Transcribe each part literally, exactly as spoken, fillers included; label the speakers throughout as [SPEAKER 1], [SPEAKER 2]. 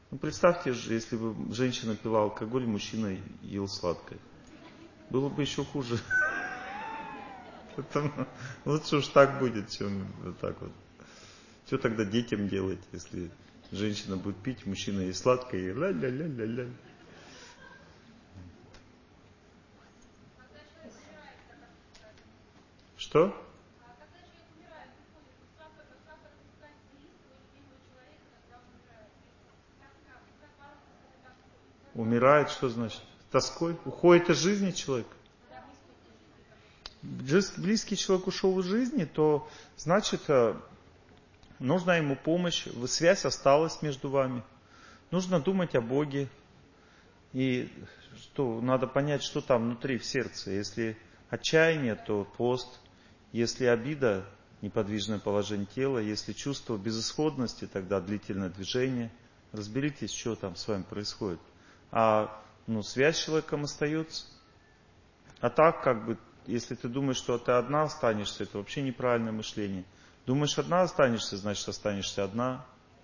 [SPEAKER 1] Ну, представьте же, если бы женщина пила алкоголь, мужчина ел сладкое. Было бы еще хуже. Поэтому лучше уж так будет, чем вот так вот. Что тогда детям делать, если женщина будет пить, мужчина есть сладкое и ля-ля-ля-ля-ля. Что? Умирает, что значит? Тоской? Уходит из жизни человек? Близкий человек ушел из жизни, то значит, нужна ему помощь, связь осталась между вами. Нужно думать о Боге. И что, надо понять, что там внутри, в сердце. Если отчаяние, то пост. Если обида, неподвижное положение тела. Если чувство безысходности, тогда длительное движение. Разберитесь, что там с вами происходит. А ну, связь с человеком остается. А так, как бы, если ты думаешь, что ты одна останешься, это вообще неправильное мышление. Думаешь, одна останешься, значит, останешься одна.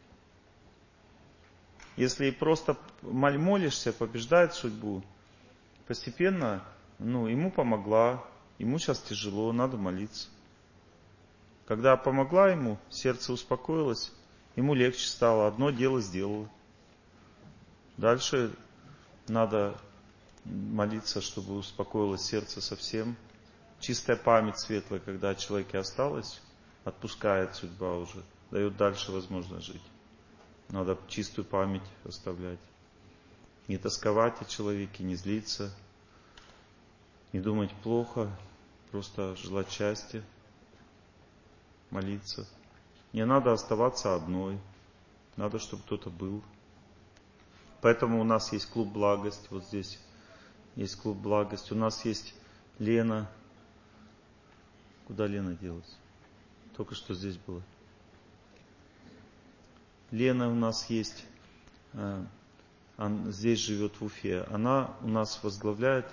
[SPEAKER 1] Если просто молишься, побеждает судьбу, постепенно, ну, ему помогла, ему сейчас тяжело, надо молиться. Когда помогла ему, сердце успокоилось, ему легче стало, одно дело сделало. Дальше надо молиться, чтобы успокоилось сердце совсем. Чистая память светлая, когда от человека осталась, отпускает судьба уже, дает дальше возможность жить. Надо чистую память оставлять. Не тосковать о человеке, не злиться, не думать плохо, просто желать счастья, молиться. Не надо оставаться одной, надо, чтобы кто-то был. Поэтому у нас есть клуб «Благость», вот здесь есть клуб «Благость». У нас есть Лена. Куда Лена делась? Только что здесь была. Лена у нас есть, здесь живет в Уфе. Она у нас возглавляет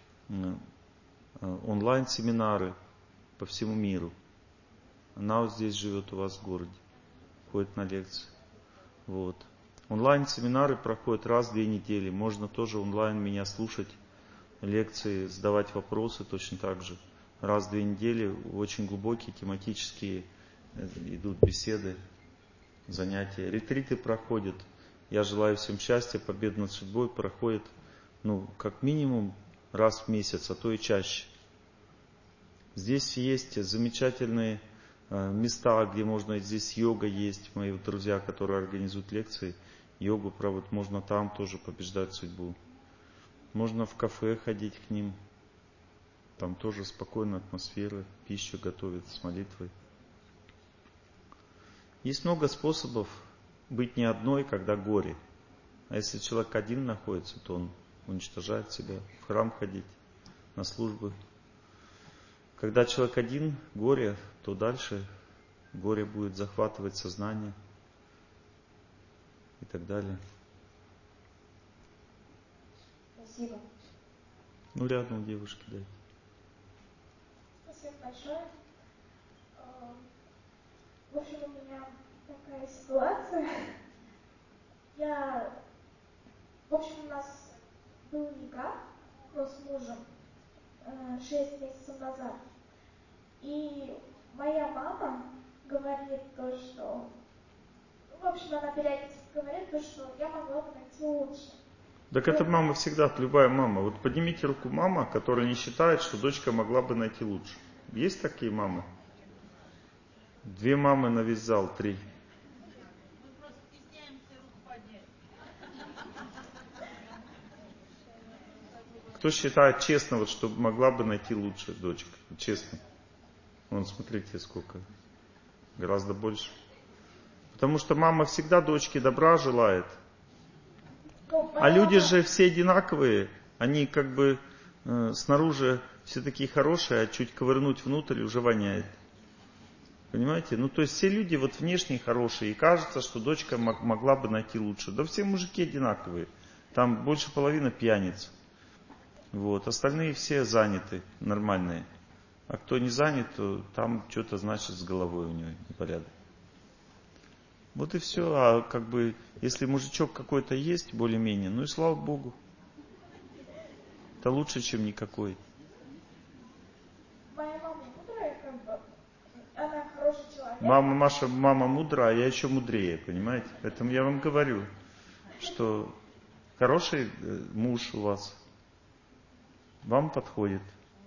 [SPEAKER 1] онлайн-семинары по всему миру. Она вот здесь живет у вас в городе, ходит на лекции. Вот. Онлайн-семинары проходят раз в две недели. Можно тоже онлайн меня слушать, лекции, задавать вопросы точно так же. Раз в две недели очень глубокие тематические идут беседы, занятия. Ретриты проходят. Я желаю всем счастья, победы над судьбой проходит, ну, как минимум раз в месяц, а то и чаще. Здесь есть замечательные места, где можно, здесь йога есть, мои друзья, которые организуют лекции, йогу проводят, можно там тоже побеждать судьбу. Можно в кафе ходить к ним, там тоже спокойная атмосфера, пищу готовят с молитвой. Есть много способов быть не одной, когда горе. А если человек один находится, то он уничтожает себя, в храм ходить, на службы. Когда человек один, горе, то дальше горе будет захватывать сознание и так далее.
[SPEAKER 2] Спасибо.
[SPEAKER 1] Ну, рядом девушки, да.
[SPEAKER 2] Спасибо большое. В общем, у меня такая ситуация. Я, в общем, у нас был никах, но с мужем шесть месяцев назад. И моя мама говорит то, что, в общем, она периодически говорит то, что я могла бы найти лучше.
[SPEAKER 1] Так это мама всегда, любая мама. Вот поднимите руку мама, которая не считает, что дочка могла бы найти лучше. Есть такие мамы? Две мамы на весь зал, три. Кто считает честно, вот, что могла бы найти лучше дочка? Честно. Вон, смотрите, сколько. Гораздо больше. Потому что мама всегда дочке добра желает. А люди же все одинаковые. Они как бы э, снаружи все такие хорошие, а чуть ковырнуть внутрь уже воняет. Понимаете? Ну, то есть все люди вот внешне хорошие. И кажется, что дочка мог, могла бы найти лучше. Да все мужики одинаковые. Там больше половины пьяниц. Вот. Остальные все заняты, нормальные. А кто не занят, то там что-то значит с головой у него непорядок. Вот и все. А как бы, если мужичок какой-то есть, более-менее, ну и слава Богу. Это лучше, чем никакой.
[SPEAKER 2] Моя мама мудрая, как бы, она хороший человек.
[SPEAKER 1] Мама, Маша, мама мудрая, а я еще мудрее, понимаете? Поэтому я вам говорю, что хороший муж у вас вам подходит.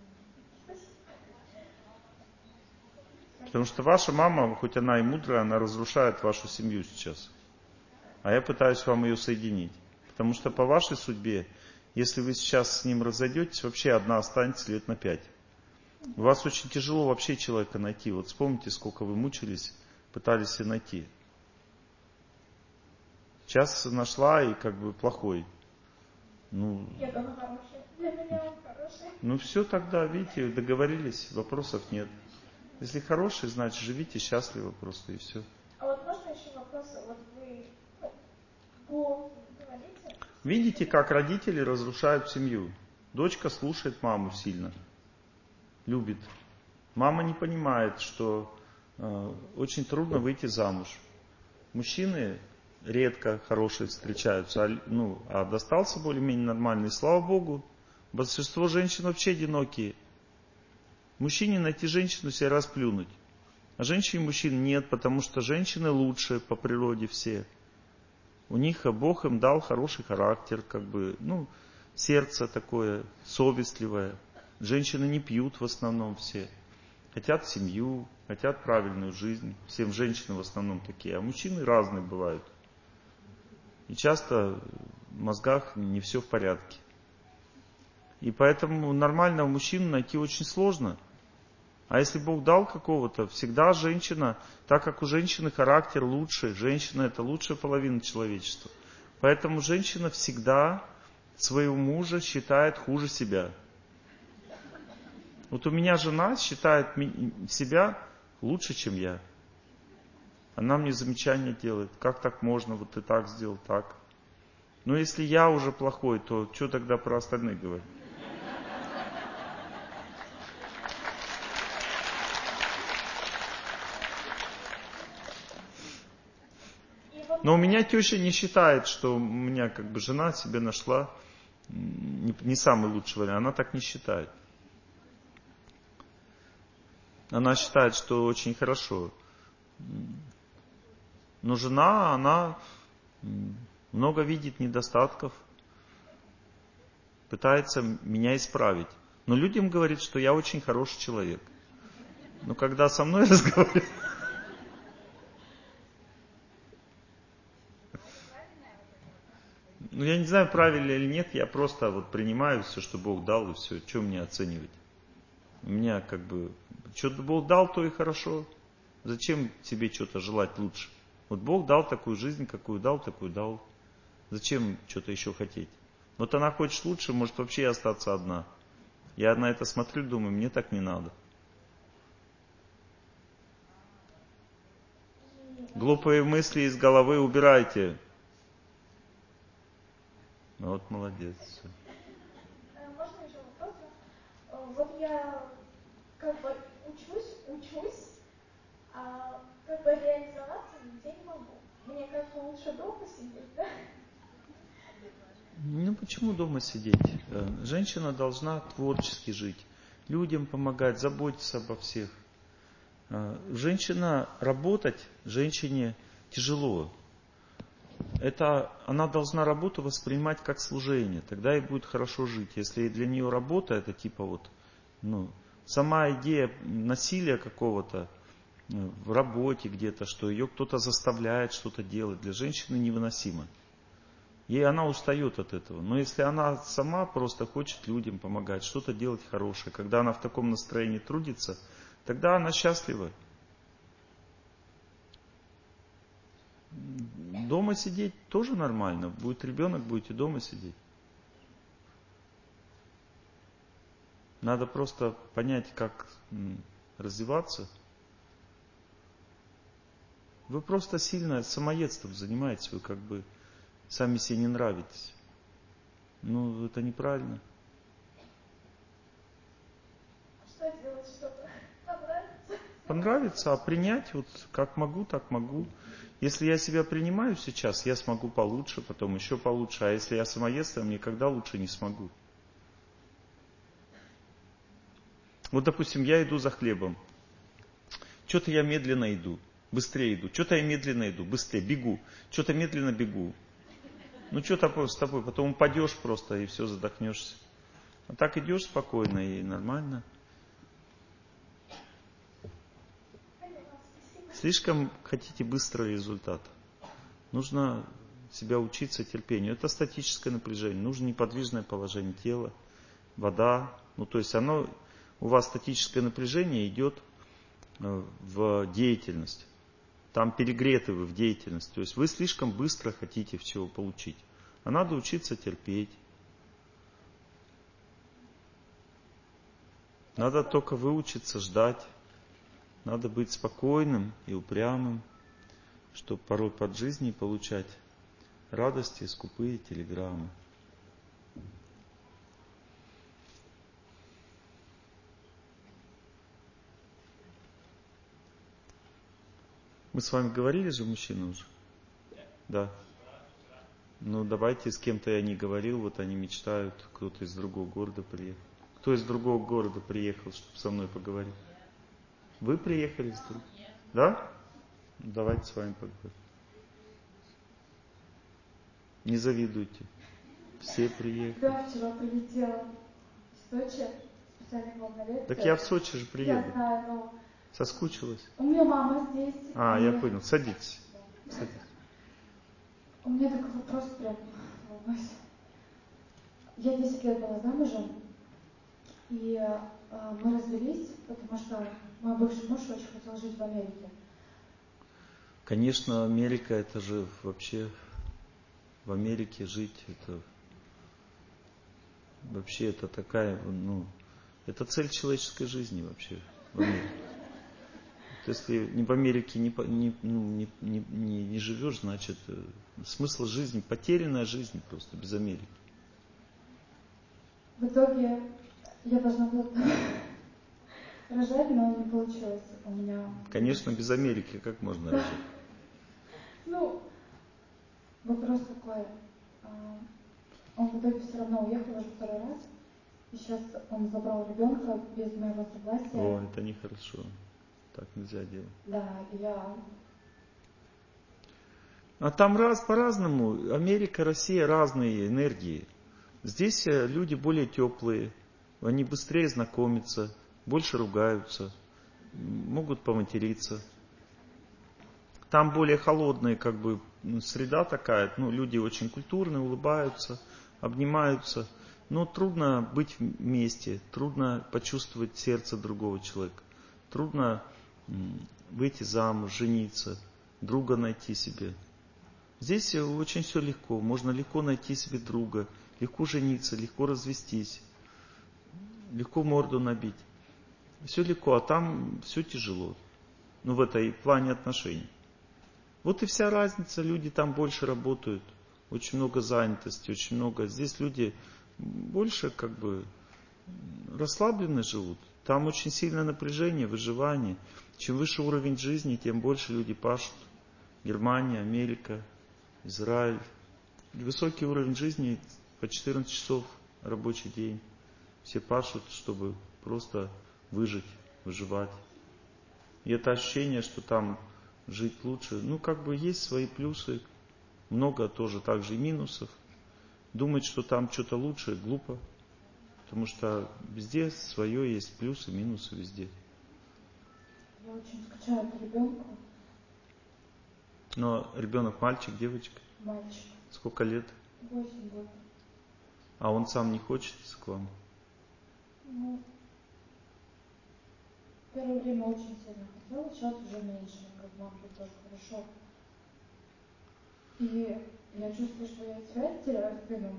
[SPEAKER 1] Потому что ваша мама, хоть она и мудрая, она разрушает вашу семью сейчас. А я пытаюсь вам ее соединить. Потому что по вашей судьбе, если вы сейчас с ним разойдетесь, вообще одна останется лет на пять. У вас очень тяжело вообще человека найти. Вот вспомните, сколько вы мучились, пытались ее найти. Сейчас нашла и как бы плохой. Ну,
[SPEAKER 2] Я тоже хорошая. Для меня он хороший.
[SPEAKER 1] Ну все тогда, видите, договорились, вопросов нет. Если хороший, значит живите счастливо просто и все.
[SPEAKER 2] А вот можно еще вопрос? Вот вы Бог говорите?
[SPEAKER 1] Видите, как родители разрушают семью. Дочка слушает маму сильно, любит. Мама не понимает, что э, очень трудно выйти замуж. Мужчины редко хорошие встречаются, а, ну, а достался более-менее нормальный. Слава Богу, большинство женщин вообще одинокие. Мужчине найти женщину себе расплюнуть. А женщин и мужчин нет, потому что женщины лучше по природе все. У них Бог им дал хороший характер, как бы, ну, сердце такое совестливое. Женщины не пьют в основном все. Хотят семью, хотят правильную жизнь. Всем женщины в основном такие, а мужчины разные бывают. И часто в мозгах не все в порядке. И поэтому нормального мужчину найти очень сложно. А если Бог дал какого-то, всегда женщина, так как у женщины характер лучше, женщина это лучшая половина человечества. Поэтому женщина всегда своего мужа считает хуже себя. Вот у меня жена считает себя лучше, чем я. Она мне замечания делает, как так можно, вот ты так сделал, так. Но если я уже плохой, то что тогда про остальных говорить? Но у меня теща не считает, что у меня как бы жена себе нашла не, не самый лучший вариант. Она так не считает. Она считает, что очень хорошо. Но жена, она много видит недостатков, пытается меня исправить. Но людям говорит, что я очень хороший человек. Но когда со мной разговаривает... Ну, я не знаю, правильно или нет, я просто вот принимаю все, что Бог дал, и все, что мне оценивать. У меня как бы, что-то Бог дал, то и хорошо. Зачем себе что-то желать лучше? Вот Бог дал такую жизнь, какую дал, такую дал. Зачем что-то еще хотеть? Вот она хочет лучше, может вообще и остаться одна. Я на это смотрю, думаю, мне так не надо. Глупые мысли из головы убирайте. Вот молодец.
[SPEAKER 2] Можно еще вопрос? Вот я как бы учусь, учусь, а как бы реализоваться нигде не могу. Мне как бы лучше дома сидеть, да?
[SPEAKER 1] Ну почему дома сидеть? Женщина должна творчески жить, людям помогать, заботиться обо всех. Женщина работать, женщине тяжело. Это она должна работу воспринимать как служение, тогда ей будет хорошо жить. Если для нее работа это типа вот, ну, сама идея насилия какого-то в работе где-то, что ее кто-то заставляет что-то делать, для женщины невыносимо. Ей она устает от этого. Но если она сама просто хочет людям помогать, что-то делать хорошее, когда она в таком настроении трудится, тогда она счастлива. Дома сидеть тоже нормально. Будет ребенок, будете дома сидеть. Надо просто понять, как развиваться. Вы просто сильно самоедством занимаетесь, вы как бы сами себе не нравитесь. Ну, это неправильно.
[SPEAKER 2] Что делать, чтобы понравиться?
[SPEAKER 1] понравится, а принять вот как могу, так могу. Если я себя принимаю сейчас, я смогу получше, потом еще получше. А если я самоед, я никогда лучше не смогу. Вот, допустим, я иду за хлебом. Что-то я медленно иду, быстрее иду. Что-то я медленно иду, быстрее бегу. Что-то медленно бегу. Ну, что такое с тобой? Потом упадешь просто и все, задохнешься. А так идешь спокойно и нормально. Слишком хотите быстрого результата. Нужно себя учиться терпению. Это статическое напряжение. Нужно неподвижное положение тела, вода. Ну, то есть оно, у вас статическое напряжение идет в деятельность. Там перегреты вы в деятельность. То есть вы слишком быстро хотите всего получить. А надо учиться терпеть. Надо только выучиться ждать. Надо быть спокойным и упрямым, чтобы порой под жизни получать радости, скупые телеграммы. Мы с вами говорили же, мужчина уже? Да. Ну, давайте, с кем-то я не говорил, вот они мечтают, кто-то из другого города приехал. Кто из другого города приехал, чтобы со мной поговорить? Вы приехали из другого? Да? Давайте с вами поговорим. Не завидуйте. Все приехали.
[SPEAKER 2] Да, вчера прилетела в Сочи, специально к вам на лекцию.
[SPEAKER 1] Так я в Сочи же приеду.
[SPEAKER 2] Я знаю, но...
[SPEAKER 1] Соскучилась?
[SPEAKER 2] У меня мама здесь.
[SPEAKER 1] А,
[SPEAKER 2] и...
[SPEAKER 1] я понял. Садитесь. Садитесь.
[SPEAKER 2] У меня такой вопрос прям волнуюсь. Я десять лет была замужем, и э, мы развелись, потому что мой бывший муж очень хотел жить в Америке.
[SPEAKER 1] Конечно, Америка, это же вообще, в Америке жить, это вообще это такая, ну, это цель человеческой жизни вообще в Америке. Вот если не в Америке не, не, ну, не, не, не, не живешь, значит, смысл жизни, потерянная жизнь просто без Америки.
[SPEAKER 2] В итоге я должна была рожать, но не получилось у меня.
[SPEAKER 1] Конечно, без Америки как можно рожать?
[SPEAKER 2] Ну, вопрос такой. Он в итоге все равно уехал уже второй раз. И сейчас он забрал ребенка без моего согласия.
[SPEAKER 1] О, это нехорошо. Так нельзя делать.
[SPEAKER 2] Да, и я...
[SPEAKER 1] А там раз по-разному. Америка, Россия разные энергии. Здесь люди более теплые. Они быстрее знакомятся, больше ругаются, могут поматериться. Там более холодная как бы среда такая. Ну, люди очень культурные, улыбаются, обнимаются. Но трудно быть вместе, трудно почувствовать сердце другого человека. Трудно выйти замуж, жениться, друга найти себе. Здесь очень все легко. Можно легко найти себе друга, легко жениться, легко развестись, легко морду набить. Все легко, а там все тяжело. Ну, в этой плане отношений. Вот и вся разница. Люди там больше работают. Очень много занятости, очень много. Здесь люди больше как бы расслабленно живут. Там очень сильное напряжение, выживание. Чем выше уровень жизни, тем больше люди пашут. Германия, Америка, Израиль. Высокий уровень жизни по четырнадцать часов рабочий день. Все пашут, чтобы просто выжить, выживать. И это ощущение, что там жить лучше. Ну, как бы есть свои плюсы. Много тоже также и минусов. Думать, что там что-то лучше, глупо. Потому что везде свое есть плюсы, минусы везде.
[SPEAKER 2] Я очень скучаю по ребенку.
[SPEAKER 1] Но ребенок мальчик, девочка?
[SPEAKER 2] Мальчик.
[SPEAKER 1] Сколько лет?
[SPEAKER 2] Восемь год.
[SPEAKER 1] А он сам не хочет к вам?
[SPEAKER 2] Ну, в первое время очень сильно хотел, сейчас уже меньше, как маме тоже хорошо. И я чувствую, что я связь теряю с сыном.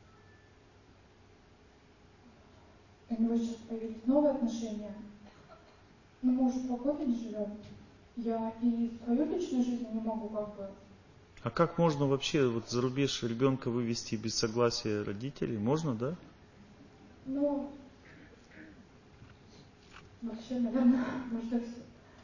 [SPEAKER 2] У него сейчас появились новые отношения. Но мы уже два года не живем. Я и свою личную жизнь не могу как бы...
[SPEAKER 1] А как можно вообще вот за рубеж ребенка вывести без согласия родителей? Можно, да?
[SPEAKER 2] Ну, вообще, наверное, можно все.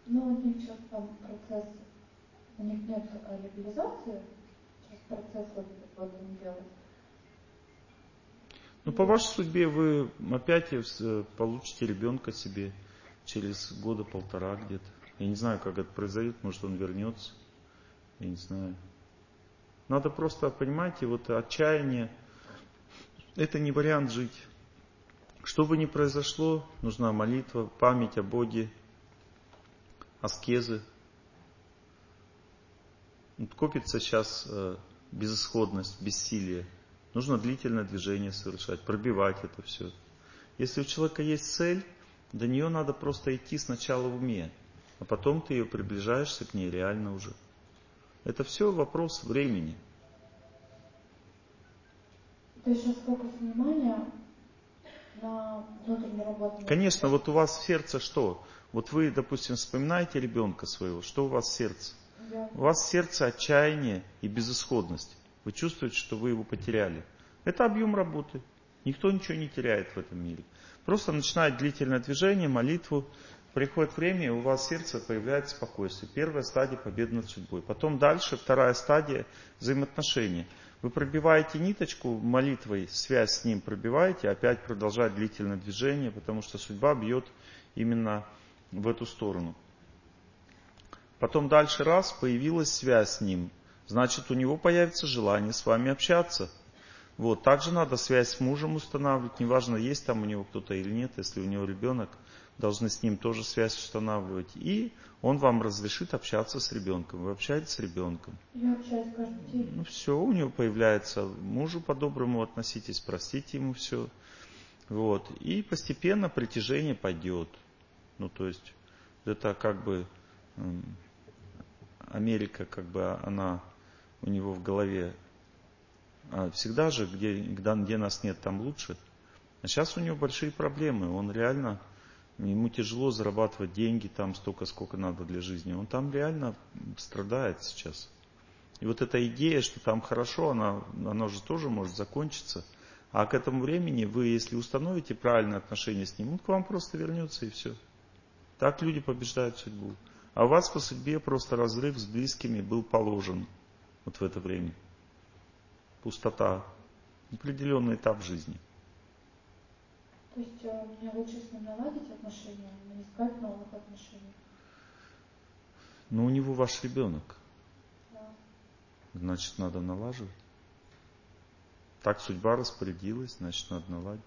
[SPEAKER 2] Но у них сейчас там процесс, у них нет легализации, сейчас процесс вот, вот им делать.
[SPEAKER 1] Ну, по вашей судьбе вы опять получите ребенка себе через года полтора где-то. Я не знаю, как это произойдет, может он вернется. Я не знаю. Надо просто, понимаете, вот отчаяние, это не вариант жить. Что бы ни произошло, нужна молитва, память о Боге, аскезы. Вот копится сейчас э, безысходность, бессилие. Нужно длительное движение совершать, пробивать это все. Если у человека есть цель, до нее надо просто идти сначала в уме, а потом ты ее приближаешься к ней реально уже. Это все вопрос времени.
[SPEAKER 2] То есть сейчас фокус внимания на внутренней работе?
[SPEAKER 1] Конечно, вот у вас в сердце что? Вот вы, допустим, вспоминаете ребенка своего, что у вас в сердце?
[SPEAKER 2] Я...
[SPEAKER 1] У вас в сердце отчаяние и безысходность. Вы чувствуете, что вы его потеряли. Это объем работы. Никто ничего не теряет в этом мире. Просто начинает длительное движение, молитву. Приходит время, и у вас в сердце появляется спокойствие. Первая стадия победы над судьбой. Потом дальше, вторая стадия взаимоотношения. Вы пробиваете ниточку молитвой, связь с ним пробиваете, опять продолжать длительное движение, потому что судьба бьет именно в эту сторону. Потом дальше раз, появилась связь с ним. Значит, у него появится желание с вами общаться. Вот. Также надо связь с мужем устанавливать. Неважно, есть там у него кто-то или нет. Если у него ребенок, должны с ним тоже связь устанавливать. И он вам разрешит общаться с ребенком. Вы общаетесь с ребенком.
[SPEAKER 2] Я общаюсь каждый день.
[SPEAKER 1] Ну все, у него появляется. Мужу по-доброму относитесь, простите ему все. Вот. И постепенно притяжение пойдет. Ну то есть, это как бы... Америка, как бы она у него в голове всегда же, где, где нас нет, там лучше. А сейчас у него большие проблемы. Он реально, ему тяжело зарабатывать деньги там столько, сколько надо для жизни. Он там реально страдает сейчас. И вот эта идея, что там хорошо, она, она же тоже может закончиться. А к этому времени вы, если установите правильные отношения с ним, он к вам просто вернется и все. Так люди побеждают судьбу. А у вас по судьбе просто разрыв с близкими был положен вот в это время. Пустота. Определенный этап жизни.
[SPEAKER 2] То есть мне лучше с ним наладить отношения, но не искать новых отношений?
[SPEAKER 1] Но у него ваш ребенок.
[SPEAKER 2] Да.
[SPEAKER 1] Значит, надо налаживать. Так судьба распорядилась, значит, надо наладить.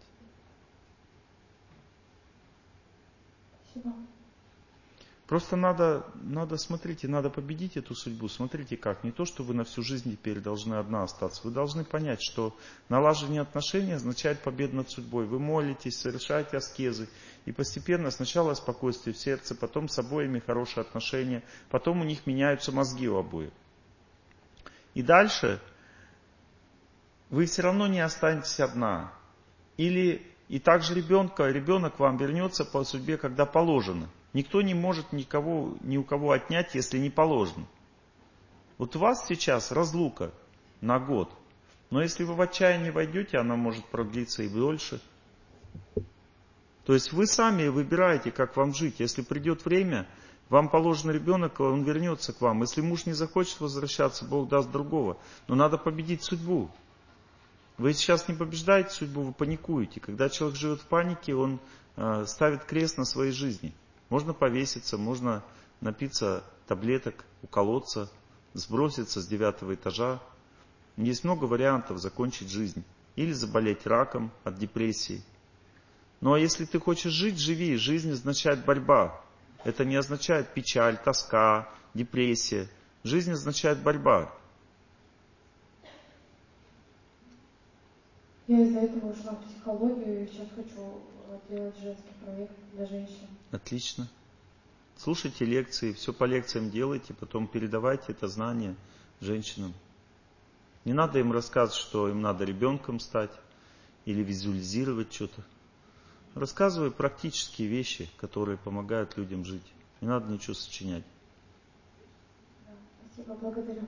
[SPEAKER 2] Спасибо.
[SPEAKER 1] Просто надо, надо, смотрите, надо победить эту судьбу. Смотрите как. Не то, что вы на всю жизнь теперь должны одна остаться. Вы должны понять, что налаживание отношений означает победу над судьбой. Вы молитесь, совершаете аскезы. И постепенно сначала спокойствие в сердце, потом с обоими хорошие отношения. Потом у них меняются мозги у обоих. И дальше вы все равно не останетесь одна. Или и также ребенка, ребенок вам вернется по судьбе, когда положено. Никто не может никого, ни у кого отнять, если не положено. Вот у вас сейчас разлука на год. Но если вы в отчаяние войдете, она может продлиться и дольше. То есть вы сами выбираете, как вам жить. Если придет время, вам положен ребенок, он вернется к вам. Если муж не захочет возвращаться, Бог даст другого. Но надо победить судьбу. Вы сейчас не побеждаете судьбу, вы паникуете. Когда человек живет в панике, он э, ставит крест на своей жизни. Можно повеситься, можно напиться таблеток, уколоться, сброситься с девятого этажа. Есть много вариантов закончить жизнь. Или заболеть раком от депрессии. Ну а если ты хочешь жить, живи. Жизнь означает борьба. Это не означает печаль, тоска, депрессия. Жизнь означает борьба.
[SPEAKER 2] Я из-за этого ушла в психологию и сейчас хочу делать женский проект для женщин.
[SPEAKER 1] Отлично. Слушайте лекции, все по лекциям делайте, потом передавайте это знание женщинам. Не надо им рассказывать, что им надо ребенком стать или визуализировать что-то. Рассказывай практические вещи, которые помогают людям жить. Не надо ничего сочинять.
[SPEAKER 2] Да, спасибо, благодарю.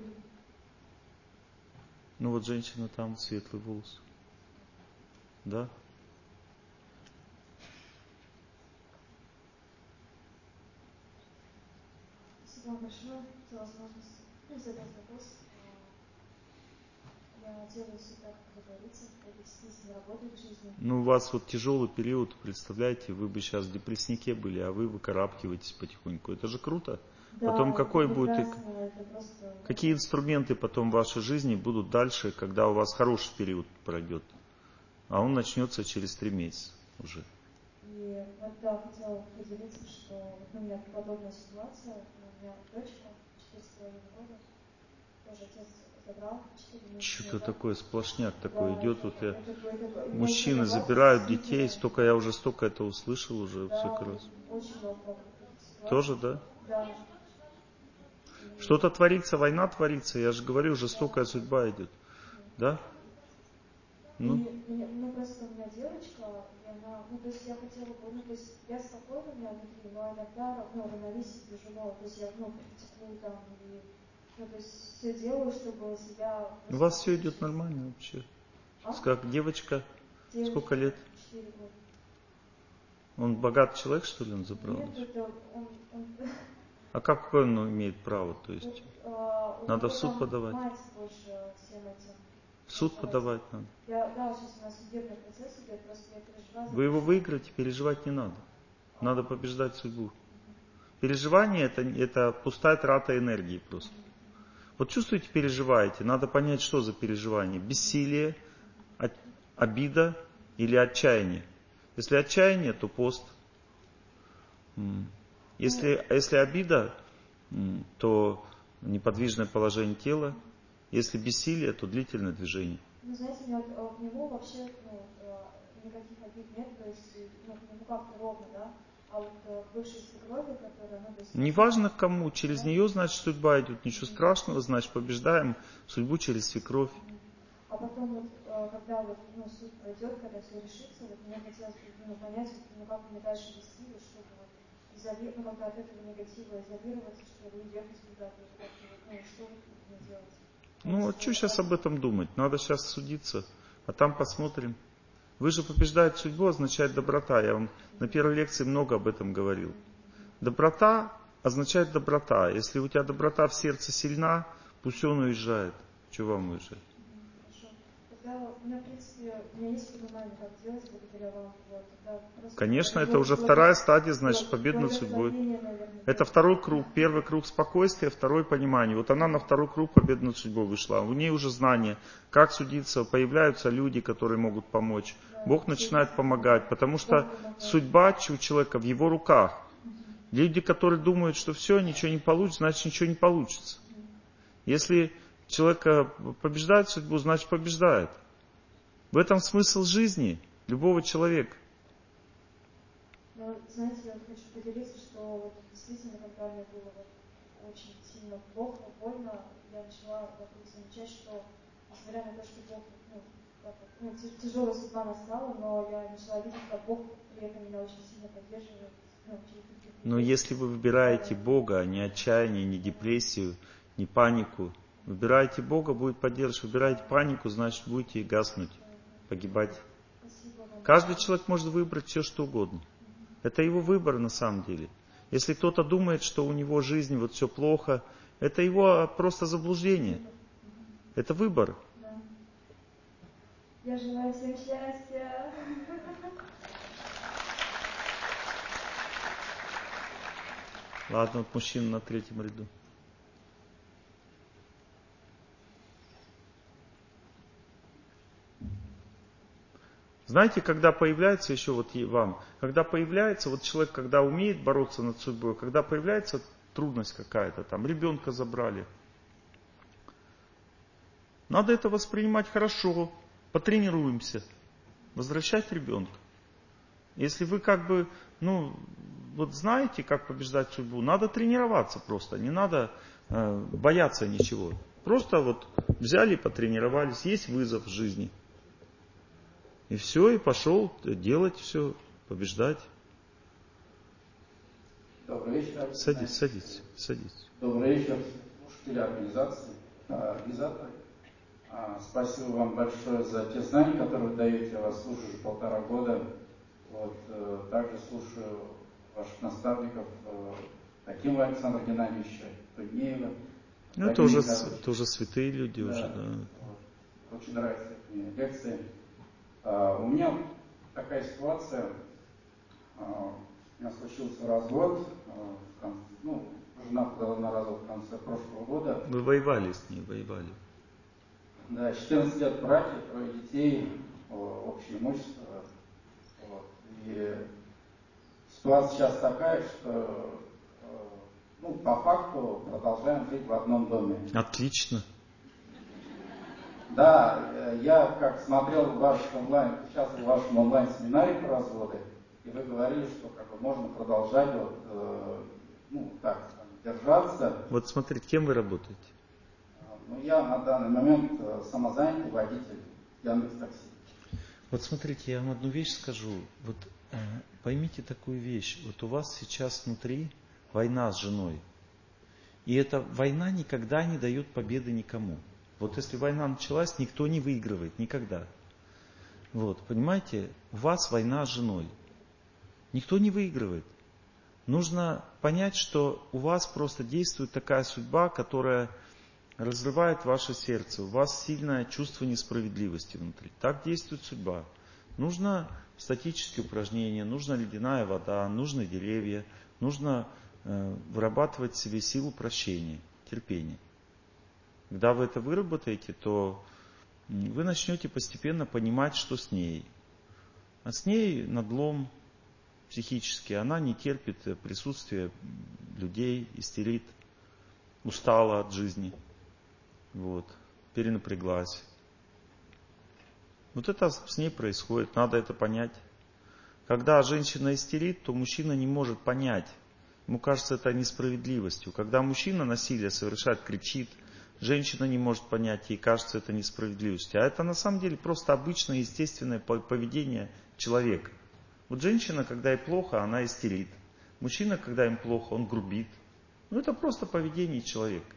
[SPEAKER 1] Ну вот женщина там, светлый волос. Да?
[SPEAKER 2] вам большое за возможность задать вопрос. Я делаю все так, как говорится, это действительно работает в жизни.
[SPEAKER 1] Ну, у вас вот тяжелый период, представляете, вы бы сейчас в депрессняке были, а вы выкарабкиваетесь потихоньку. Это же круто.
[SPEAKER 2] Да,
[SPEAKER 1] потом какой
[SPEAKER 2] это
[SPEAKER 1] будет,
[SPEAKER 2] это просто...
[SPEAKER 1] какие инструменты потом в вашей жизни будут дальше, когда у вас хороший период пройдет, а он начнется через три месяца уже.
[SPEAKER 2] И вот да, хотела поделиться, что у меня подобная ситуация, у меня дочка четыре с половиной года, тоже отец забрал четыре месяца.
[SPEAKER 1] Что-то такое, сплошняк такой
[SPEAKER 2] да,
[SPEAKER 1] идет.
[SPEAKER 2] Это,
[SPEAKER 1] вот я...
[SPEAKER 2] это, это, это,
[SPEAKER 1] Мужчины забирают детей, столько я уже столько это услышал уже.
[SPEAKER 2] Да,
[SPEAKER 1] все раз.
[SPEAKER 2] очень много.
[SPEAKER 1] Тоже, да?
[SPEAKER 2] Да.
[SPEAKER 1] Что-то творится, война творится, я же говорю, жестокая да. судьба идет. Да?
[SPEAKER 2] Ну. И мне, ну, просто у меня девочка, и она, ну, то есть я хотела бы, ну, то есть я спокойна у меня внутри, но иногда, ну, равновесие тяжело, то есть я, ну, практикую там, и, ну, то есть все делаю, чтобы себя...
[SPEAKER 1] У вас все идет нормально вообще. А? Как девочка, девочка, сколько лет?
[SPEAKER 2] четыре года.
[SPEAKER 1] Он богатый человек, что ли, он забрал?
[SPEAKER 2] Нет, это он, он...
[SPEAKER 1] А какое он имеет право, то есть?
[SPEAKER 2] Вот, а,
[SPEAKER 1] надо в суд подавать?
[SPEAKER 2] Мать больше всем этим.
[SPEAKER 1] В суд подавать надо?
[SPEAKER 2] Я, да, сейчас у нас судебный процесс идет, просто я переживаю.
[SPEAKER 1] Вы его выиграете, переживать не надо. Надо побеждать судьбу. Переживание это, это пустая трата энергии просто. Вот чувствуете, переживаете, надо понять, что за переживание. Бессилие, обида или отчаяние. Если отчаяние, то пост. Если, если обида, то неподвижное положение тела. Если бессилие, то длительное движение.
[SPEAKER 2] Ну, знаете, нет, к нему вообще ну, никаких обид нет, то есть ну, ну как-то ровно, да? А вот бывшей свекрови, которая... Ну, есть...
[SPEAKER 1] Неважно к кому, через да? нее, значит, судьба идет. Ничего mm-hmm. страшного, значит, побеждаем судьбу через свекровь.
[SPEAKER 2] Mm-hmm. А потом, вот, когда вот, ну, суд пройдет, когда все решится, вот мне хотелось ну, понять, ну, как мне дальше вести, чтобы вот, изоли... ну, когда от этого негатива изолироваться, чтобы уехать куда-то, ну, что мне делать?
[SPEAKER 1] Ну, а что сейчас об этом думать? Надо сейчас судиться, а там посмотрим. Вы же побеждаете судьбу, означает доброта. Я вам на первой лекции много об этом говорил. Доброта означает доброта. Если у тебя доброта в сердце сильна, пусть он уезжает. Чего вам уезжать?
[SPEAKER 2] Хорошо. Тогда, у меня, в принципе, у меня есть понимание, как делать благодаря вам. Вот, просто...
[SPEAKER 1] Конечно, это уже вторая стадия, значит, победа над судьбой. Это второй круг. Первый круг спокойствия, второй понимание. Вот она на второй круг победы над судьбой вышла. У нее уже знание, как судиться. Появляются люди, которые могут помочь. Бог начинает помогать, потому что судьба у человека в его руках. Люди, которые думают, что все, ничего не получится, значит, ничего не получится. Если человек побеждает судьбу, значит, побеждает. В этом смысл жизни любого человека.
[SPEAKER 2] Но, знаете, я хочу поделиться, что вот, действительно, когда мне было вот, очень сильно плохо, больно, я начала вокруг замечать, что, несмотря на то, что Бог, ну, как, ну тяжелая судьба настала, но я начала видеть, как Бог при этом меня очень сильно поддерживает. Ну,
[SPEAKER 1] но если вы выбираете Бога, а не отчаяние, не депрессию, не панику, выбираете Бога, будет поддерживать. Выбираете панику, значит, будете гаснуть, погибать. Каждый человек может выбрать все, что угодно. Это его выбор на самом деле. Если кто-то думает, что у него жизнь вот все плохо, это его просто заблуждение. Это выбор.
[SPEAKER 2] Я желаю всем счастья.
[SPEAKER 1] Ладно, вот мужчина на третьем ряду. Знаете, когда появляется, еще вот вам, когда появляется, вот человек, когда умеет бороться над судьбой, когда появляется трудность какая-то, там, ребенка забрали, надо это воспринимать хорошо, потренируемся, возвращать ребенка. Если вы как бы, ну, вот знаете, как побеждать судьбу, надо тренироваться просто, не надо э, бояться ничего. Просто вот взяли и потренировались, есть вызов в жизни. И все, и пошел делать все, побеждать.
[SPEAKER 3] Добрый вечер.
[SPEAKER 1] Садись, садись, садись.
[SPEAKER 3] Добрый вечер, слушатели организации, организаторы. Спасибо вам большое за те знания, которые вы даете. Я вас слушаю уже полтора года. Вот, также слушаю ваших наставников, Акимова Александра Геннадьевича, Тунеева.
[SPEAKER 1] Ну, это уже, это уже святые люди, да, уже, да.
[SPEAKER 3] Вот. Очень нравятся мне лекции. А, у меня такая ситуация. А, у меня случился развод. А, в конце, ну, жена подала на развод в конце прошлого года.
[SPEAKER 1] Вы воевали с ней, воевали.
[SPEAKER 3] Да, четырнадцать лет брака, трое детей, общее имущество. Вот. И ситуация сейчас такая, что ну, по факту продолжаем жить в одном доме.
[SPEAKER 1] Отлично.
[SPEAKER 3] Да, я как смотрел ваш онлайн, сейчас в вашем онлайн-семинаре по разводу, и вы говорили, что как бы можно продолжать вот, э, ну, так, держаться.
[SPEAKER 1] Вот смотрите, кем вы работаете?
[SPEAKER 3] Ну, я на данный момент самозанятый водитель Яндекс.Такси.
[SPEAKER 1] Вот смотрите, я вам одну вещь скажу. Вот э, поймите такую вещь. Вот у вас сейчас внутри война с женой. И эта война никогда не дает победы никому. Вот если война началась, никто не выигрывает, никогда. Вот, понимаете, у вас война с женой. Никто не выигрывает. Нужно понять, что у вас просто действует такая судьба, которая разрывает ваше сердце. У вас сильное чувство несправедливости внутри. Так действует судьба. Нужно статические упражнения, нужна ледяная вода, нужны деревья, нужно э, вырабатывать в себе силу прощения, терпения. Когда вы это выработаете, то вы начнете постепенно понимать, что с ней. А с ней надлом психический. Она не терпит присутствия людей, истерит, устала от жизни, вот, перенапряглась. Вот это с ней происходит, надо это понять. Когда женщина истерит, то мужчина не может понять. Ему кажется это несправедливостью. Когда мужчина насилие совершает, кричит, женщина не может понять, ей кажется это несправедливостью. А это на самом деле просто обычное естественное поведение человека. Вот женщина, когда ей плохо, она истерит. Мужчина, когда им плохо, он грубит. Ну это просто поведение человека.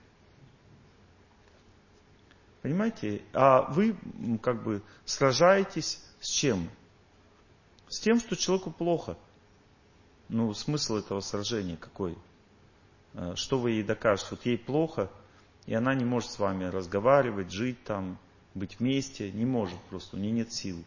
[SPEAKER 1] Понимаете? А вы как бы сражаетесь с чем? С тем, что человеку плохо. Ну, смысл этого сражения какой? Что вы ей докажете? Вот ей плохо, и она не может с вами разговаривать, жить там, быть вместе. Не может просто, у нее нет сил.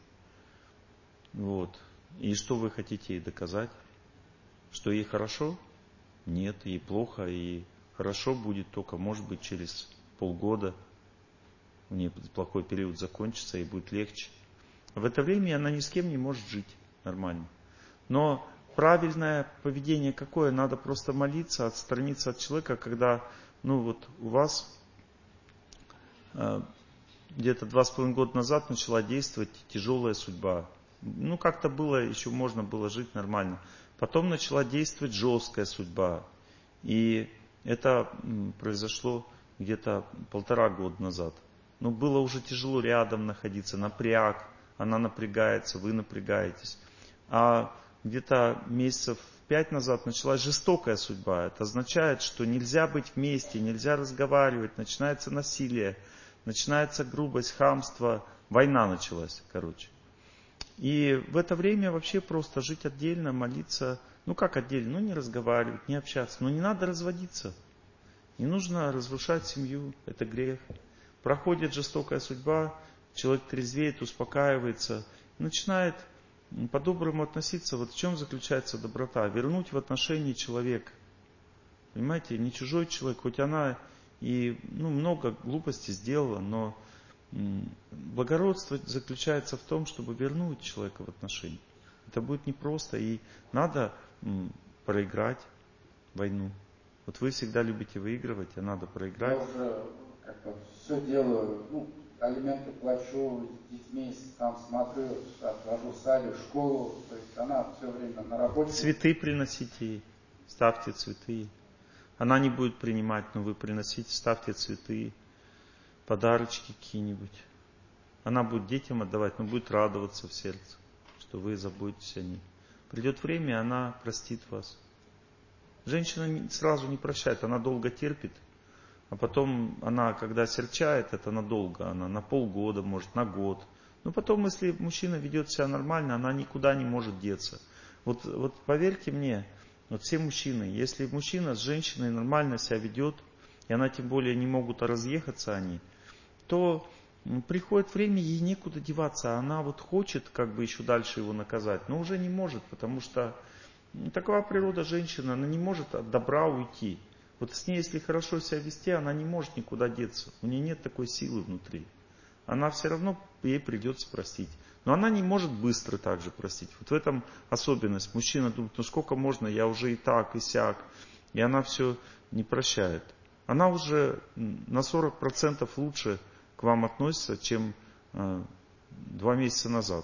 [SPEAKER 1] Вот. И что вы хотите ей доказать? Что ей хорошо? Нет, ей плохо, и хорошо будет только, может быть, через полгода. У нее плохой период закончится, и будет легче. В это время она ни с кем не может жить нормально. Но правильное поведение какое? Надо просто молиться, отстраниться от человека, когда, ну вот у вас э, где-то два с половиной года назад начала действовать тяжелая судьба. Ну как-то было, еще можно было жить нормально. Потом начала действовать жесткая судьба. И это произошло где-то полтора года назад. Но было уже тяжело рядом находиться, напряг, она напрягается, вы напрягаетесь. А где-то месяцев пять назад началась жестокая судьба. Это означает, что нельзя быть вместе, нельзя разговаривать, начинается насилие, начинается грубость, хамство, война началась, короче. И в это время вообще просто жить отдельно, молиться. Ну как отдельно? Ну не разговаривать, не общаться. Но не надо разводиться. Не нужно разрушать семью, это грех. Проходит жестокая судьба, человек трезвеет, успокаивается, начинает по-доброму относиться. Вот в чем заключается доброта? Вернуть в отношении человека. Понимаете, не чужой человек, хоть она и ну, много глупостей сделала, но благородство заключается в том, чтобы вернуть человека в отношения. Это будет непросто, и надо проиграть войну. Вот вы всегда любите выигрывать, а надо проиграть.
[SPEAKER 3] Я уже как бы все делаю, ну, алименты плачу, с детьми там смотрю, отвожу в садик, в школу, то есть она все время на работе.
[SPEAKER 1] Цветы приносите ей, ставьте цветы. Она не будет принимать, но вы приносите, ставьте цветы, подарочки какие-нибудь. Она будет детям отдавать, но будет радоваться в сердце, что вы заботитесь о ней. Придет время, и она простит вас. Женщина сразу не прощает, она долго терпит, а потом она, когда серчает, это надолго, она на полгода, может, на год. Но потом, если мужчина ведет себя нормально, она никуда не может деться. Вот, вот поверьте мне, Вот все мужчины, если мужчина с женщиной нормально себя ведет, и она тем более не могут разъехаться они, то приходит время, ей некуда деваться, а она вот хочет как бы еще дальше его наказать, но уже не может, потому что такова природа женщины, она не может от добра уйти. Вот с ней, если хорошо себя вести, она не может никуда деться, у нее нет такой силы внутри. Она все равно, ей придется простить. Но она не может быстро так же простить. Вот в этом особенность. Мужчина думает, ну сколько можно, я уже и так, и сяк. И она все не прощает. Она уже на сорок процентов лучше к вам относится, чем э, два месяца назад.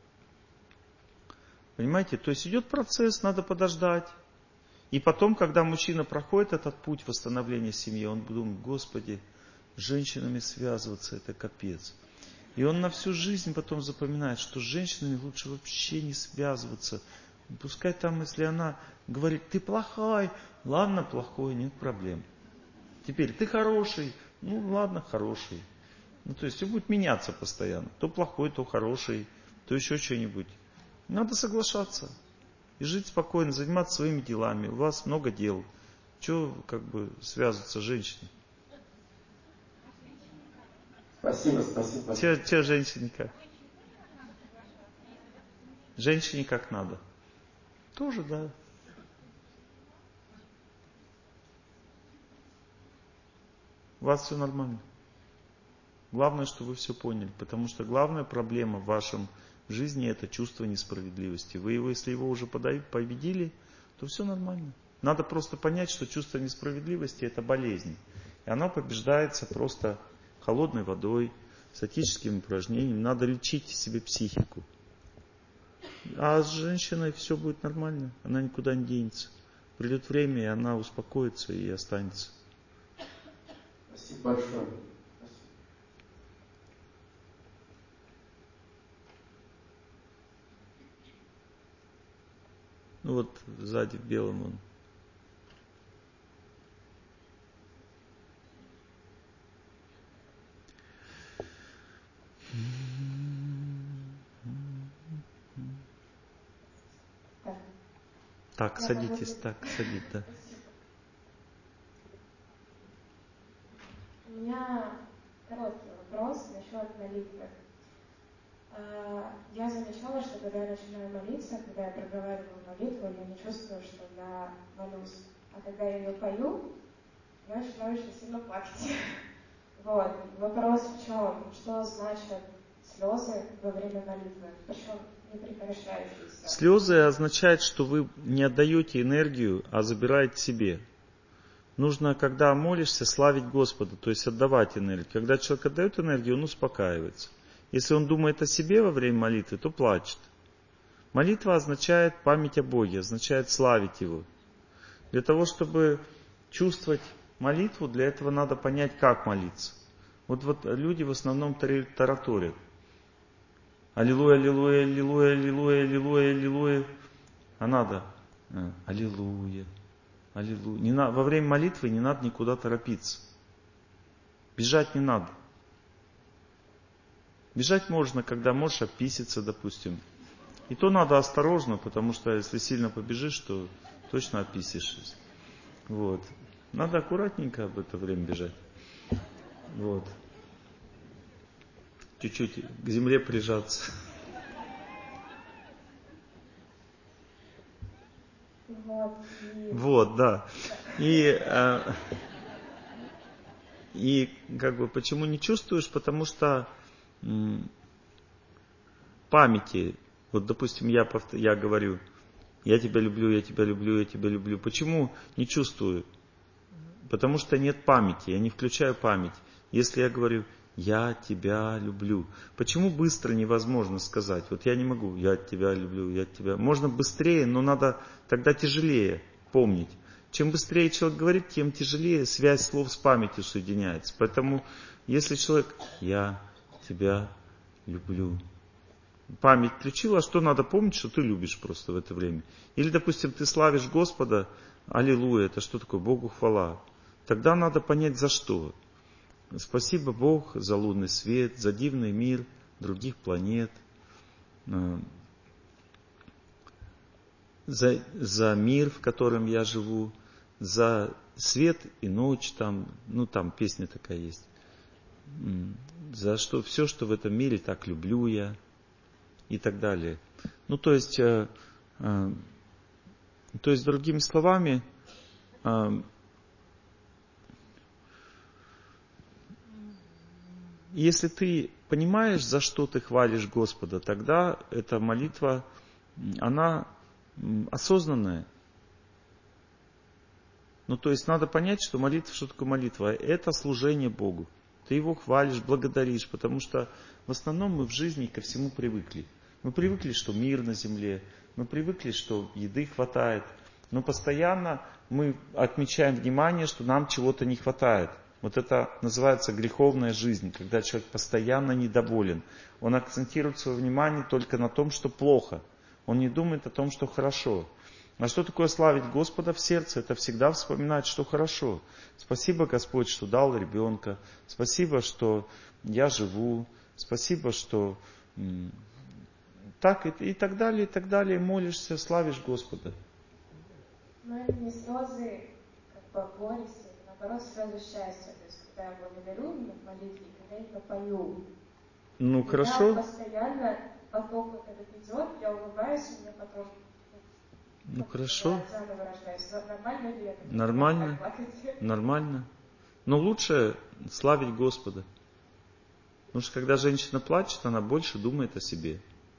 [SPEAKER 1] Понимаете? То есть идет процесс, надо подождать. И потом, когда мужчина проходит этот путь восстановления семьи, он думает, Господи, с женщинами связываться это капец. И он на всю жизнь потом запоминает, что с женщинами лучше вообще не связываться. Пускай там, если она говорит, ты плохой, ладно, плохой, нет проблем. Теперь, ты хороший, ну ладно, хороший. Ну, то есть все будет меняться постоянно. То плохой, то хороший, то еще что-нибудь. Надо соглашаться. И жить спокойно, заниматься своими делами. У вас много дел. Чего как бы связываться с женщиной?
[SPEAKER 3] Спасибо, спасибо.
[SPEAKER 1] Че, че женщине как? Женщине как надо. Тоже, да. У вас все нормально. Главное, что вы все поняли. Потому что главная проблема в вашем жизни это чувство несправедливости. Вы его, если его уже победили, то все нормально. Надо просто понять, что чувство несправедливости это болезнь. И оно побеждается просто холодной водой, статическим упражнением. Надо лечить себе психику. А с женщиной все будет нормально. Она никуда не денется. Придет время, и она успокоится и останется.
[SPEAKER 3] Спасибо большое.
[SPEAKER 1] Ну вот сзади в белом он.
[SPEAKER 2] Так,
[SPEAKER 1] Так,
[SPEAKER 2] Я
[SPEAKER 1] садитесь,
[SPEAKER 2] могу-
[SPEAKER 1] так, садитесь, да.
[SPEAKER 2] У меня короткий вопрос насчет молитвы. А, Я замечала, что когда я начинаю молиться, когда я проговариваю молитву, я не чувствую, что я молюсь. А когда я ее пою, я начинаю очень сильно плакать. Вот. Вопрос в чем? Что значит слезы во время молитвы? Причем не прекращающиеся.
[SPEAKER 1] Слезы означают, что вы не отдаете энергию, а забираете себе. Нужно, когда молишься, славить Господа, то есть отдавать энергию. Когда человек отдает энергию, он успокаивается. Если он думает о себе во время молитвы, то плачет. Молитва означает память о Боге, означает славить Его. Для того, чтобы чувствовать молитву, для этого надо понять, как молиться. Вот, вот люди в основном тараторят. Аллилуйя, аллилуйя, аллилуйя, аллилуйя, аллилуйя, аллилуйя. А надо а, аллилуйя, аллилуйя. Не на, во время молитвы не надо никуда торопиться. Бежать не надо. Бежать можно, когда можешь описаться, допустим. И то надо осторожно, потому что если сильно побежишь, то точно описишься. Вот. Надо аккуратненько в это время бежать. Вот. Чуть-чуть к земле прижаться.
[SPEAKER 2] Вот, и...
[SPEAKER 1] Вот, да. И, э, и как бы почему не чувствуешь? Потому что м, памяти, вот допустим, я, повтор, я говорю, я тебя люблю, я тебя люблю, я тебя люблю. Почему не чувствую? Потому что нет памяти, я не включаю память. Если я говорю, я тебя люблю. Почему быстро невозможно сказать? Вот я не могу, я тебя люблю, я тебя... Можно быстрее, но надо тогда тяжелее помнить. Чем быстрее человек говорит, тем тяжелее связь слов с памятью соединяется. Поэтому, если человек, я тебя люблю, память включила, что надо помнить, что ты любишь просто в это время. Или, допустим, ты славишь Господа, аллилуйя, это что такое? Богу хвала. Тогда надо понять, за что. Спасибо Бог за лунный свет, за дивный мир других планет. за, за мир, в котором я живу, за свет и ночь, там, ну там песня такая есть, за что, все, что в этом мире, так люблю я, и так далее. Ну, то есть, э, э, то есть, другими словами, э, если ты понимаешь, за что ты хвалишь Господа, тогда эта молитва, она осознанная. Ну, то есть, надо понять, что молитва, что такое молитва? Это служение Богу. Ты Его хвалишь, благодаришь, потому что в основном мы в жизни ко всему привыкли. Мы привыкли, что мир на земле, мы привыкли, что еды хватает, но постоянно мы отмечаем внимание, что нам чего-то не хватает. Вот это называется греховная жизнь, когда человек постоянно недоволен. Он акцентирует свое внимание только на том, что плохо. Он не думает о том, что хорошо. А что такое славить Господа в сердце? Это всегда вспоминать, что хорошо. Спасибо, Господь, что дал ребенка. Спасибо, что я живу. Спасибо, что м, так и, и так далее, и так далее. Молишься, славишь Господа.
[SPEAKER 2] Но это не слезы, как бы горести, наоборот, слезы счастья. То есть, когда я благодарю в молитве, когда я это пою.
[SPEAKER 1] Ну,
[SPEAKER 2] и
[SPEAKER 1] хорошо.
[SPEAKER 2] Я постоянно поток вот этот идет, я улыбаюсь, у меня потом...
[SPEAKER 1] Ну, хорошо.
[SPEAKER 2] Я заново рождаюсь. Нормально ли это?
[SPEAKER 1] Нормально. Нормально. Но лучше славить Господа. Потому что когда женщина плачет, она больше думает о себе.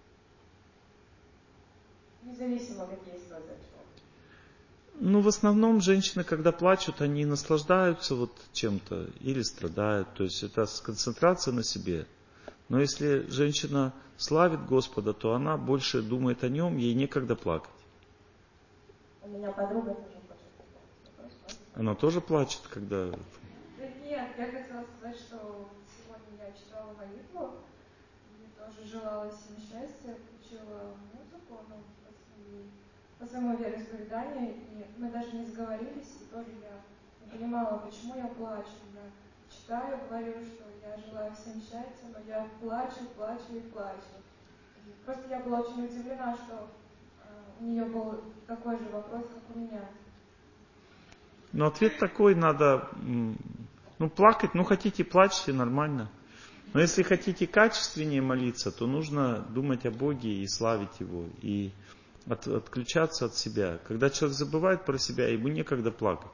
[SPEAKER 2] Независимо, какие слезы.
[SPEAKER 1] Ну, в основном женщины, когда плачут, они наслаждаются вот чем-то или страдают. То есть это концентрация на себе. Но если женщина славит Господа, то она больше думает о нем, ей некогда плакать.
[SPEAKER 2] У меня подруга тоже плачет.
[SPEAKER 1] Она тоже плачет, когда...
[SPEAKER 2] Да нет, я хотела сказать, что сегодня я читала молитву, и тоже желала всем счастья, включила музыку, ну, по, по своему вероисповеданию, и мы даже не сговорились, и тоже я не понимала, почему я плачу. Я читаю, говорю, что я желаю всем счастья, но я плачу, плачу и плачу. И просто я была очень удивлена, что у нее был такой же вопрос, как у меня.
[SPEAKER 1] Ну, ответ такой, надо, ну, плакать, ну, хотите, плачьте, нормально. Но если хотите качественнее молиться, то нужно думать о Боге и славить Его, и от, отключаться от себя. Когда человек забывает про себя, ему некогда плакать.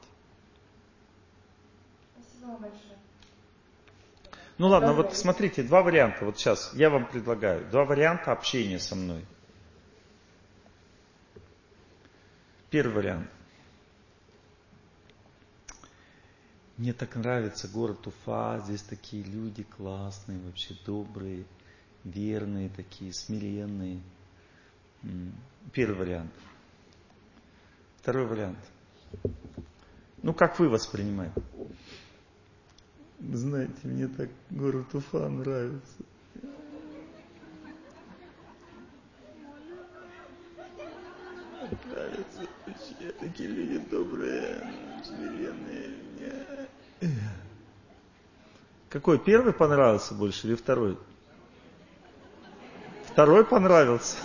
[SPEAKER 2] Спасибо вам большое.
[SPEAKER 1] Ну ладно, вот смотрите, два варианта. Вот сейчас я вам предлагаю. Два варианта общения со мной. Первый вариант. Мне так нравится город Уфа. Здесь такие люди классные, вообще добрые, верные такие, смиренные. Первый вариант. Второй вариант. Ну, как вы воспринимаете? Знаете, мне так город Уфа нравится. Нравится вообще. Такие люди добрые, смиренные. Какой, первый понравился больше или второй? Второй понравился.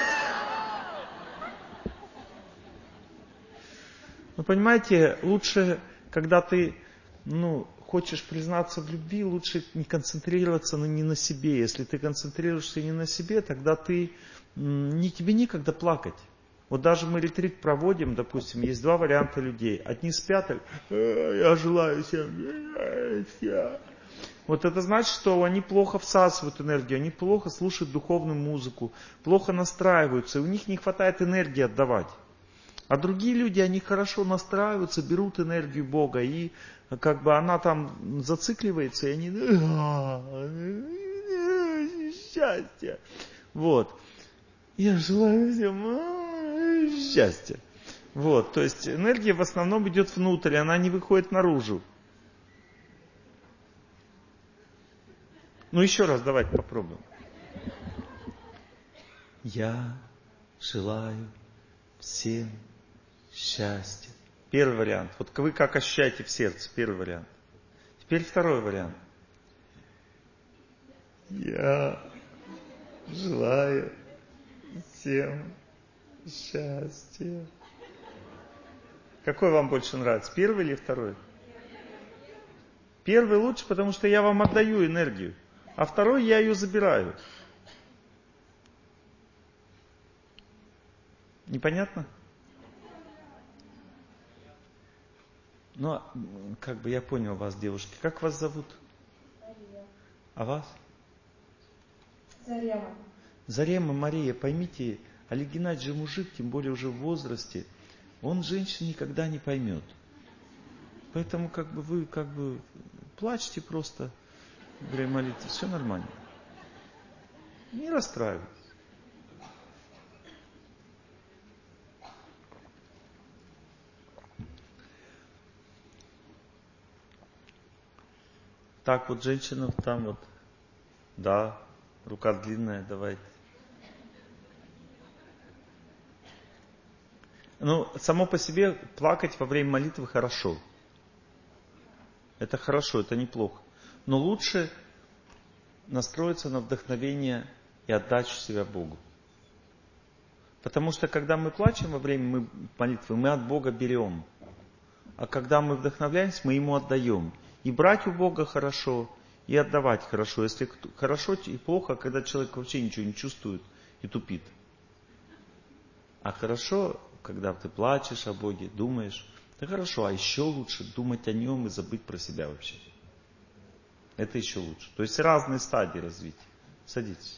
[SPEAKER 1] Ну, понимаете, лучше, когда ты, ну, хочешь признаться в любви, лучше не концентрироваться на, не на себе. Если ты концентрируешься не на себе, тогда ты, не, тебе некогда плакать. Вот даже мы ретрит проводим, допустим, есть два варианта людей. Одни спят, я желаю всем счастья. Вот это значит, что они плохо всасывают энергию, они плохо слушают духовную музыку, плохо настраиваются, и у них не хватает энергии отдавать. А другие люди, они хорошо настраиваются, берут энергию Бога, и как бы она там зацикливается, и они... Счастье! Вот. Я желаю всем счастья. Вот. То есть энергия в основном идет внутрь, она не выходит наружу. Ну еще раз давайте попробуем. Я желаю всем счастья. Первый вариант. Вот вы как ощущаете в сердце? Первый вариант. Теперь второй вариант. Я желаю всем Счастье. Какой вам больше нравится, первый или второй? Первый лучше, потому что я вам отдаю энергию, а второй я ее забираю. Непонятно? Ну, как бы я понял вас, девушки. Как вас зовут?
[SPEAKER 2] Мария.
[SPEAKER 1] А вас?
[SPEAKER 2] Зарема.
[SPEAKER 1] Зарема Мария, поймите, Олег Геннадьевич же мужик, тем более уже в возрасте, он женщин никогда не поймет. Поэтому как бы вы как бы плачьте просто, во время молитвы, все нормально. Не расстраивайтесь. Так вот, женщина там вот, да, рука длинная, давайте. Ну, само по себе плакать во время молитвы хорошо. Это хорошо, это неплохо. Но лучше настроиться на вдохновение и отдачу себя Богу. Потому что когда мы плачем во время молитвы, мы от Бога берем. А когда мы вдохновляемся, мы Ему отдаем. И брать у Бога хорошо, и отдавать хорошо. Если хорошо и плохо, когда человек вообще ничего не чувствует и тупит. А хорошо, когда ты плачешь о Боге, думаешь, это хорошо. А еще лучше думать о Нем и забыть про себя вообще. Это еще лучше. То есть разные стадии развития. Садитесь.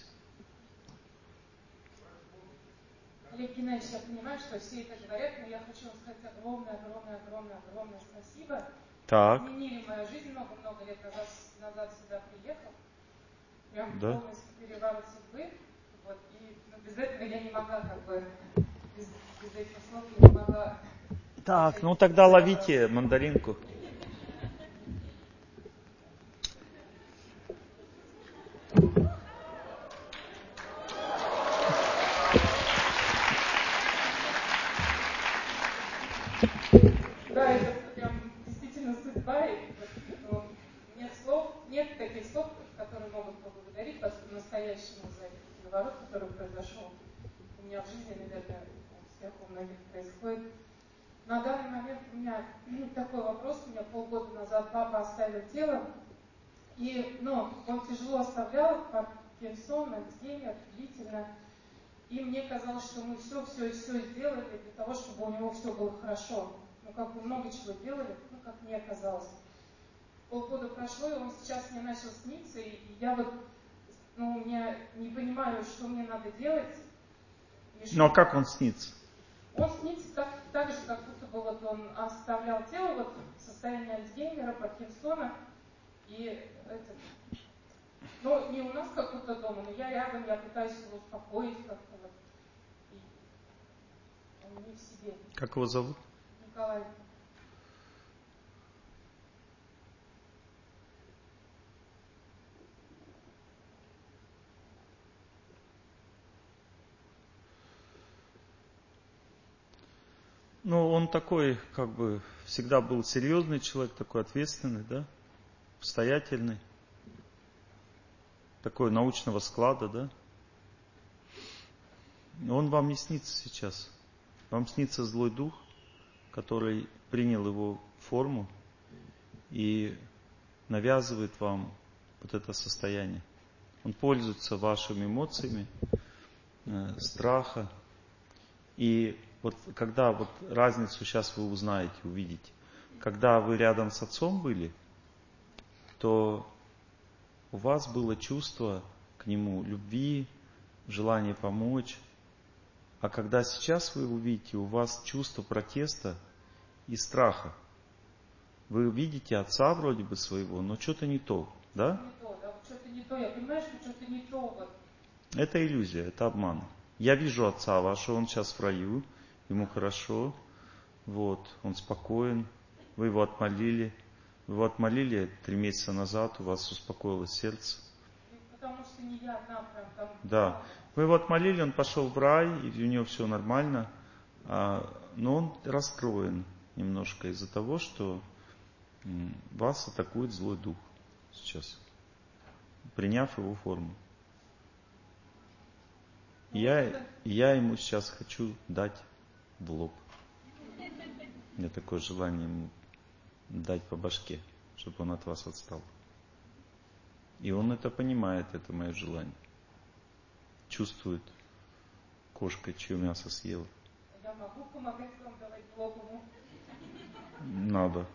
[SPEAKER 4] Олег Геннадьевич, я понимаю, что все это говорят, но я хочу вам сказать огромное, огромное, огромное, огромное спасибо.
[SPEAKER 1] Так.
[SPEAKER 4] Изменили мою жизнь много-много лет назад, назад сюда приехал. Прям
[SPEAKER 1] Да?
[SPEAKER 4] полностью переворот судьбы. Вот, и ну, без этого я не могла, как бы, без, без этих слов я не могла.
[SPEAKER 1] Так, ну тогда ловите мандаринку.
[SPEAKER 4] Да, это прям действительно судьба. И, ну, нет слов, нет таких слов, которые могут поблагодарить вас по-настоящему за этот переворот, который произошел у меня в жизни, наверное, у всех, у многих происходит. На данный момент у меня такой вопрос, у меня полгода назад папа оставил тело, и, ну, он тяжело оставлял, Паркинсон, Альцгеймер, длительно, и мне казалось, что мы все, все и все сделали для того, чтобы у него все было хорошо. Ну, как бы много чего делали, ну, как мне казалось. Полгода прошло, и он сейчас мне начал сниться, и я вот, ну, я не понимаю, что мне надо делать.
[SPEAKER 1] Ну, а как он снится?
[SPEAKER 4] Он снится так, так же, как будто бы вот он оставлял тело, вот состояние Альцгеймера, Паркинсона, и это, ну, не у нас как будто дома, но я рядом, я пытаюсь его успокоить как-то вот, и он не в себе.
[SPEAKER 1] Как его зовут?
[SPEAKER 4] Николай.
[SPEAKER 1] Ну, он такой, как бы, всегда был серьезный человек, такой ответственный, да, обстоятельный, такой научного склада, да. Но он вам не снится сейчас. Вам снится злой дух, который принял его форму и навязывает вам вот это состояние. Он пользуется вашими эмоциями, э, страха. И вот когда вот разницу сейчас вы узнаете, увидите. Когда вы рядом с отцом были, то у вас было чувство к нему любви, желание помочь. А когда сейчас вы увидите, у вас чувство протеста и страха. Вы видите отца вроде бы своего, но что-то не то, да?
[SPEAKER 4] Не то, да, что-то не то, я понимаю, что что-то не то. Вот.
[SPEAKER 1] Это иллюзия, это обман. Я вижу отца вашего, он сейчас в раю, ему хорошо, вот, он спокоен, вы его отмолили, вы его отмолили три месяца назад, у вас успокоилось сердце.
[SPEAKER 4] Потому что не я одна прям там.
[SPEAKER 1] Да, вы его отмолили, он пошел в рай, и у него все нормально, а, но он расстроен немножко из-за того, что м, вас атакует злой дух сейчас, приняв его форму. Я, я ему сейчас хочу дать в лоб. У меня такое желание ему дать по башке, чтобы он от вас отстал. И он это понимает, это мое желание. Чувствует кошка, чье мясо съела.
[SPEAKER 4] Я могу помогать вам давать в лоб ему?
[SPEAKER 1] Надо.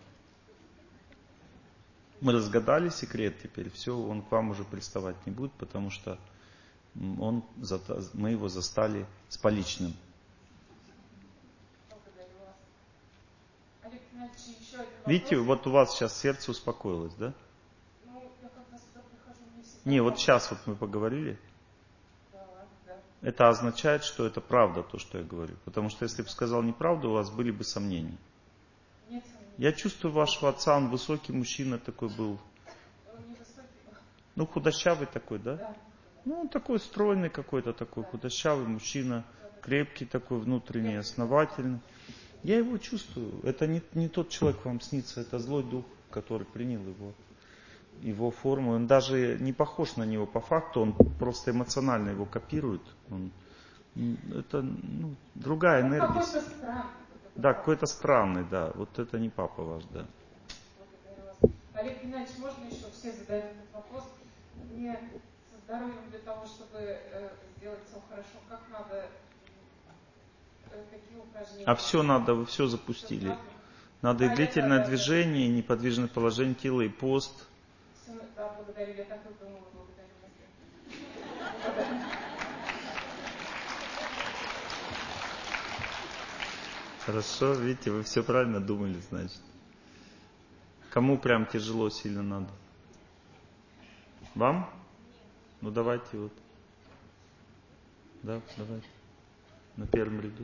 [SPEAKER 1] Мы разгадали секрет теперь, все, он к вам уже приставать не будет, потому что он, мы его застали с поличным.
[SPEAKER 4] Благодарю вас. Олег Геннадьевич, еще один вопрос.
[SPEAKER 1] Видите, вот у вас сейчас сердце успокоилось, да?
[SPEAKER 4] Ну, я когда сюда прихожу, мне всегда...
[SPEAKER 1] Не, вот сейчас вот мы поговорили.
[SPEAKER 4] Да, да.
[SPEAKER 1] Это означает, что это правда, то, что я говорю. Потому что если бы сказал неправду, у вас были бы сомнения.
[SPEAKER 4] Нет сомнений.
[SPEAKER 1] Я чувствую вашего отца, он высокий мужчина такой был.
[SPEAKER 4] Он не высокий.
[SPEAKER 1] Ну, худощавый такой, да?
[SPEAKER 4] Да.
[SPEAKER 1] Ну, он такой стройный какой-то такой, худощавый мужчина, крепкий такой, внутренний, основательный. Я его чувствую. Это не, не тот человек вам снится, это злой дух, который принял его, его форму. Он даже не похож на него по факту, он просто эмоционально его копирует. Он, это ну, другая энергия.
[SPEAKER 4] Какой-то странный.
[SPEAKER 1] Да, какой-то странный, да. Вот это не папа ваш, да.
[SPEAKER 4] Благодарю вас. Олег Геннадьевич, можно еще все задают этот вопрос? Мне со здоровьем для того, чтобы э, сделать все хорошо, как надо, э, какие упражнения?
[SPEAKER 1] А все надо, вы все запустили.
[SPEAKER 4] Все
[SPEAKER 1] Надо
[SPEAKER 4] да,
[SPEAKER 1] и длительное
[SPEAKER 4] да, да,
[SPEAKER 1] движение, и неподвижное положение тела, и пост.
[SPEAKER 4] Все, да, благодарю, я так и думала, благодарю вас.
[SPEAKER 1] Хорошо, видите, вы все правильно думали, значит. Кому прям тяжело сильно надо? Вам? Ну давайте вот. Да, давайте. На первом ряду.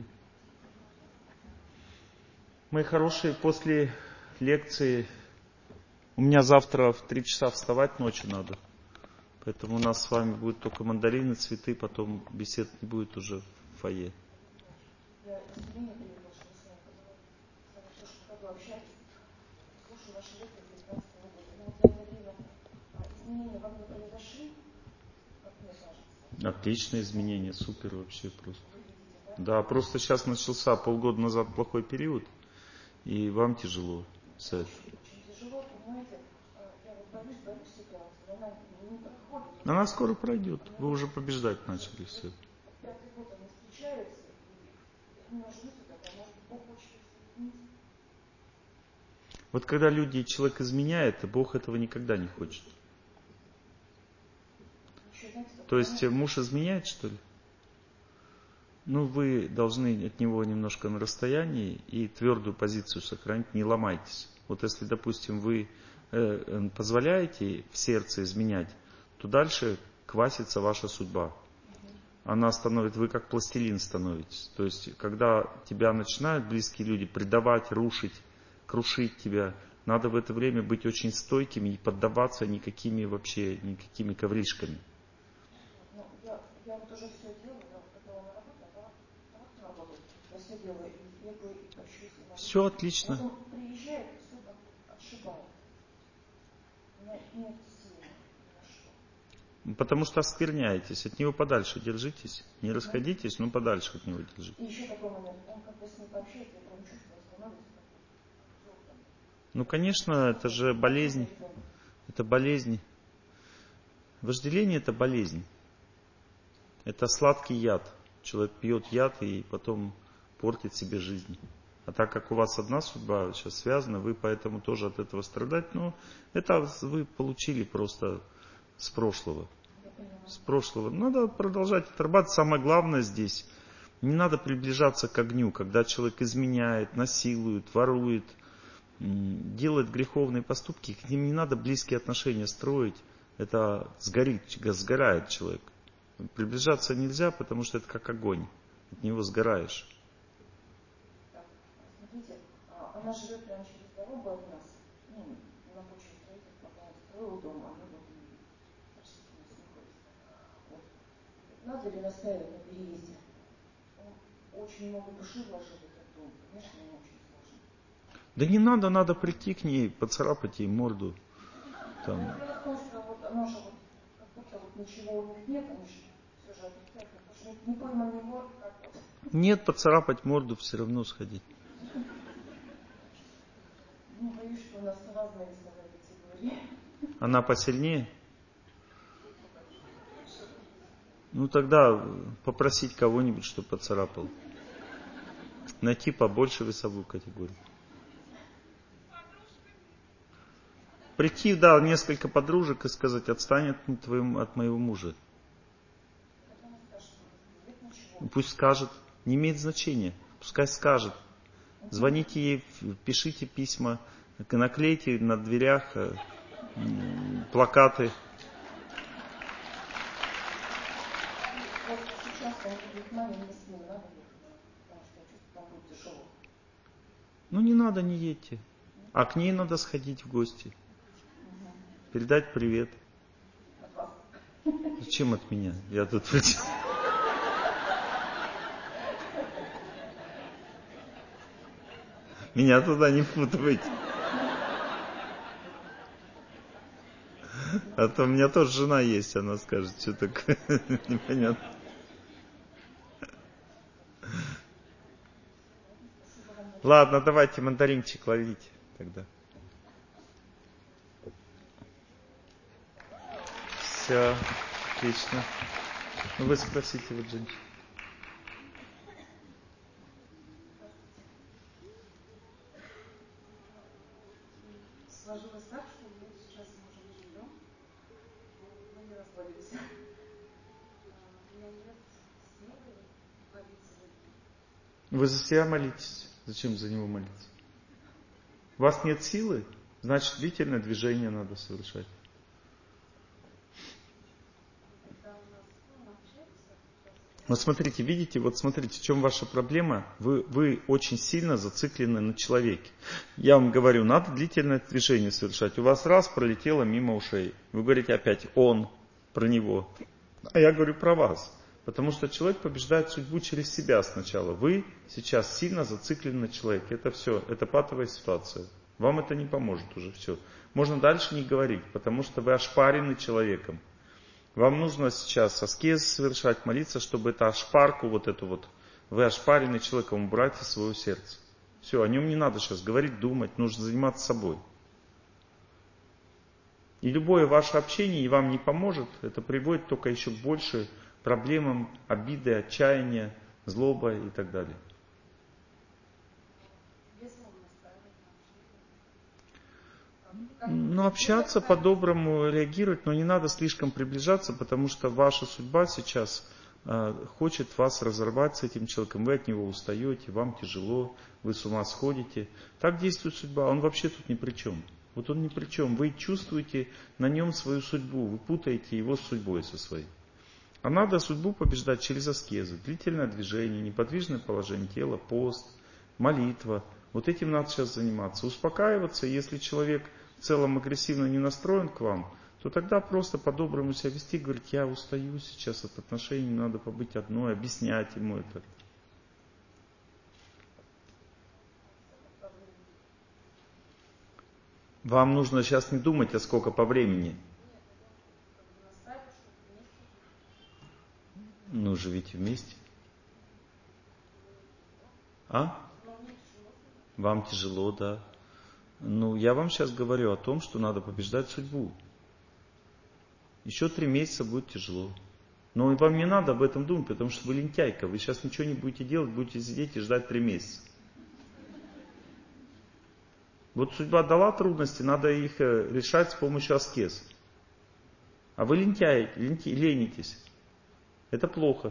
[SPEAKER 1] Мои хорошие, после лекции у меня завтра в три часа вставать ночью надо. Поэтому у нас с вами будет только мандарины, цветы, потом бесед не будет уже в фойе.
[SPEAKER 5] Я извини, перевожу, что с вами поговорить. В прошлом году общались, слушаю ваши лекции с девятнадцатого года. Но вот за это время изменения во мне произошли, как мне кажется.
[SPEAKER 1] Отличное изменение, супер вообще просто. Да, просто сейчас начался полгода назад плохой период, и вам тяжело с этим.
[SPEAKER 5] Очень тяжело, понимаете, я вот боюсь, боюсь ситуации, но она не проходит.
[SPEAKER 1] Она скоро пройдет, вы уже побеждать начали все.
[SPEAKER 5] Пятый год они встречаются, и не жду сюда, а может Бог хочет их соединить.
[SPEAKER 1] Вот когда люди, человек изменяет, Бог этого никогда не хочет.
[SPEAKER 5] Еще, знаете,
[SPEAKER 1] То есть муж изменяет, что ли? Ну, вы должны от него немножко на расстоянии и твердую позицию сохранить, не ломайтесь. Вот если, допустим, вы э, позволяете в сердце изменять, то дальше квасится ваша судьба. Она становится, вы как пластилин становитесь. То есть, когда тебя начинают близкие люди предавать, рушить, крушить тебя, надо в это время быть очень стойким и не поддаваться никакими вообще, никакими ковришками.
[SPEAKER 5] Ну, я, я вот уже все делаю, я вот когда на работе, а так, так на работу, я все делаю, и бегаю, и тащусь. И
[SPEAKER 1] все отлично.
[SPEAKER 5] Вот он приезжает, и все так отшибает. У меня нет силы ни на что.
[SPEAKER 1] Потому что оскверняетесь, от него подальше держитесь. Не расходитесь, но подальше от него держитесь.
[SPEAKER 5] И еще такой момент, он когда с ним пообщается, я прям чувствую, останавливается.
[SPEAKER 1] Ну, конечно, это же болезнь. Это болезнь. Вожделение – это болезнь. Это сладкий яд. Человек пьет яд и потом портит себе жизнь. А так как у вас одна судьба сейчас связана, вы поэтому тоже от этого страдаете. Ну, это вы получили просто с прошлого. С прошлого. Надо продолжать отрабатывать. Самое главное здесь, не надо приближаться к огню, когда человек изменяет, насилует, ворует, делает греховные поступки, к ним не надо близкие отношения строить. Это сгорит, сгорает человек. Приближаться нельзя, потому что это как огонь. От него сгораешь.
[SPEAKER 5] Так, смотрите, она живет прямо через дорогу от нас. Ну, на почве строительства, пока он строил дом, они вот растительность находится. Вот. Надо ли настаивать на переезде? Он очень много души вложил в этот дом. Конечно, ему очень сложно.
[SPEAKER 1] Да не надо, надо прийти к ней, поцарапать ей морду. Там.
[SPEAKER 5] Дело в том, что вот она же вот, как будто вот ничего у них нет, они же все же отрицательно, потому что не пойман не вор, как вот.
[SPEAKER 1] Нет, поцарапать морду все равно сходить.
[SPEAKER 5] Ну, боюсь, что у нас разные весовые категории.
[SPEAKER 1] Она посильнее? Ну тогда попросить кого-нибудь, чтобы поцарапал. Найти побольше весовую категорию. Прийти, да, несколько подружек и сказать: отстань от, твоему, от моего мужа. Пусть скажет, не имеет значения, пускай скажет. Звоните ей, пишите письма, наклейте на дверях плакаты.
[SPEAKER 5] Вот сейчас он будет маленький, с ним надо ехать, потому что я чувствую, там будет тяжело.
[SPEAKER 1] Ну не надо, не едьте. А к ней надо сходить в гости. Угу. Передать привет.
[SPEAKER 5] От вас.
[SPEAKER 1] Зачем от меня? Я тут... Меня туда не впутывайте. А то у меня тоже жена есть, она скажет, что такое непонятно. Ладно, давайте мандаринчик ловите тогда. Все, отлично. Ну вы спросите, вот, женщина.
[SPEAKER 4] Сложилось так, что мы сейчас с мужем живем, мы не разводимся. У меня нет силы молиться за него.
[SPEAKER 1] Вы за себя молитесь. Зачем за него молиться? У вас нет силы? Значит, длительное движение надо совершать. Вот смотрите, видите, вот смотрите, в чем ваша проблема. Вы, вы очень сильно зациклены на человеке. Я вам говорю, надо длительное движение совершать. У вас раз пролетело мимо ушей. Вы говорите опять он, про него. А я говорю про вас. Потому что человек побеждает судьбу через себя сначала. Вы сейчас сильно зациклены на человеке. Это все, это патовая ситуация. Вам это не поможет уже, все. Можно дальше не говорить, потому что вы ошпарены человеком. Вам нужно сейчас аскез совершать, молиться, чтобы эту ошпарку, вот эту вот, вы ошпаренный человеком, убрать из своего сердца. Все, о нем не надо сейчас говорить, думать, нужно заниматься собой. И любое ваше общение и вам не поможет, это приводит только еще к больше проблемам, обиды, отчаяния, злоба и так далее. Ну, общаться по-доброму, реагировать, но не надо слишком приближаться, потому что ваша судьба сейчас э, хочет вас разорвать с этим человеком. Вы от него устаете, вам тяжело, вы с ума сходите. Так действует судьба, он вообще тут ни при чем. Вот он ни при чем. Вы чувствуете на нем свою судьбу, вы путаете его с судьбой со своей. А надо судьбу побеждать через аскезы, длительное движение, неподвижное положение тела, пост, молитва. Вот этим надо сейчас заниматься. Успокаиваться, если человек в целом агрессивно не настроен к вам, то тогда просто по-доброму себя вести, говорить: я устаю сейчас от отношений, надо побыть одной, объяснять ему это. Вам нужно сейчас не думать, а сколько по времени. Ну, живите вместе. А? Вам тяжело, да. Ну, я вам сейчас говорю о том, что надо побеждать судьбу. Еще три месяца будет тяжело. Но вам не надо об этом думать, потому что вы лентяйка. Вы сейчас ничего не будете делать, будете сидеть и ждать три месяца. Вот судьба дала трудности, надо их решать с помощью аскез. А вы лентяй, ленти, ленитесь. Это плохо.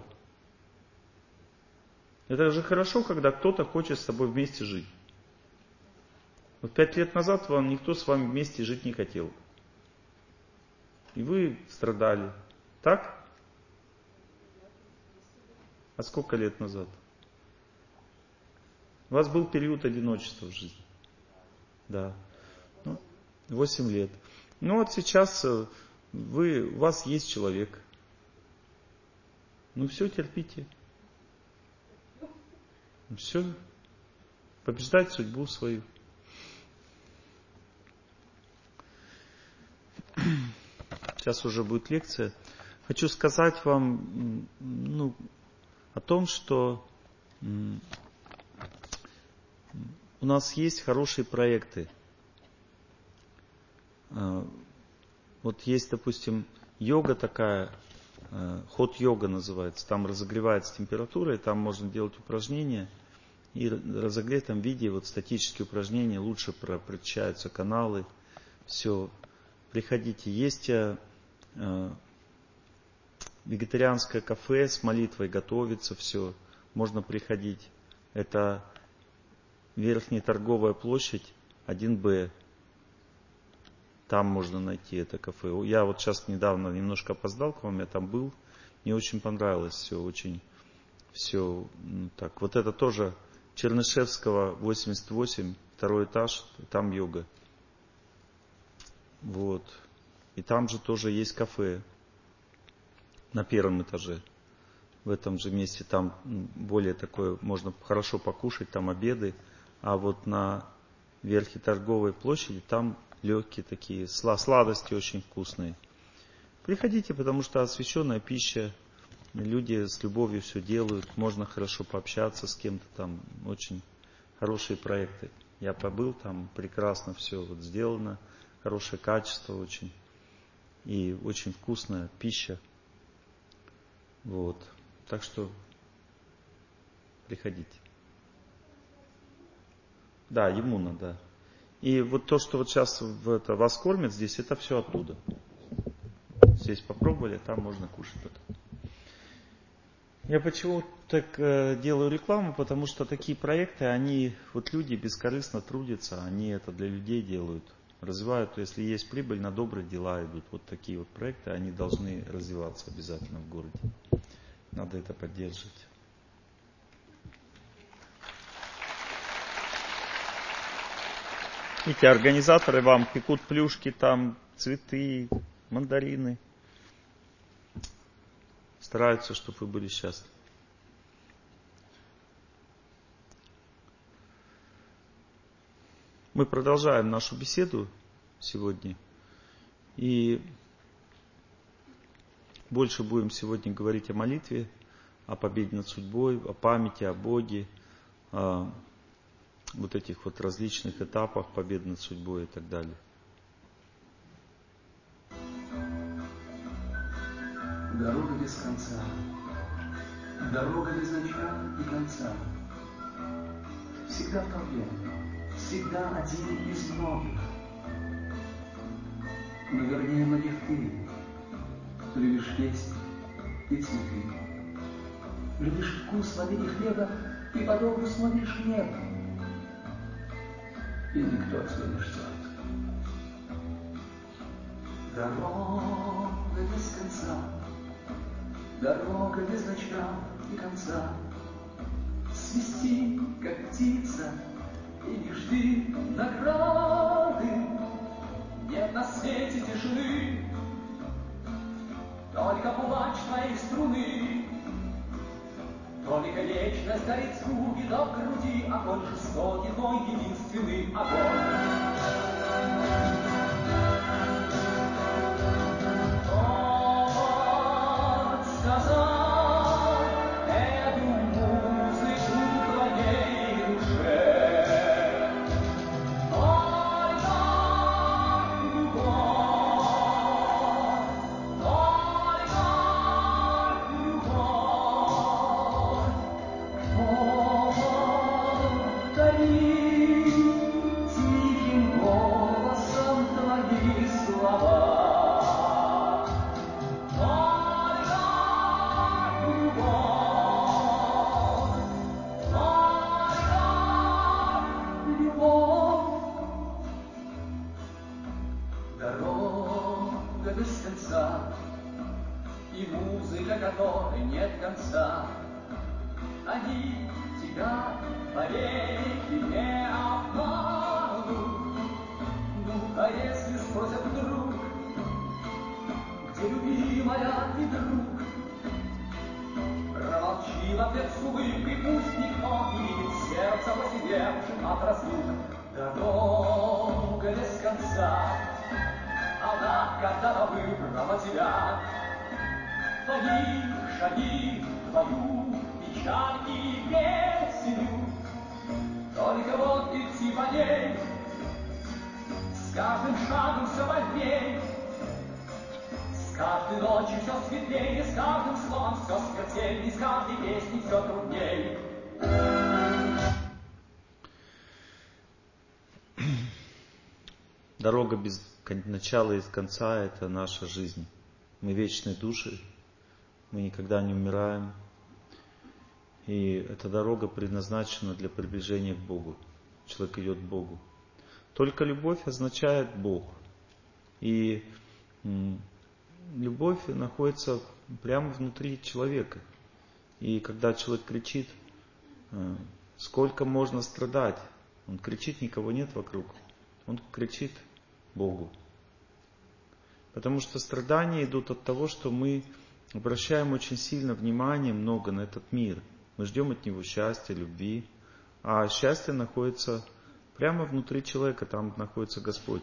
[SPEAKER 1] Это же хорошо, когда кто-то хочет с тобой вместе жить. Вот пять лет назад вам никто с вами вместе жить не хотел. И вы страдали. Так? А сколько лет назад? У вас был период одиночества в жизни. Да. Ну, восемь лет. Ну вот сейчас вы, у вас есть человек. Ну все, терпите. Все. Побеждать судьбу свою. Сейчас уже будет лекция. хочу сказать вам ну, о том, что у нас есть хорошие проекты. Вот есть, допустим, йога такая, хот-йога называется, там разогревается температура, и там можно делать упражнения, и в разогретом виде вот статические упражнения лучше прочищаются каналы, все. Приходите, есть вегетарианское кафе с молитвой, готовится все, можно приходить. Это Верхняя торговая площадь один бэ. Там можно найти это кафе. Я вот сейчас недавно немножко опоздал к вам, я там был. Мне очень понравилось все, очень все ну, так. Вот это тоже Чернышевского восемьдесят восемь, второй этаж, там йога. Вот. И там же тоже есть кафе на первом этаже. В этом же месте там более такое, можно хорошо покушать, там обеды. А вот на Верхней торговой площади там легкие такие, сладости очень вкусные. Приходите, потому что освященная пища, люди с любовью все делают, можно хорошо пообщаться с кем-то там, очень хорошие проекты. Я побыл там, прекрасно все вот сделано, хорошее качество очень и очень вкусная пища. Вот, так что приходите. Да, Емуна, да. И вот то, что вот сейчас в это, вас кормят здесь, это все оттуда. Здесь попробовали, там можно кушать потом. Я почему так э, делаю рекламу, потому что такие проекты, они, вот люди бескорыстно трудятся, они это для людей делают, развивают. Если есть прибыль, на добрые дела идут. Вот такие вот проекты, они должны развиваться обязательно в городе. Надо это поддерживать. Видите, организаторы вам пекут плюшки, там цветы, мандарины. Стараются, чтобы вы были счастливы. Мы продолжаем нашу беседу сегодня. И больше будем сегодня говорить о молитве, о победе над судьбой, о памяти, о Боге, о вот этих вот различных этапах победы над судьбой и так далее.
[SPEAKER 6] Дорога без конца, дорога без начала и конца. Всегда в толпе, всегда один из многих. Но вернее многих ты любишь песни и цветы. Любишь вкус воды и хлеба, и подолгу смотришь в небо. И никто тебя не ждет. Дорога без конца, дорога без начала и конца. Свисти, как птица, и не жди награды. Нет на свете тишины, только плач твоей струны. Только вечность горит в звуке до груди, огонь жестокий, твой единственный огонь. Тот сказал эту музыку твоей душе, только любовь, только любовь. Повтори тихим голосом твои слова. Только любовь, только любовь. Дорога без конца, и музыка, которой нет конца. Они тебя навеки не обманут. Ну, а если спросят вдруг, где любимая и друг, промолчи в ответ с улыбкой, пусть никто не видит сердца, посидевшим от разлук. Дорога без конца, она когда-то выбрала тебя. твои шаги, твою печаль и песню. Только вот идти по ней, с каждым шагом все больней, с каждой ночью все светлее, с каждым словом все смертельней, с каждой песней все трудней.
[SPEAKER 1] Дорога без начала и конца – это наша жизнь. Мы вечные души, мы никогда не умираем. И эта дорога предназначена для приближения к Богу. Человек идет к Богу. Только любовь означает Бог. И любовь находится прямо внутри человека. И когда человек кричит, сколько можно страдать, он кричит, никого нет вокруг. Он кричит Богу. Потому что страдания идут от того, что мы обращаем очень сильно внимание, много на этот мир. Мы ждем от него счастья, любви. А счастье находится прямо внутри человека, там находится Господь.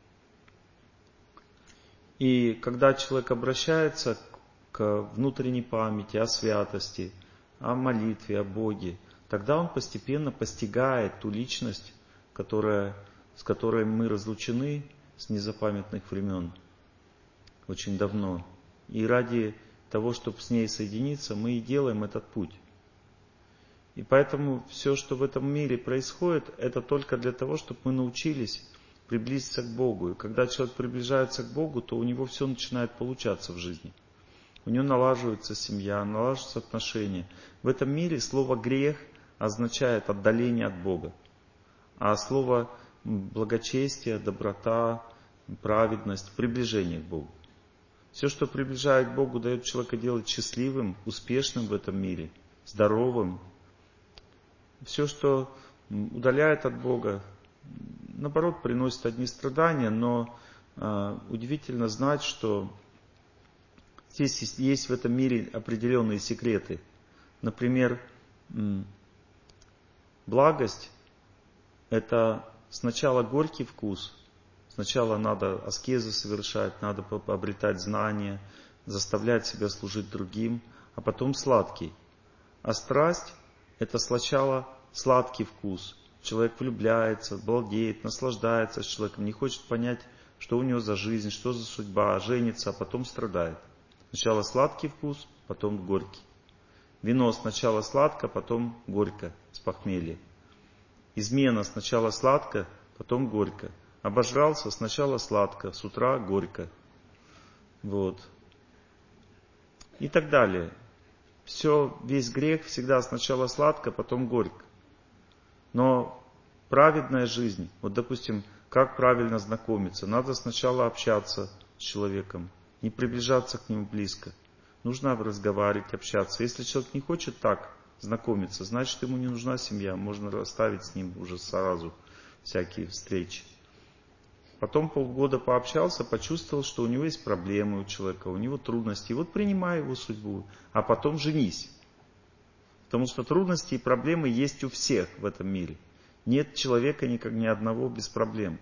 [SPEAKER 1] И когда человек обращается к внутренней памяти, о святости, о молитве, о Боге, тогда он постепенно постигает ту личность, которая, с которой мы разлучены с незапамятных времен, очень давно. И ради того, чтобы с ней соединиться, мы и делаем этот путь. И поэтому все, что в этом мире происходит, это только для того, чтобы мы научились приблизиться к Богу. И когда человек приближается к Богу, то у него все начинает получаться в жизни. У него налаживается семья, налаживаются отношения. В этом мире слово «грех» означает отдаление от Бога. А слово благочестие, доброта, праведность, приближение к Богу. Все, что приближает к Богу, дает человека делать счастливым, успешным в этом мире, здоровым. Все, что удаляет от Бога, наоборот, приносит одни страдания, но э, удивительно знать, что здесь есть, есть в этом мире определенные секреты. Например, м, благость – это сначала горький вкус, сначала надо аскезы совершать, надо обретать знания, заставлять себя служить другим, а потом сладкий. А страсть – это сначала сладкий вкус. Человек влюбляется, балдеет, наслаждается с человеком, не хочет понять, что у него за жизнь, что за судьба, женится, а потом страдает. Сначала сладкий вкус, потом горький. Вино сначала сладко, потом горько, с похмелья. Измена сначала сладко, потом горько. Обожрался, сначала сладко, с утра горько. Вот. И так далее. Все, весь грех всегда сначала сладко, потом горько. Но праведная жизнь, вот допустим, как правильно знакомиться? Надо сначала общаться с человеком, не приближаться к нему близко. Нужно разговаривать, общаться. Если человек не хочет так знакомиться, значит ему не нужна семья, можно расставить с ним уже сразу всякие встречи. Потом полгода пообщался, почувствовал, что у него есть проблемы у человека, у него трудности. И вот принимай его судьбу, а потом женись. Потому что трудности и проблемы есть у всех в этом мире. Нет человека никак ни одного без проблем.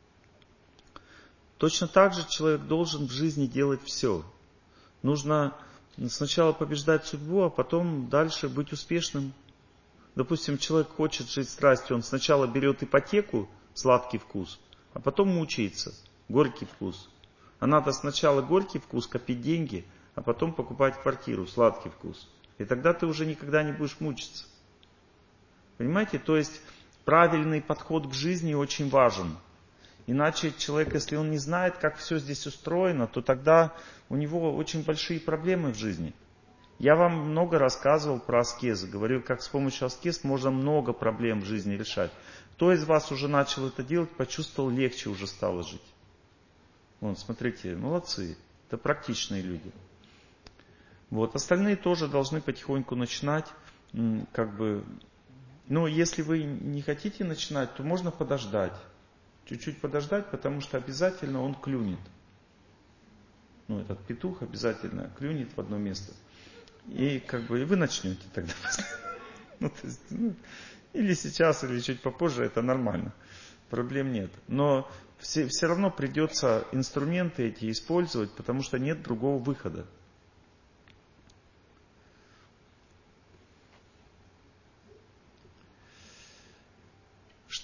[SPEAKER 1] Точно так же человек должен в жизни делать все. Нужно сначала побеждать судьбу, а потом дальше быть успешным. Допустим, человек хочет жить страстью, он сначала берет ипотеку, сладкий вкус, а потом мучается, горький вкус. А надо сначала горький вкус, копить деньги, а потом покупать квартиру, сладкий вкус. И тогда ты уже никогда не будешь мучиться. Понимаете? То есть правильный подход к жизни очень важен. Иначе человек, если он не знает, как все здесь устроено, то тогда у него очень большие проблемы в жизни. Я вам много рассказывал про аскезы. Говорил, как с помощью аскез можно много проблем в жизни решать. Кто из вас уже начал это делать, почувствовал, легче уже стало жить? Вон, смотрите, молодцы. Это практичные люди. Вот, остальные тоже должны потихоньку начинать, как бы, но если вы не хотите начинать, то можно подождать, чуть-чуть подождать, потому что обязательно он клюнет. Ну, этот петух обязательно клюнет в одно место. И как бы и вы начнете тогда. Ну, то есть, ну, или сейчас, или чуть попозже, это нормально. Проблем нет. Но все, все равно придется инструменты эти использовать, потому что нет другого выхода.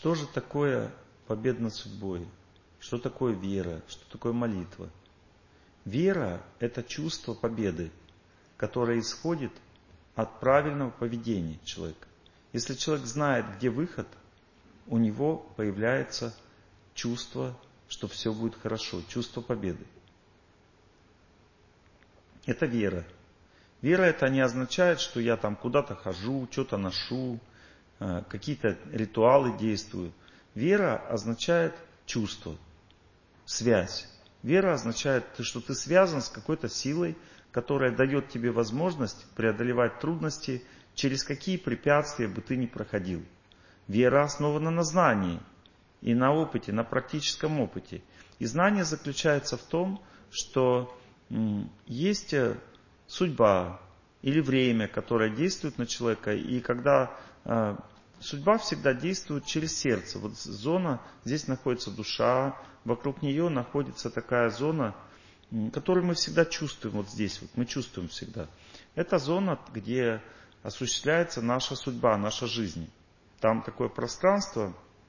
[SPEAKER 1] Что же такое победа над судьбой? Что такое вера? Что такое молитва? Вера – это чувство победы, которое исходит от правильного поведения человека. Если человек знает, где выход, у него появляется чувство, что все будет хорошо, чувство победы. Это вера. Вера это не означает, что я там куда-то хожу, что-то ношу, какие-то ритуалы действую. Вера означает чувство, связь. Вера означает, что ты связан с какой-то силой, которая дает тебе возможность преодолевать трудности, через какие препятствия бы ты ни проходил. Вера основана на знании и на опыте, на практическом опыте. И знание заключается в том, что м, есть судьба или время, которое действует на человека. И когда э, судьба всегда действует через сердце. Вот зона, здесь находится душа, вокруг нее находится такая зона, которую мы всегда чувствуем, вот здесь, вот мы чувствуем всегда. Это зона, где осуществляется наша судьба, наша жизнь. Там такое пространство,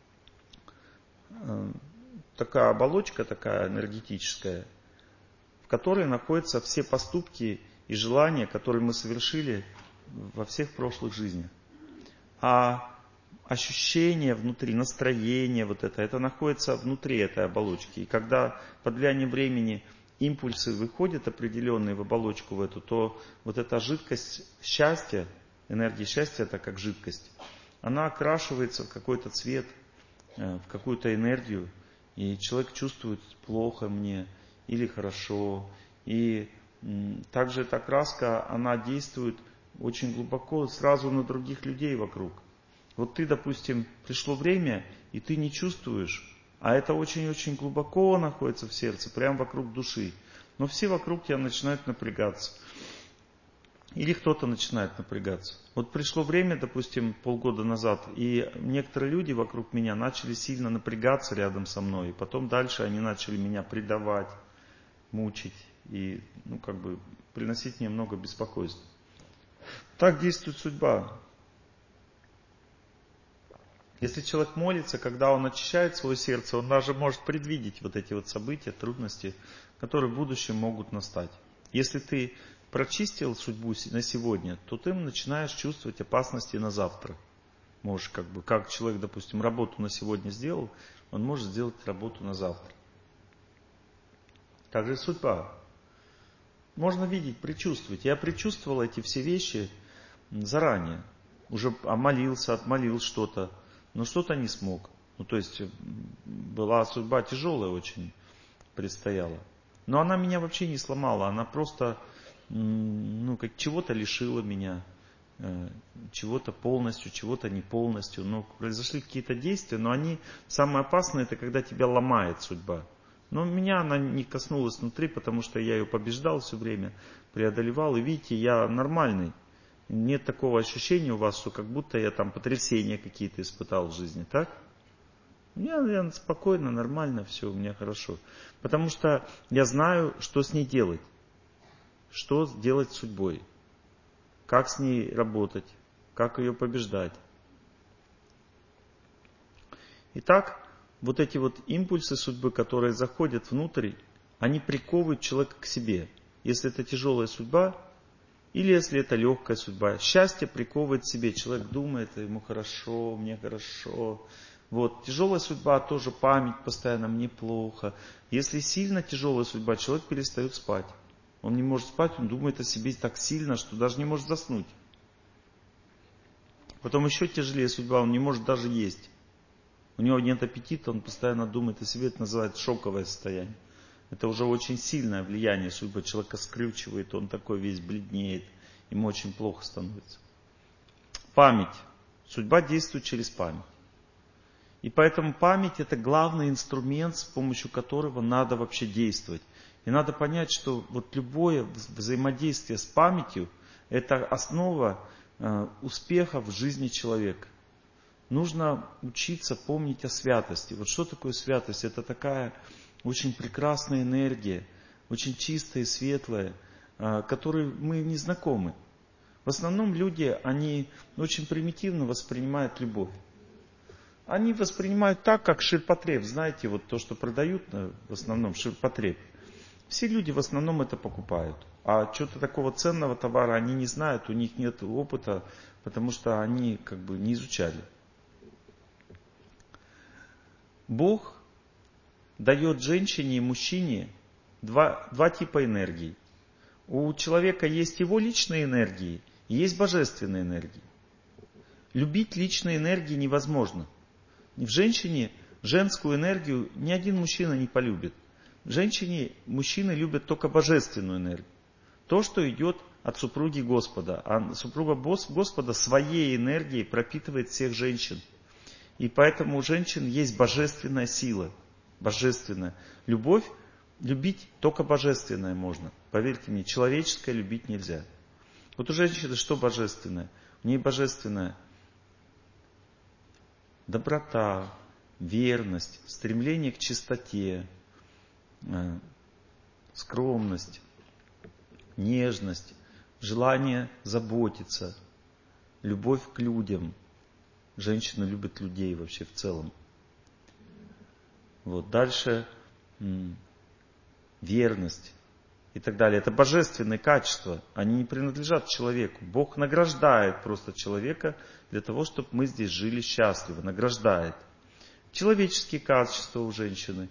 [SPEAKER 1] такая оболочка такая энергетическая, в которой находятся все поступки и желания, которые мы совершили во всех прошлых жизнях. А ощущение внутри, настроение вот это, это находится внутри этой оболочки. И когда под влиянием времени импульсы выходят определенные в оболочку в эту, то вот эта жидкость счастья, энергия счастья, это как жидкость, она окрашивается в какой-то цвет, в какую-то энергию, и человек чувствует плохо мне или хорошо. И также эта краска, она действует очень глубоко сразу на других людей вокруг. Вот ты, допустим, пришло время, и ты не чувствуешь, а это очень-очень глубоко находится в сердце, прямо вокруг души. Но все вокруг тебя начинают напрягаться. Или кто-то начинает напрягаться. Вот пришло время, допустим, полгода назад, и некоторые люди вокруг меня начали сильно напрягаться рядом со мной. И потом дальше они начали меня предавать, мучить и, ну, как бы, приносить мне много беспокойств. Так действует судьба. Если человек молится, когда он очищает свое сердце, он даже может предвидеть вот эти вот события, трудности, которые в будущем могут настать. Если ты прочистил судьбу на сегодня, то ты начинаешь чувствовать опасности на завтра. Можешь как бы, как человек, допустим, работу на сегодня сделал, он может сделать работу на завтра. Так же судьба. Можно видеть, предчувствовать. Я предчувствовал эти все вещи заранее. Уже молился, отмолил что-то, но что-то не смог. Ну, то есть, была судьба тяжелая очень, предстояла. Но она меня вообще не сломала, она просто, ну, как чего-то лишила меня, чего-то полностью, чего-то не полностью. Но произошли какие-то действия, но они, самое опасное, это когда тебя ломает судьба. Но меня она не коснулась внутри, потому что я ее побеждал все время, преодолевал. И видите, я нормальный. Нет такого ощущения у вас, что как будто я там потрясения какие-то испытал в жизни, так? Я, я спокойно, нормально, все у меня хорошо. Потому что я знаю, что с ней делать. Что делать с судьбой. Как с ней работать. Как ее побеждать. Итак, вот эти вот импульсы судьбы, которые заходят внутрь, они приковывают человека к себе. Если это тяжелая судьба, или если это легкая судьба. Счастье приковывает к себе. Человек думает, ему хорошо, мне хорошо. Вот. Тяжелая судьба тоже память постоянно, мне плохо. Если сильно тяжелая судьба, человек перестает спать. Он не может спать, он думает о себе так сильно, что даже не может заснуть. Потом еще тяжелее судьба, он не может даже есть. У него нет аппетита, он постоянно думает о себе, это называется шоковое состояние. Это уже очень сильное влияние судьбы. Человека скрючивает, он такой весь бледнеет, ему очень плохо становится. Память. Судьба действует через память. И поэтому память это главный инструмент, с помощью которого надо вообще действовать. И надо понять, что вот любое взаимодействие с памятью это основа э, успеха в жизни человека. Нужно учиться помнить о святости. Вот что такое святость? Это такая очень прекрасная энергия, очень чистая и светлая, которой мы не знакомы. В основном люди, они очень примитивно воспринимают любовь. они воспринимают так, как ширпотреб. Знаете, вот то, что продают в основном ширпотреб. Все люди в основном это покупают. А что-то такого ценного товара они не знают, у них нет опыта, потому что они как бы не изучали. Бог дает женщине и мужчине два, два типа энергии. У человека есть его личные энергии и есть божественные энергии. Любить личные энергии невозможно. В женщине женскую энергию ни один мужчина не полюбит. В женщине мужчины любят только божественную энергию. То, что идет от супруги Господа. А супруга Господа своей энергией пропитывает всех женщин. И поэтому у женщин есть божественная сила. Божественная. Любовь, любить только божественное можно. Поверьте мне, человеческое любить нельзя. Вот у женщины что божественное? У нее божественное доброта, верность, стремление к чистоте, скромность, нежность, желание заботиться, любовь к людям. Женщина любит людей вообще в целом. Вот. Дальше м- верность и так далее. Это божественные качества. Они не принадлежат человеку. Бог награждает просто человека для того, чтобы мы здесь жили счастливо. Награждает. Человеческие качества у женщины.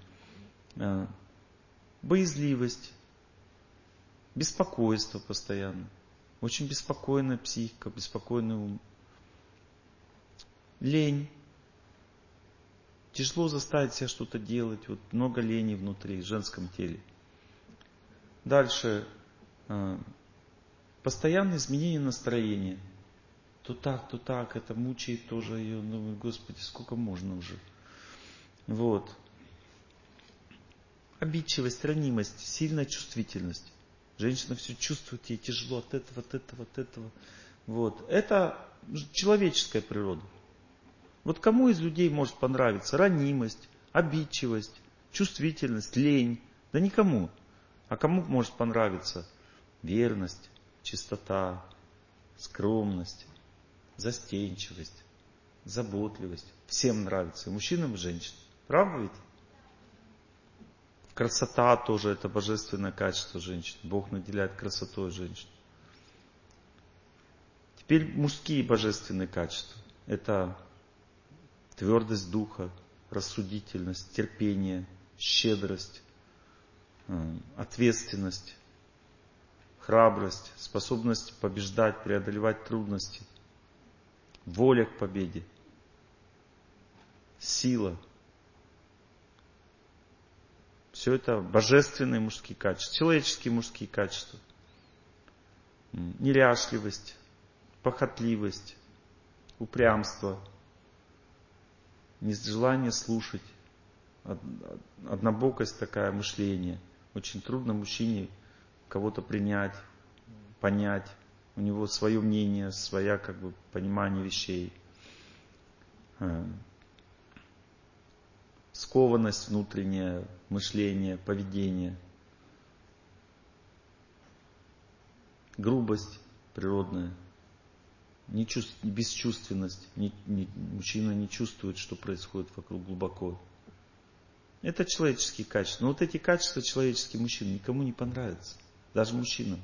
[SPEAKER 1] Боязливость. Беспокойство постоянно. Очень беспокойная психика, беспокойный ум. Лень. Тяжело заставить себя что-то делать. Вот много лени внутри, в женском теле. Дальше. Постоянное изменение настроения. То так, то так. Это мучает тоже ее. Ну, Господи, сколько можно уже. Вот. Обидчивость, ранимость, сильная чувствительность. Женщина все чувствует, ей тяжело от этого, от этого, от этого. Вот. Это человеческая природа. Вот кому из людей может понравиться ранимость, обидчивость, чувствительность, лень? Да никому. А кому может понравиться верность, чистота, скромность, застенчивость, заботливость? Всем нравится, и мужчинам, и женщинам. Правда ведь? Красота тоже это божественное качество женщин. Бог наделяет красотой женщин. Теперь мужские божественные качества. Это твердость духа, рассудительность, терпение, щедрость, ответственность, храбрость, способность побеждать, преодолевать трудности, воля к победе, сила. Все это божественные мужские качества, человеческие мужские качества. Неряшливость, похотливость, упрямство, нежелание слушать, однобокость такая, мышление. Очень трудно мужчине кого-то принять, понять. У него свое мнение, своя как бы понимание вещей. Скованность внутренняя, мышление, поведение. Грубость природная. Нечувств... Бесчувственность. Не, не, мужчина не чувствует, что происходит вокруг глубоко. Это человеческие качества. Но вот эти качества человеческие мужчин никому не понравятся. Даже мужчинам.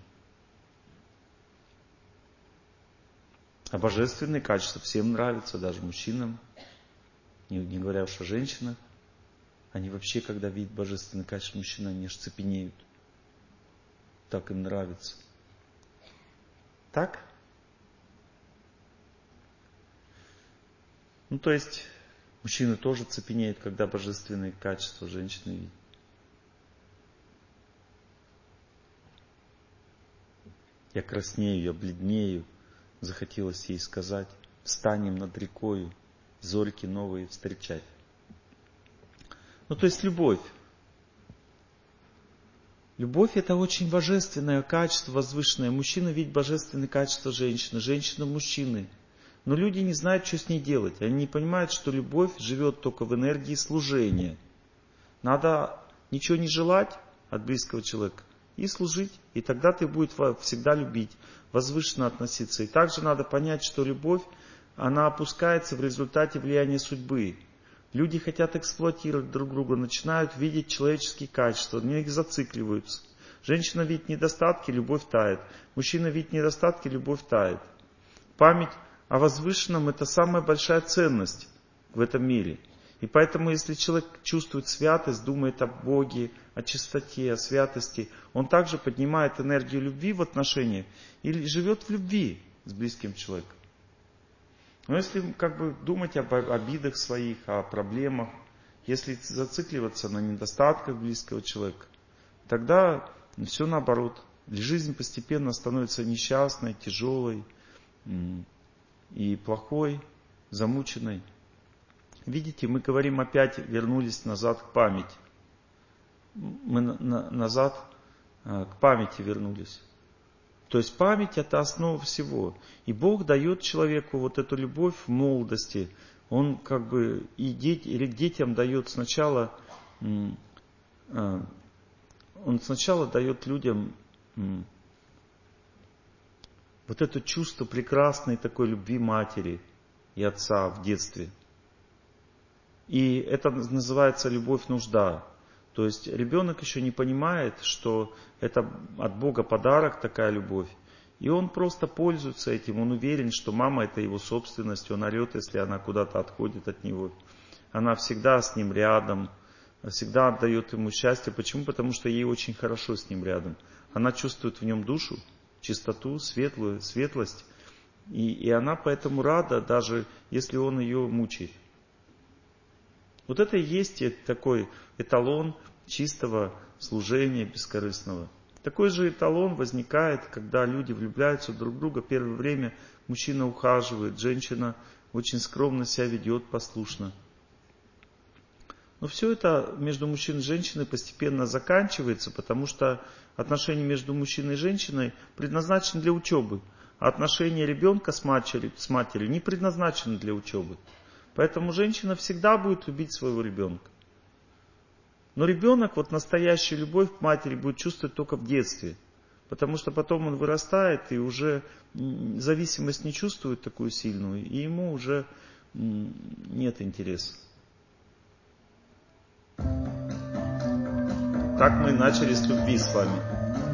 [SPEAKER 1] А божественные качества всем нравятся, даже мужчинам. Не, не говоря уж о женщинах. Они вообще, когда видят божественные качества мужчин, они аж цепенеют. Так им нравится. Так? Ну, то есть, мужчины тоже цепенеют, когда божественные качества женщины видят. Я краснею, я бледнею. Захотелось ей сказать: встанем над рекою, зорьки новые встречать. Ну, то есть, любовь. Любовь — это очень божественное качество, возвышенное. Мужчина видит божественные качества женщины, женщина — мужчины. Но люди не знают, что с ней делать. Они не понимают, что любовь живет только в энергии служения. Надо ничего не желать от близкого человека и служить. И тогда ты будешь всегда любить, возвышенно относиться. И также надо понять, что любовь, она опускается в результате влияния судьбы. Люди хотят эксплуатировать друг друга, начинают видеть человеческие качества, на них зацикливаются. Женщина видит недостатки, любовь тает. Мужчина видит недостатки, любовь тает. Память о возвышенном – это самая большая ценность в этом мире. И поэтому, если человек чувствует святость, думает о Боге, о чистоте, о святости, он также поднимает энергию любви в отношениях или живет в любви с близким человеком. Но если как бы думать об обидах своих, о проблемах, если зацикливаться на недостатках близкого человека, тогда все наоборот. Жизнь постепенно становится несчастной, тяжелой и плохой, замученной. Видите, мы говорим опять, вернулись назад к памяти. Мы на, на, назад а, к памяти вернулись. То есть память — это основа всего. И Бог дает человеку вот эту любовь в молодости. Он как бы и деть, или детям дает сначала, м, а, он сначала дает людям м, вот это чувство прекрасной такой любви матери и отца в детстве. И это называется любовь-нужда. То есть ребенок еще не понимает, что это от Бога подарок, такая любовь. И он просто пользуется этим. Он уверен, что мама — это его собственность. Он орет, если она куда-то отходит от него. Она всегда с ним рядом, всегда отдает ему счастье. Почему? Потому что ей очень хорошо с ним рядом. Она чувствует в нем душу, чистоту, светлую, светлость. И, и она поэтому рада, даже если он ее мучает. Вот это и есть такой эталон чистого служения бескорыстного. Такой же эталон возникает, когда люди влюбляются друг в друга. Первое время мужчина ухаживает, женщина очень скромно себя ведет, послушно. Но все это между мужчиной и женщиной постепенно заканчивается, потому что отношения между мужчиной и женщиной предназначены для учебы, а отношения ребенка с матерью, с матерью не предназначены для учебы. Поэтому женщина всегда будет любить своего ребенка. Но ребенок, вот настоящую любовь к матери будет чувствовать только в детстве. Потому что потом он вырастает и уже зависимость не чувствует такую сильную, и ему уже нет интереса. Так мы начали с любви с вами.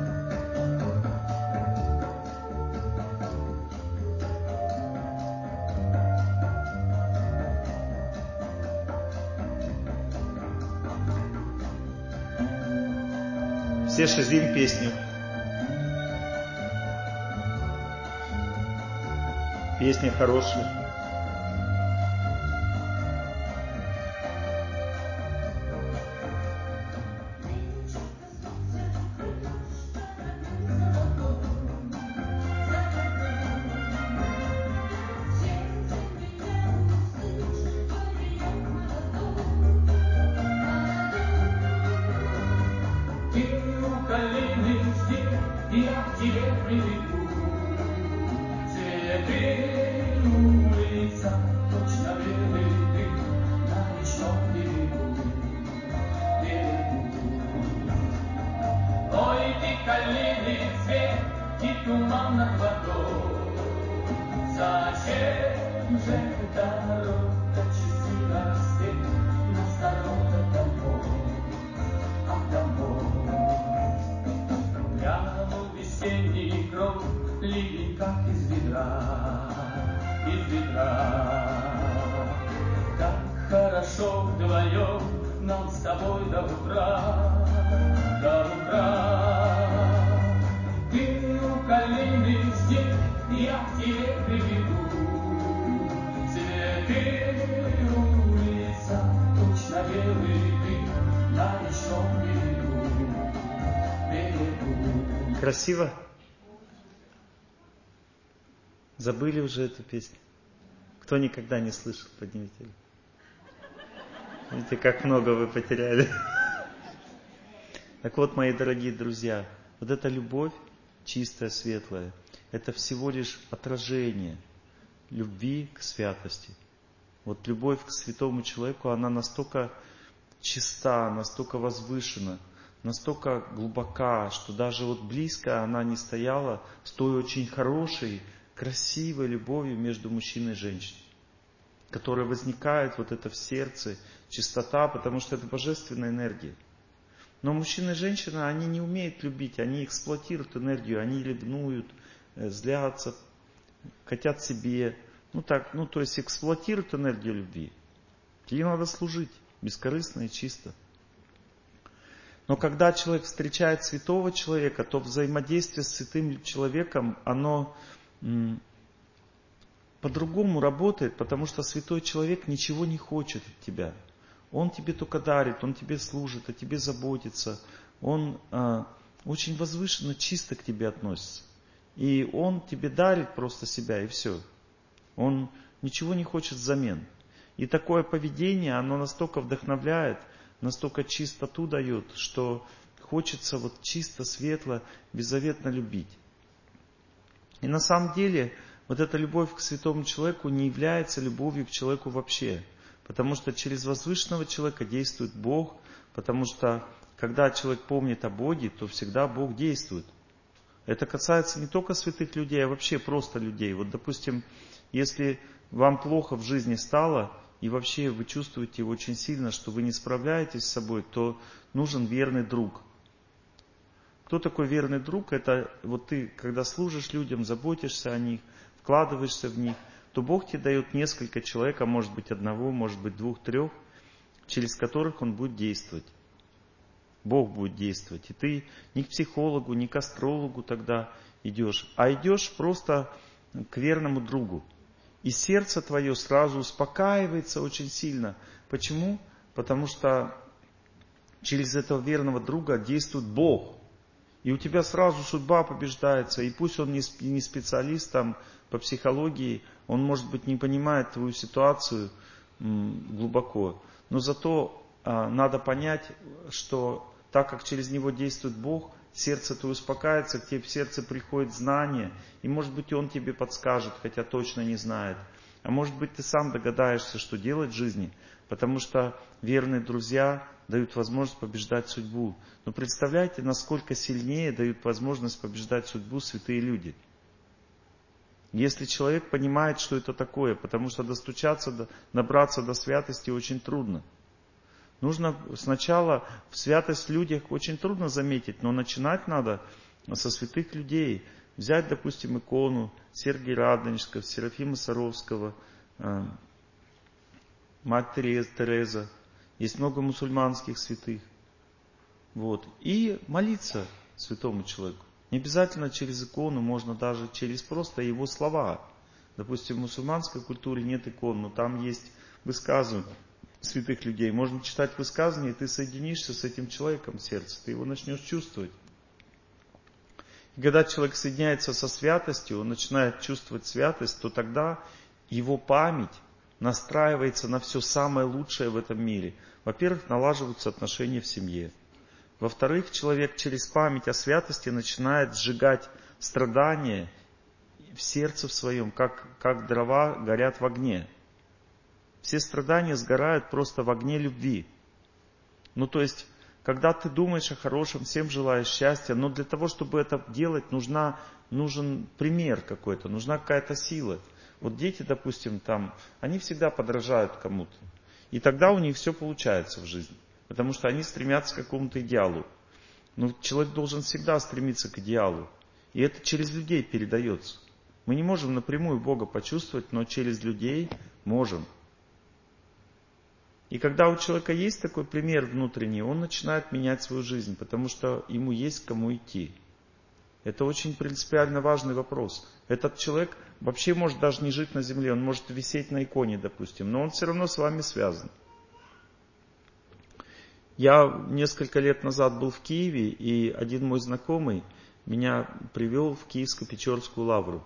[SPEAKER 1] Все шизим песню. Песня хорошая. Красиво? Забыли уже эту песню? Кто никогда не слышал, поднимите руку. Видите, как много вы потеряли. Так вот, мои дорогие друзья, вот эта любовь, чистая, светлая, это всего лишь отражение любви к святости. Вот любовь к святому человеку, она настолько чиста, настолько возвышена, настолько глубока, что даже вот близко она не стояла с той очень хорошей красивой любовью между мужчиной и женщиной, которая возникает вот это в сердце, чистота, потому что это божественная энергия. Но мужчина и женщина, они не умеют любить, они эксплуатируют энергию, они ревнуют, злятся, хотят себе, ну так, ну то есть эксплуатируют энергию любви. Ей надо служить, бескорыстно и чисто. Но когда человек встречает святого человека, то взаимодействие с святым человеком, оно м, по-другому работает, потому что святой человек ничего не хочет от тебя. Он тебе только дарит, он тебе служит, о тебе заботится. Он а, очень возвышенно, чисто к тебе относится. И он тебе дарит просто себя, и все. Он ничего не хочет взамен. И такое поведение, оно настолько вдохновляет, настолько чистоту дает, что хочется вот чисто, светло, беззаветно любить. И на самом деле, вот эта любовь к святому человеку не является любовью к человеку вообще. Потому что через возвышенного человека действует Бог, потому что когда человек помнит о Боге, то всегда Бог действует. Это касается не только святых людей, а вообще просто людей. Вот, допустим, если вам плохо в жизни стало, и вообще вы чувствуете очень сильно, что вы не справляетесь с собой, то нужен верный друг. Кто такой верный друг? Это вот ты, когда служишь людям, заботишься о них, вкладываешься в них, то Бог тебе дает несколько человек, а может быть одного, может быть двух, трех, через которых Он будет действовать. Бог будет действовать. И ты не к психологу, не к астрологу тогда идешь, а идешь просто к верному другу. И сердце твое сразу успокаивается очень сильно. Почему? Потому что через этого верного друга действует Бог. И у тебя сразу судьба побеждается. И пусть он не специалист там по психологии, он, может быть, не понимает твою ситуацию глубоко. Но зато а, надо понять, что так как через него действует Бог, сердце твое успокаивается, к тебе в сердце приходит знание, и может быть он тебе подскажет, хотя точно не знает. А может быть ты сам догадаешься, что делать в жизни, потому что верные друзья дают возможность побеждать судьбу. Но представляете, насколько сильнее дают возможность побеждать судьбу святые люди. Если человек понимает, что это такое, потому что достучаться, до, набраться до святости очень трудно. Нужно сначала в святость в людях очень трудно заметить, но начинать надо со святых людей. Взять, допустим, икону Сергия Радонежского, Серафима Саровского, Мать Тереза. Есть много мусульманских святых. Вот. И молиться святому человеку. Не обязательно через икону, можно даже через просто его слова. Допустим, в мусульманской культуре нет икон, но там есть высказывания святых людей. Можно читать высказывания, и ты соединишься с этим человеком в сердце, ты его начнешь чувствовать. И когда человек соединяется со святостью, он начинает чувствовать святость, то тогда его память настраивается на все самое лучшее в этом мире. Во-первых, налаживаются отношения в семье. Во-вторых, человек через память о святости начинает сжигать страдания в сердце в своем, как, как дрова горят в огне. Все страдания сгорают просто в огне любви. Ну, то есть, когда ты думаешь о хорошем, всем желаешь счастья, но для того, чтобы это делать, нужна, нужен пример какой-то, нужна какая-то сила. Вот дети, допустим, там, они всегда подражают кому-то. И тогда у них все получается в жизни. Потому что они стремятся к какому-то идеалу. Но человек должен всегда стремиться к идеалу. И это через людей передается. Мы не можем напрямую Бога почувствовать, но через людей можем. И когда у человека есть такой пример внутренний, он начинает менять свою жизнь, потому что ему есть к кому идти. Это очень принципиально важный вопрос. Этот человек вообще может даже не жить на земле, он может висеть на иконе, допустим, но он все равно с вами связан. Я несколько лет назад был в Киеве, и один мой знакомый меня привел в Киевско-Печорскую лавру.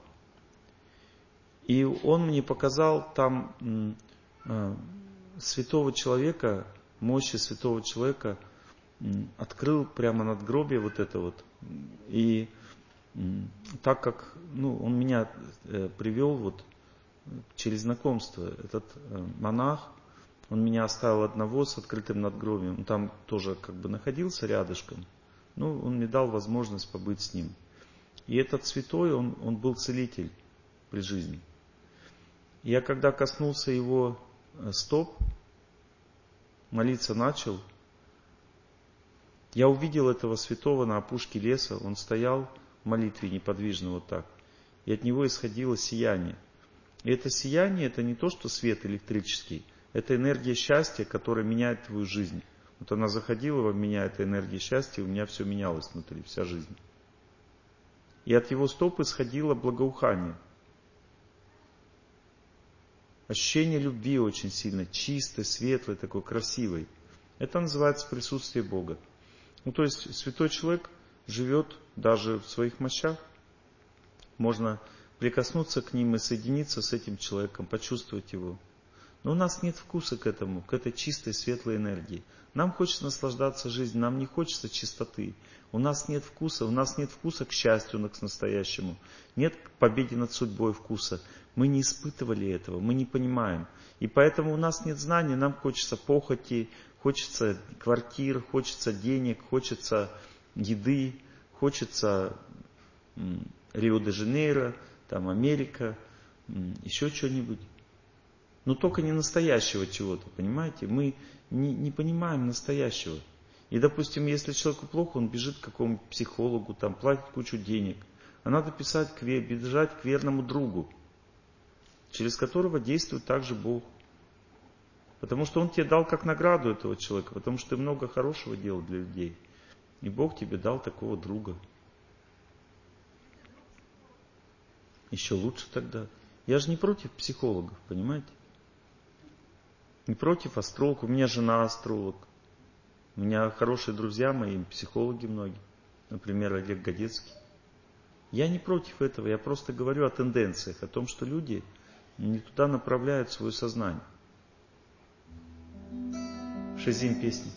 [SPEAKER 1] И он мне показал там э, святого человека, мощи святого человека, э, открыл прямо надгробие вот это вот. И э, так как ну, он меня э, привел вот через знакомство, этот э, монах, он меня оставил одного с открытым надгробием. Он там тоже как бы находился рядышком. Ну, он мне дал возможность побыть с ним. И этот святой, он, он был целитель. при жизни. Я когда коснулся его стоп, молиться начал, я увидел этого святого на опушке леса, он стоял в молитве неподвижно вот так, и от него исходило сияние. И это сияние, это не то, что свет электрический, это энергия счастья, которая меняет твою жизнь. Вот она заходила во меня, эта энергия счастья, и у меня все менялось внутри, вся жизнь. И от его стоп исходило благоухание. Ощущение любви очень сильно, чистой, светлой, такой красивой. Это называется присутствие Бога. Ну, то есть святой человек живет даже в своих мощах. Можно прикоснуться к ним и соединиться с этим человеком, почувствовать его. Но у нас нет вкуса к этому, к этой чистой, светлой энергии. Нам хочется наслаждаться жизнью, нам не хочется чистоты. У нас нет вкуса, у нас нет вкуса к счастью, к настоящему. Нет к победе над судьбой вкуса. Мы не испытывали этого, мы не понимаем. И поэтому у нас нет знаний, нам хочется похоти, хочется квартир, хочется денег, хочется еды, хочется Рио-де-Жанейро, там Америка, еще что-нибудь. Но только не настоящего чего-то, понимаете? Мы не, не понимаем настоящего. И, допустим, если человеку плохо, он бежит к какому-то психологу, там, платит кучу денег. А надо писать к, бежать к верному другу, через которого действует также Бог. Потому что Он тебе дал как награду этого человека, потому что ты много хорошего делал для людей. И Бог тебе дал такого друга. Еще лучше тогда. Я же не против психологов, понимаете? Не против астрологов. У меня жена астролог. У меня хорошие друзья мои, психологи многие. Например, Олег Годецкий. Я не против этого. Я просто говорю о тенденциях, о том, что люди не туда направляют свое сознание. Шазим песни.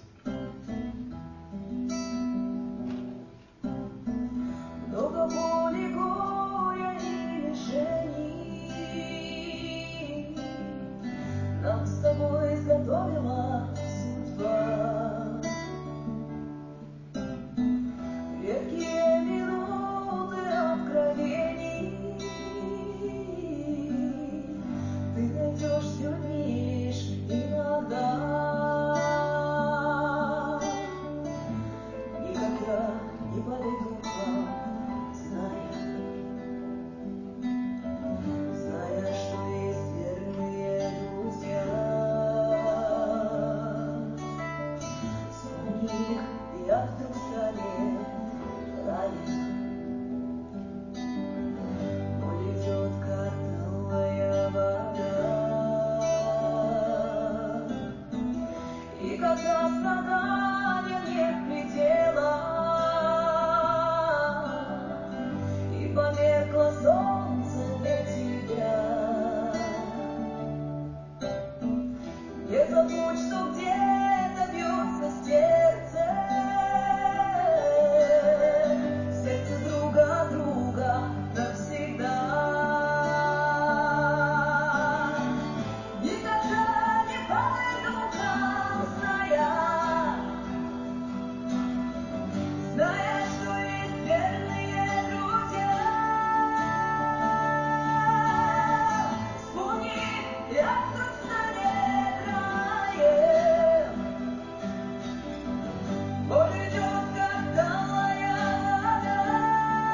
[SPEAKER 7] Много боли, горя и лишений нам с тобой изготовила судьба. Редкие минуты откровений ты найдешь в любви лишь иногда. Никогда не подойду к вам, зная, зная, что есть верные друзья. Вспомни их, и я вдруг станет рая. Боль идет, как талая вода, и когда страданиям нет предела, и померкло солнце для тебя, не забудь, что где-то бьется сердце, сердце друга друга навсегда. Никогда не падай духом, зная, зная, что есть верные друзья. Вспомни, я вдруг станет раем. Боль идет, как талая вода.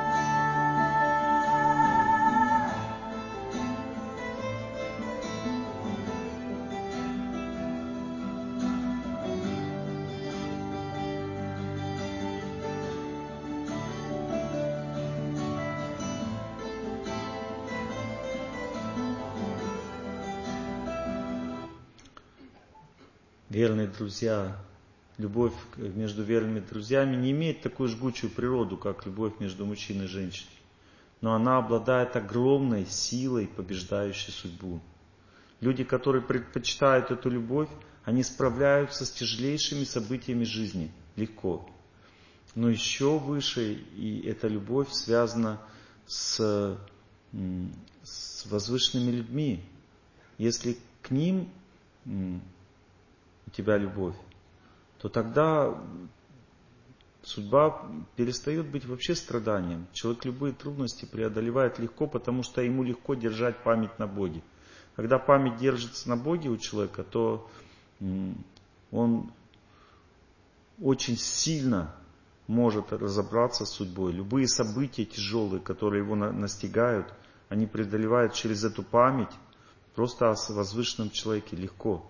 [SPEAKER 1] Верные друзья, любовь между верными друзьями не имеет такую жгучую природу, как любовь между мужчиной и женщиной. Но она обладает огромной силой, побеждающей судьбу. Люди, которые предпочитают эту любовь, они справляются с тяжелейшими событиями жизни легко. Но еще выше, и эта любовь связана с, с возвышенными людьми. Если к ним у тебя любовь, то тогда Судьба перестает быть вообще страданием. Человек любые трудности преодолевает легко, потому что ему легко держать память на Боге. Когда память держится на Боге у человека, то он очень сильно может разобраться с судьбой. Любые события тяжелые, которые его настигают, они преодолевают через эту память просто о возвышенном человеке легко.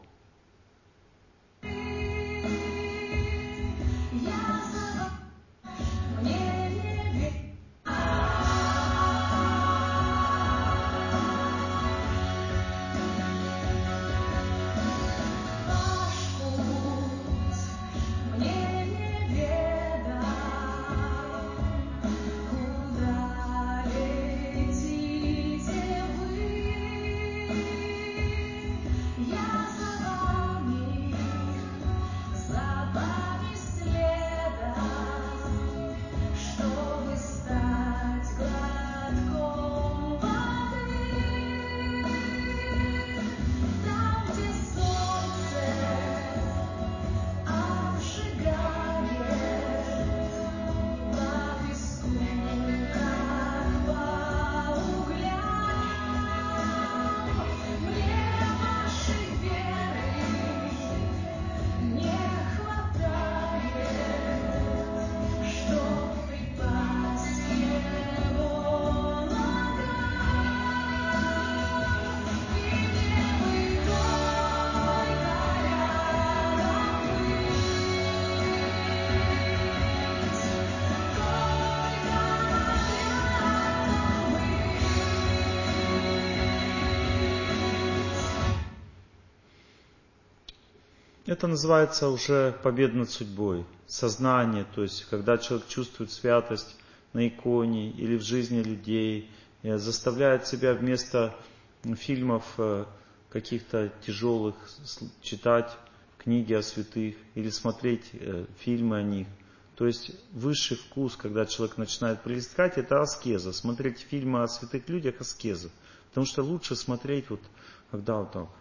[SPEAKER 1] Это называется уже победа над судьбой, сознание, то есть когда человек чувствует святость на иконе или в жизни людей, заставляет себя вместо фильмов каких-то тяжелых читать книги о святых или смотреть фильмы о них. То есть высший вкус, когда человек начинает прилистать, это аскеза. Смотреть фильмы о святых людях — аскеза. Потому что лучше смотреть, вот, когда вот так.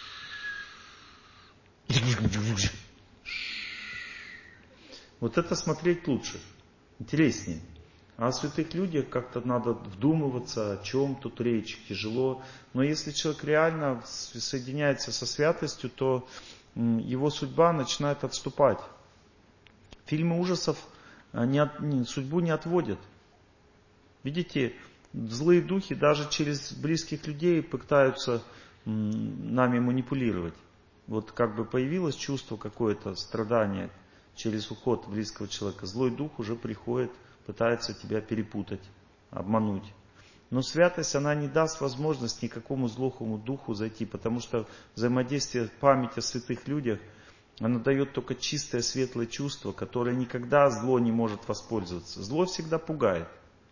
[SPEAKER 1] Вот это смотреть лучше, интереснее. А о святых людях как-то надо вдумываться, о чем тут речь, тяжело. Но если человек реально соединяется со святостью, то его судьба начинает отступать. Фильмы ужасов не от, не, судьбу не отводят. Видите, злые духи даже через близких людей пытаются нами манипулировать. Вот как бы появилось чувство какое-то, страдание через уход близкого человека. Злой дух уже приходит, пытается тебя перепутать, обмануть. Но святость, она не даст возможность никакому злому духу зайти, потому что взаимодействие, память о святых людях, она дает только чистое, светлое чувство, которое никогда зло не может воспользоваться. Зло всегда пугает.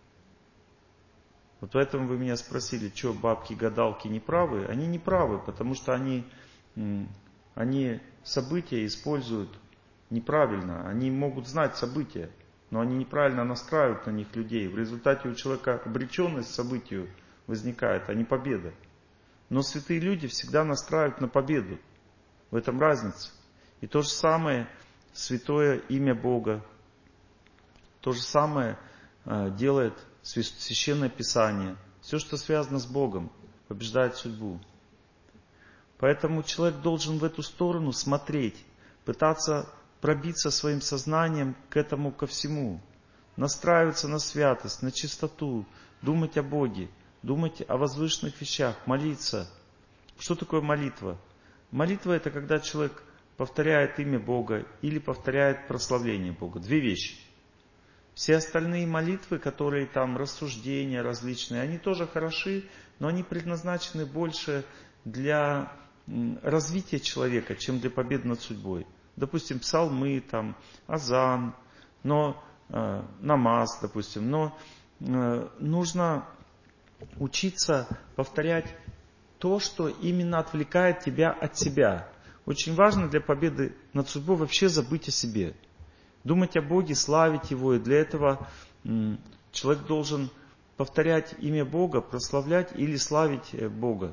[SPEAKER 1] Вот поэтому вы меня спросили, что бабки-гадалки не правы? Они не правы, потому что они... Они события используют неправильно. Они могут знать события, но они неправильно настраивают на них людей. В результате у человека обреченность событию возникает, а не победа. Но святые люди всегда настраивают на победу. В этом разница. И то же самое святое имя Бога. То же самое делает Священное Писание. Все, что связано с Богом, побеждает судьбу. Поэтому человек должен в эту сторону смотреть, пытаться пробиться своим сознанием к этому, ко всему. Настраиваться на святость, на чистоту, думать о Боге, думать о возвышенных вещах, молиться. Что такое молитва? Молитва — это когда человек повторяет имя Бога или повторяет прославление Бога. Две вещи. Все остальные молитвы, которые там, рассуждения различные, они тоже хороши, но они предназначены больше для развития человека, чем для победы над судьбой. Допустим, псалмы, там, азан, но, э, намаз, допустим. Но э, нужно учиться повторять то, что именно отвлекает тебя от себя. Очень важно для победы над судьбой вообще забыть о себе. Думать о Боге, славить Его. И для этого э, человек должен повторять имя Бога, прославлять или славить Бога.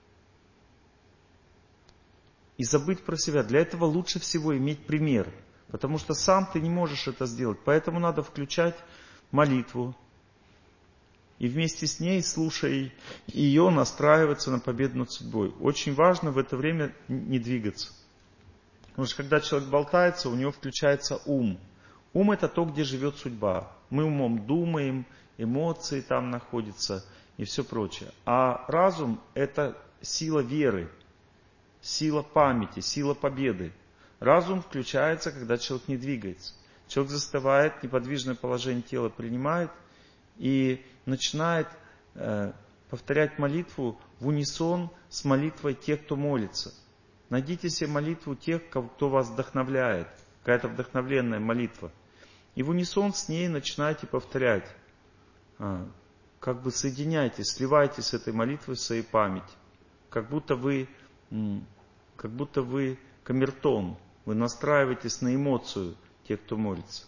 [SPEAKER 1] И забыть про себя. Для этого лучше всего иметь пример. Потому что сам ты не можешь это сделать. Поэтому надо включать молитву. И вместе с ней, слушая ее, настраиваться на победу над судьбой. Очень важно в это время не двигаться. Потому что когда человек болтается, у него включается ум. Ум — это то, где живет судьба. Мы умом думаем, эмоции там находятся и все прочее. А разум — это сила веры, сила памяти, сила победы. Разум включается, когда человек не двигается. Человек застывает, неподвижное положение тела принимает и начинает э, повторять молитву в унисон с молитвой тех, кто молится. Найдите себе молитву тех, кто вас вдохновляет. Какая-то вдохновленная молитва. И в унисон с ней начинайте повторять. А, как бы соединяйтесь, сливайтесь с этой молитвой в своей памяти. Как будто вы, как будто вы камертон. Вы настраиваетесь на эмоцию тех, кто молится.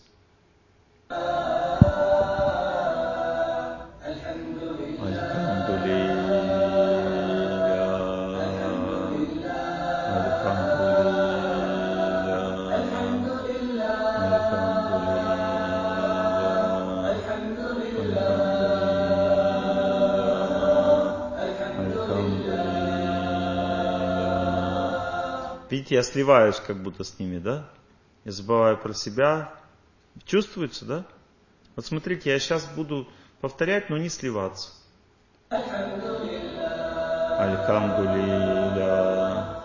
[SPEAKER 1] Видите, я сливаюсь как будто с ними, да? Я забываю про себя. Чувствуется, да? Вот смотрите, я сейчас буду повторять, но не сливаться. Альхамдулилля,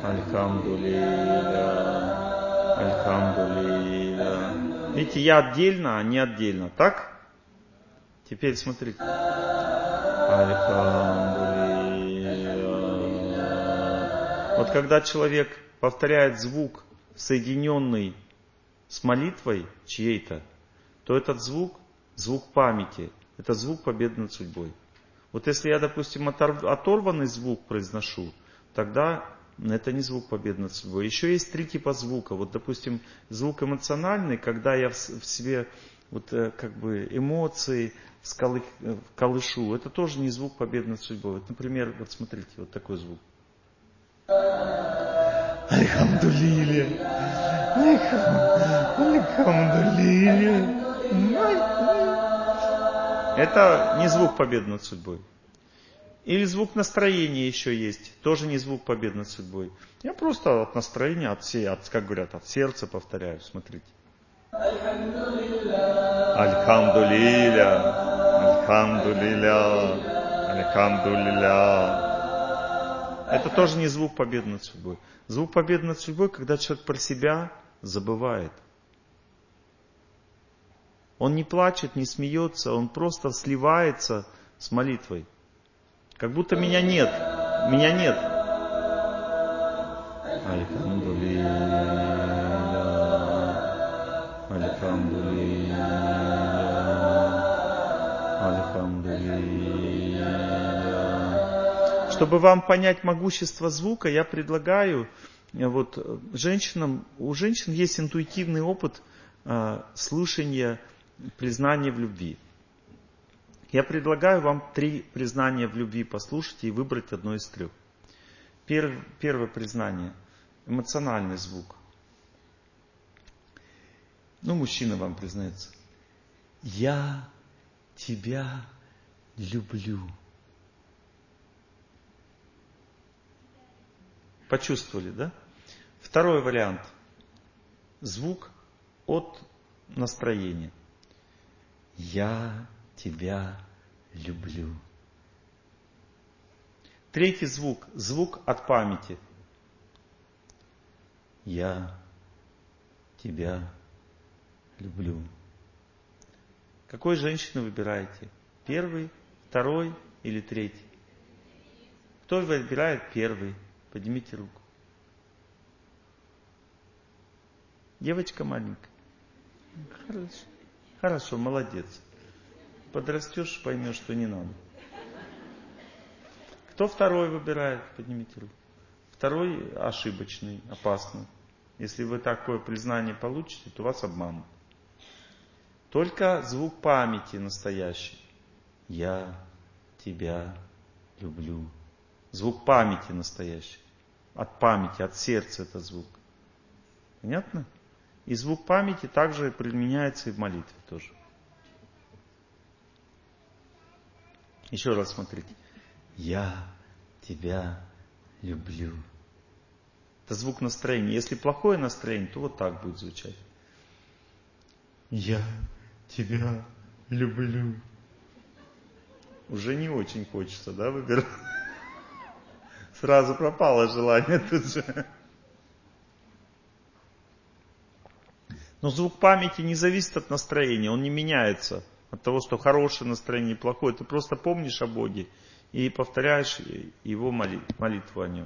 [SPEAKER 1] Альхамдулилля, Альхамдулилля. Видите, я отдельно, а не отдельно, так? Теперь смотрите. Альхамдулилля. Вот когда человек повторяет звук, соединенный с молитвой чьей-то, то этот звук, звук памяти, это звук победы над судьбой. Вот если я, допустим, оторванный звук произношу, тогда это не звук победы над судьбой. Еще есть три типа звука. Вот, допустим, звук эмоциональный, когда я в себе вот, как бы эмоции колышу, это тоже не звук победы над судьбой. Вот, например, вот смотрите, вот такой звук. Альхамдулилля, Альхамдулилля. Это не звук победы над судьбой. Или звук настроения еще есть, тоже не звук победы над судьбой. Я просто от настроения, от всей, от, как говорят, от сердца повторяю, смотрите. Альхамдулилля, Альхамдулилля, Альхамдулилля. Это тоже не звук победы над судьбой. Звук победы над судьбой, когда человек про себя забывает. Он не плачет, не смеется, он просто сливается с молитвой. Как будто меня нет. Меня нет. Альхамдулилля, Альхамдулилля, Альхамдулилля. Чтобы вам понять могущество звука, я предлагаю вот, женщинам, у женщин есть интуитивный опыт э, слышания признания в любви. Я предлагаю вам три признания в любви послушать и выбрать одно из трех. Первое, первое признание – эмоциональный звук. Ну, мужчина вам признается. Я тебя люблю. Почувствовали, да? Второй вариант. Звук от настроения. Я тебя люблю. Третий звук. Звук от памяти. Я тебя люблю. Какой женщины выбираете? Первый, второй или третий? Кто выбирает первый? Поднимите руку. Девочка маленькая. Хорошо. Хорошо, молодец. Подрастешь, поймешь, что не надо. Кто второй выбирает? Поднимите руку. Второй ошибочный, опасный. Если вы такое признание получите, то вас обманут. Только звук памяти настоящий. Я тебя люблю. Звук памяти настоящий. От памяти, от сердца это звук. Понятно? И звук памяти также применяется и в молитве тоже. Еще раз смотрите. Я тебя люблю. Это звук настроения. Если плохое настроение, то вот так будет звучать. Я тебя люблю. Уже не очень хочется, да, выбирать? Сразу пропало желание тут же. Но звук памяти не зависит от настроения, он не меняется. От того, что хорошее настроение и плохое. Ты просто помнишь о Боге и повторяешь Его молитву о Нем.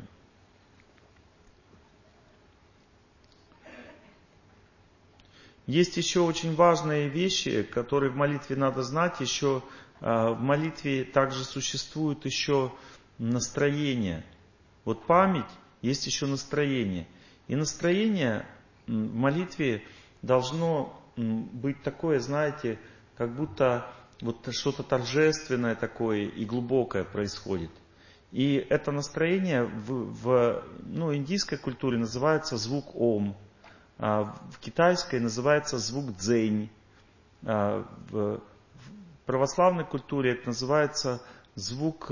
[SPEAKER 1] Есть еще очень важные вещи, которые в молитве надо знать. Еще в молитве также существует еще настроение. Вот память, есть еще настроение. И настроение в молитве должно быть такое, знаете, как будто вот что-то торжественное такое и глубокое происходит. И это настроение в, в ну, индийской культуре называется звук Ом. В китайской называется звук дзэнь. В православной культуре это называется звук,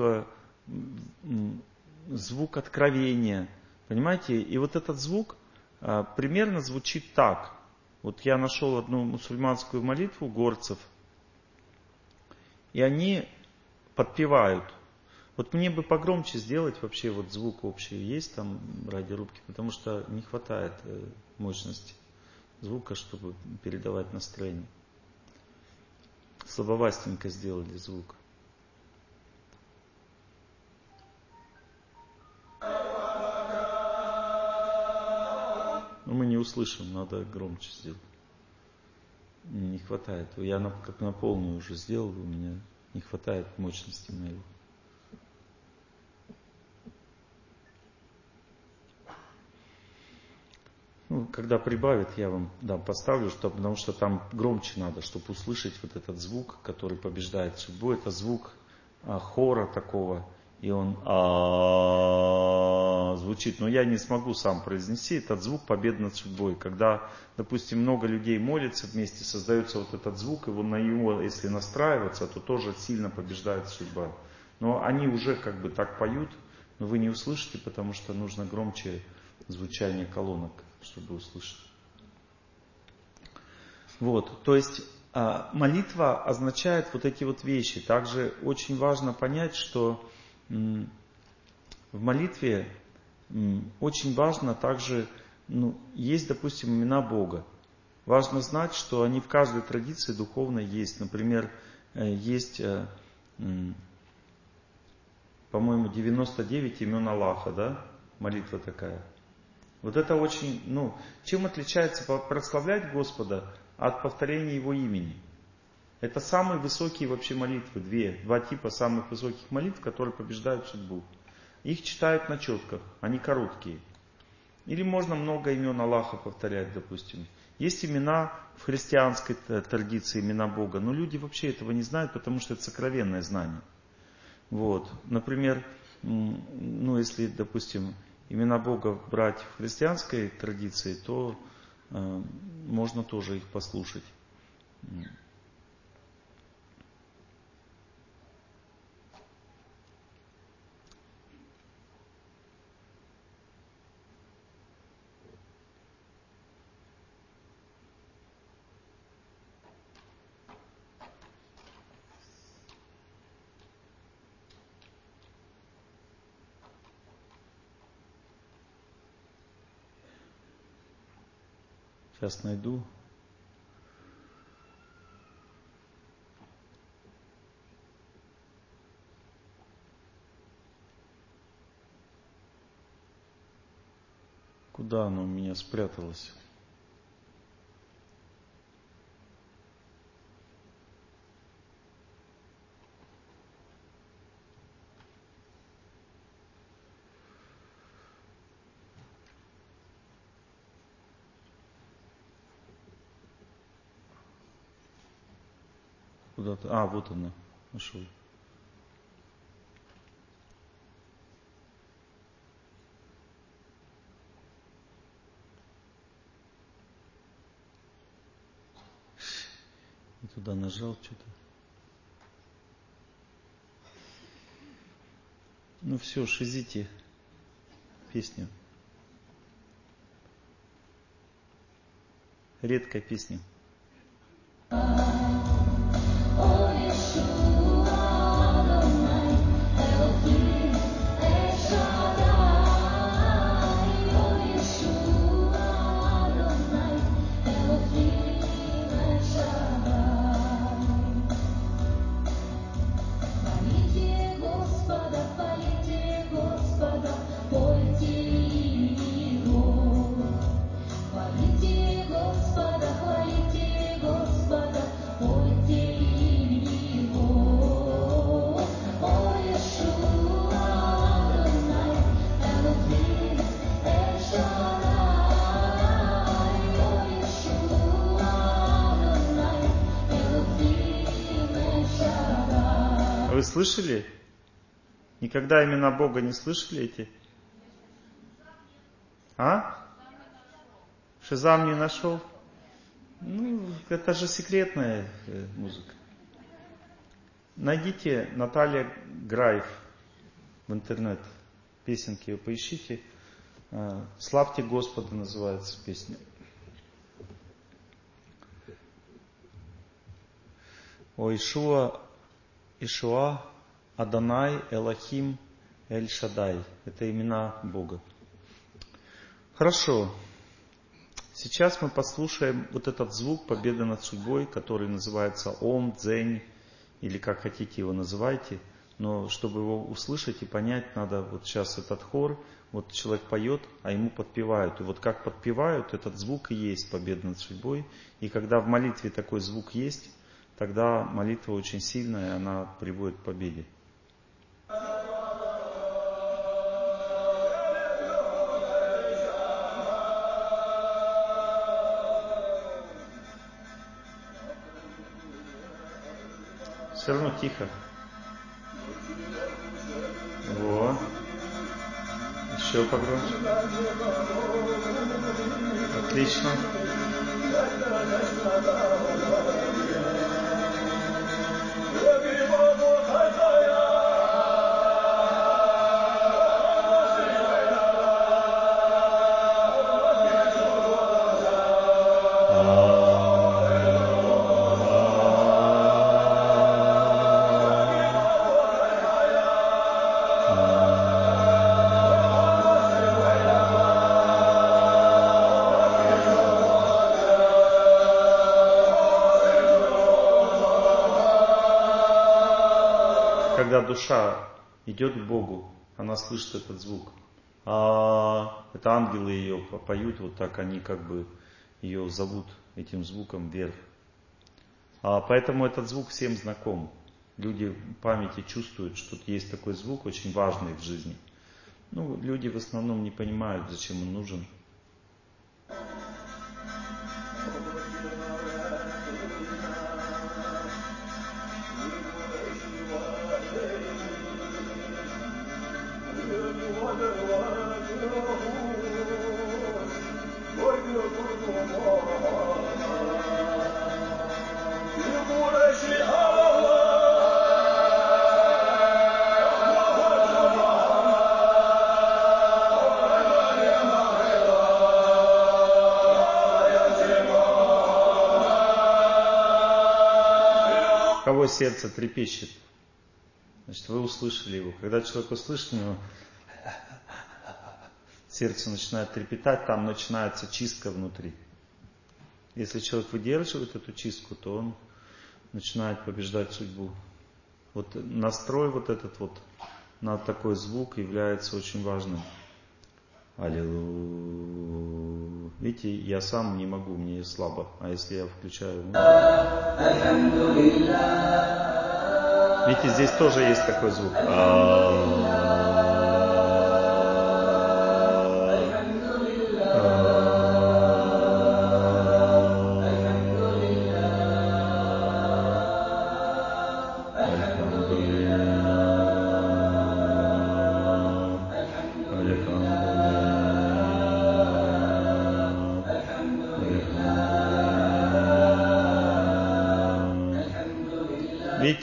[SPEAKER 1] звук откровения. Понимаете? И вот этот звук примерно звучит так. Вот я нашел одну мусульманскую молитву горцев, и они подпевают. Вот мне бы погромче сделать вообще вот звук общий. Есть там радиорубки, потому что не хватает мощности звука, чтобы передавать настроение. Слабовастенько сделали звук. Но мы не услышим, надо громче сделать. Не хватает. Я на, как на полную уже сделал, у меня не хватает мощности на его. Ну, когда прибавит, я вам да, поставлю, что, потому что там громче надо, чтобы услышать вот этот звук, который побеждает судьбу. Это звук а, хора такого, и он а, звучит. Но я не смогу сам произнести этот звук победы над судьбой. Когда, допустим, много людей молятся вместе, создается вот этот звук, и вот на него, если настраиваться, то тоже сильно побеждает судьба. Но они уже как бы так поют, но вы не услышите, потому что нужно громче звучание колонок, чтобы услышать. Вот, то есть молитва означает вот эти вот вещи. Также очень важно понять, что в молитве очень важно также, ну, есть, допустим, имена Бога. Важно знать, что они в каждой традиции духовной есть. Например, есть, по-моему, девяносто девять имен Аллаха, да? Молитва такая. Вот это очень, ну, чем отличается прославлять Господа от повторения Его имени? Это самые высокие вообще молитвы, две, два типа самых высоких молитв, которые побеждают судьбу. Их читают на четках, они короткие. Или можно много имен Аллаха повторять, допустим. Есть имена в христианской традиции, имена Бога, но люди вообще этого не знают, потому что это сокровенное знание. Вот, например, ну, если, допустим, имена Бога брать в христианской традиции, то э, можно тоже их послушать. Сейчас найду. Куда оно у меня спряталось? Куда-то. А, вот она. Нашел. туда нажал что-то. Ну все, шизите песню. Редкая песня. Вы слышали? Никогда имена Бога не слышали эти? А? Шазам не нашел? Ну, это же секретная музыка. Найдите Наталья Граев в интернет. Песенки ее поищите. «Славьте Господа» называется песня. О Ишуа, Ишуа, Адонай, Элохим, Эль Шадай. Это имена Бога. Хорошо. Сейчас мы послушаем вот этот звук победы над судьбой, который называется Ом, Дзень, или как хотите его называйте. Но чтобы его услышать и понять, надо вот сейчас этот хор, вот человек поет, а ему подпевают. И вот как подпевают, этот звук и есть победа над судьбой. И когда в молитве такой звук есть, тогда молитва очень сильная, она приводит к победе. Все равно тихо. Во. Еще погромче. Отлично. Когда душа идет к Богу, она слышит этот звук. А это ангелы ее поют, вот так они как бы ее зовут этим звуком вверх. А поэтому этот звук всем знаком. Люди в памяти чувствуют, что есть такой звук, очень важный в жизни. Ну, люди в основном не понимают, зачем он нужен. У кого сердце трепещет, значит, вы услышали его. Когда человек услышит, у него сердце начинает трепетать, там начинается чистка внутри. Если человек выдерживает эту чистку, то он начинает побеждать судьбу. Вот настрой вот этот вот на такой звук является очень важным. Аллилуйя. Видите, я сам не могу, мне слабо. А если я включаю... Видите, здесь тоже есть такой звук.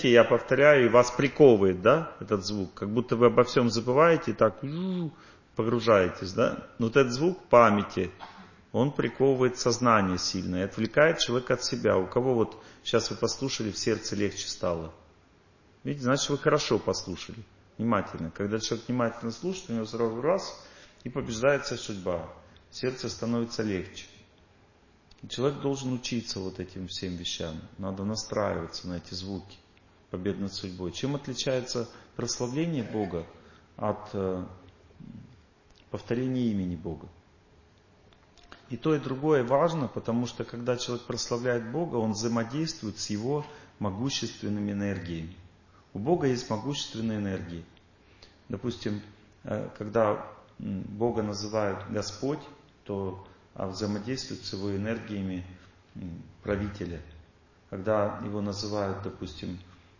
[SPEAKER 1] Видите, я повторяю, и вас приковывает, да, этот звук. Как будто вы обо всем забываете и так погружаетесь, да. Но вот этот звук памяти, он приковывает сознание сильно и отвлекает человека от себя. У кого вот сейчас вы послушали, в сердце легче стало. Видите, значит, вы хорошо послушали, внимательно. Когда человек внимательно слушает, у него сразу раз и побеждается судьба. Сердце становится легче. Человек должен учиться вот этим всем вещам. Надо настраиваться на эти звуки победы над судьбой. Чем отличается прославление Бога от э, повторения имени Бога? И то, и другое важно, потому что когда человек прославляет Бога, он взаимодействует с Его могущественными энергиями. У Бога есть могущественные энергии. Допустим, э, когда Бога называют Господь, то а взаимодействует с его энергиями правителя. Когда его называют, допустим,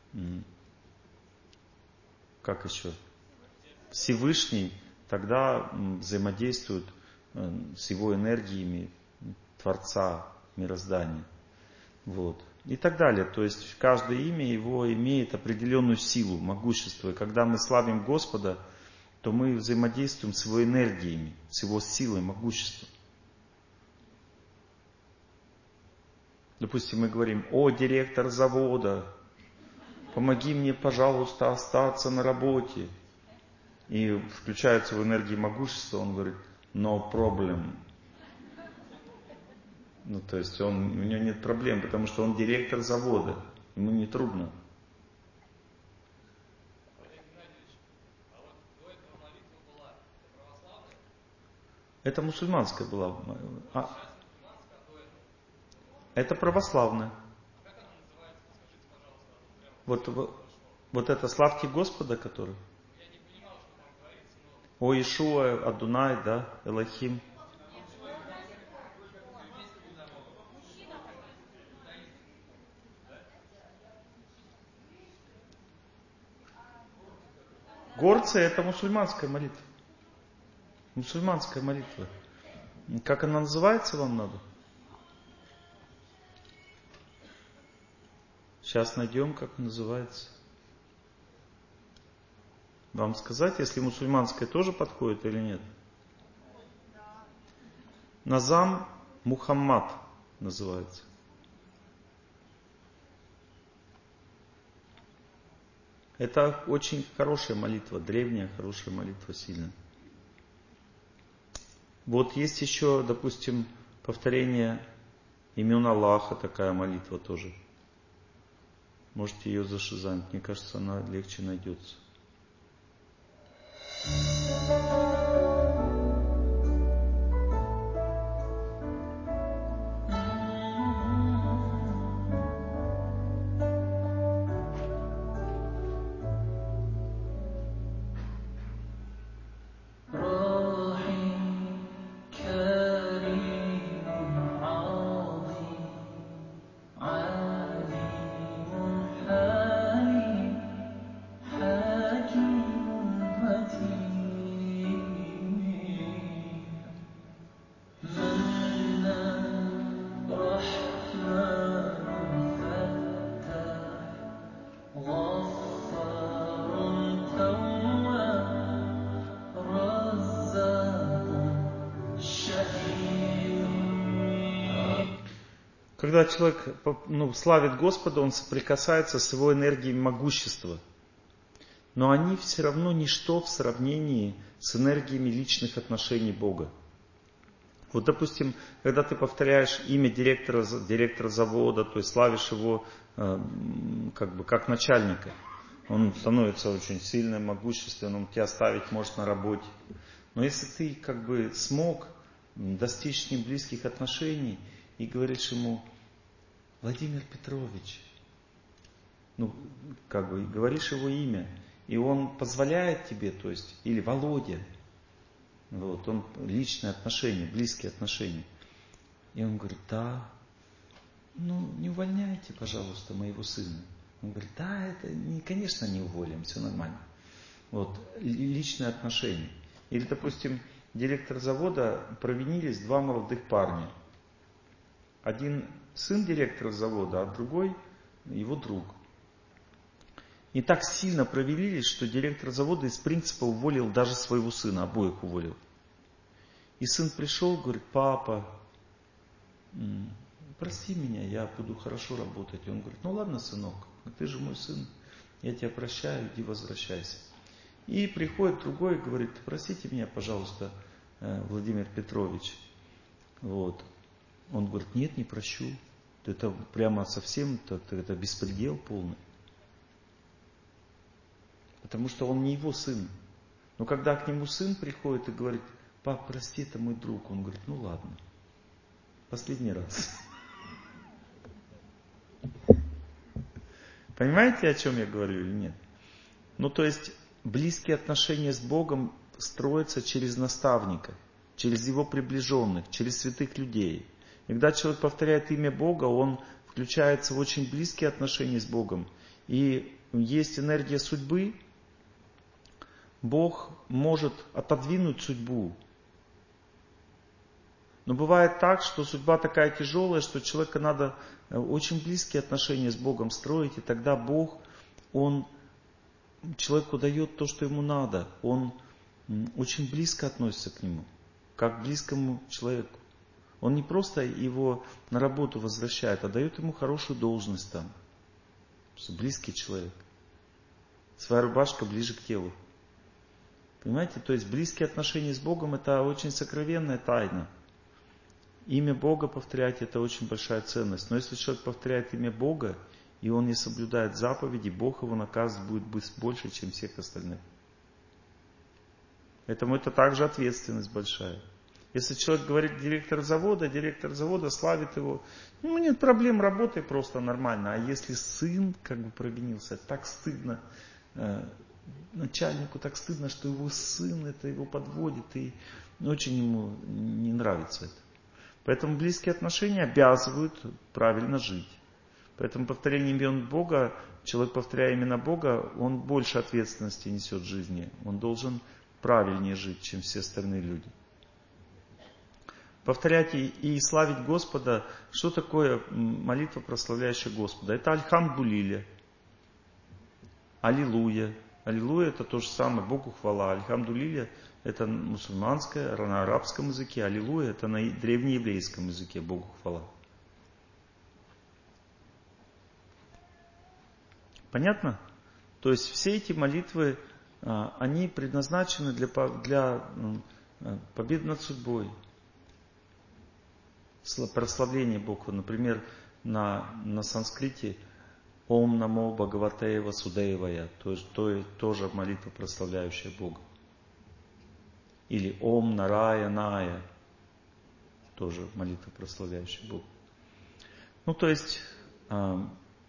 [SPEAKER 1] как еще, Всевышний, тогда взаимодействует с его энергиями Творца мироздания. Вот. И так далее. То есть каждое имя его имеет определенную силу, могущество. И когда мы славим Господа, то мы взаимодействуем с его энергиями, с его силой, могуществом. Допустим, мы говорим: «О, директор завода, помоги мне, пожалуйста, остаться на работе». И включается в энергии могущества, он говорит: «No problem». Ну, то есть он, у него нет проблем, потому что он директор завода, ему не трудно. Это мусульманская была. А, это православная. Вот, вот, вот это «Славьте Господа», который? О Иешуа, Адунай, да, Элохим. Горцы — это мусульманская молитва. Мусульманская молитва. Как она называется, вам надо? Сейчас найдем, как она называется. Вам сказать, если мусульманская тоже подходит или нет? Назам Мухаммад называется. Это очень хорошая молитва, древняя хорошая молитва, сильная. Вот есть еще, допустим, повторение имен Аллаха, такая молитва тоже. Можете ее зашизамить, мне кажется, она легче найдется. Когда человек ну, славит Господа, он соприкасается с его энергией могущества. Но они все равно ничто в сравнении с энергиями личных отношений Бога. Вот, допустим, когда ты повторяешь имя директора, директора завода, то есть славишь его э, как бы как начальника, он становится очень сильным, могущественным, он тебя оставить может на работе. Но если ты как бы смог достичь с ним близких отношений и говоришь ему: Владимир Петрович, ну, как бы говоришь его имя, и он позволяет тебе, то есть, или Володя, вот, он личные отношения, близкие отношения. И он говорит: да, ну, не увольняйте, пожалуйста, моего сына. Он говорит: да, это, не, конечно, не уволим, все нормально. Вот, личные отношения. Или, допустим, директор завода, провинились два молодых парня. Один сын директора завода, а другой его друг. И так сильно провалились, что директор завода из принципа уволил даже своего сына, обоих уволил. И сын пришел, говорит: папа, прости меня, я буду хорошо работать. И он говорит: ну ладно, сынок, ты же мой сын, я тебя прощаю, иди возвращайся. И приходит другой и говорит: простите меня, пожалуйста, Владимир Петрович. Вот. Он говорит: нет, не прощу. Это прямо совсем, это, это беспредел полный. Потому что он не его сын. Но когда к нему сын приходит и говорит: пап, прости, это мой друг. Он говорит: ну ладно, последний раз. Понимаете, о чем я говорю или нет? Ну, то есть, близкие отношения с Богом строятся через наставника, через его приближенных, через святых людей. И когда человек повторяет имя Бога, он включается в очень близкие отношения с Богом. И есть энергия судьбы. Бог может отодвинуть судьбу. Но бывает так, что судьба такая тяжелая, что человеку надо очень близкие отношения с Богом строить, и тогда Бог, Он человеку дает то, что ему надо. Он очень близко относится к нему, как к близкому человеку. Он не просто его на работу возвращает, а дает ему хорошую должность там. Близкий человек. Своя рубашка ближе к телу. Понимаете? То есть близкие отношения с Богом — это очень сокровенная тайна. Имя Бога повторять — это очень большая ценность. Но если человек повторяет имя Бога, и он не соблюдает заповеди, Бог его наказывать будет быть больше, чем всех остальных. Поэтому это также ответственность большая. Если человек говорит директор завода, директор завода славит его, ну нет проблем, работай просто нормально. А если сын как бы провинился, так стыдно. Начальнику так стыдно, что его сын это его подводит, и очень ему не нравится это. Поэтому близкие отношения обязывают правильно жить. Поэтому повторение имен Бога, человек, повторяя имена Бога, он больше ответственности несет в жизни. Он должен правильнее жить, чем все остальные люди. Повторять и, и славить Господа. Что такое молитва, прославляющая Господа? Это Альхамдулиля. Аллилуйя. Аллилуйя — это то же самое, Богу хвала. Альхамдулиля — это мусульманское, на арабском языке. Аллилуйя — это на древнееврейском языке, Богу хвала. Понятно? То есть все эти молитвы, они предназначены для, для победы над судьбой. Прославление Бога. Например, на, на санскрите Ом намо Бхагавате Васудевая, то есть то, тоже молитва, прославляющая Бога. Или Ом Нараяная, тоже молитва, прославляющая Бога. Ну, то есть, а,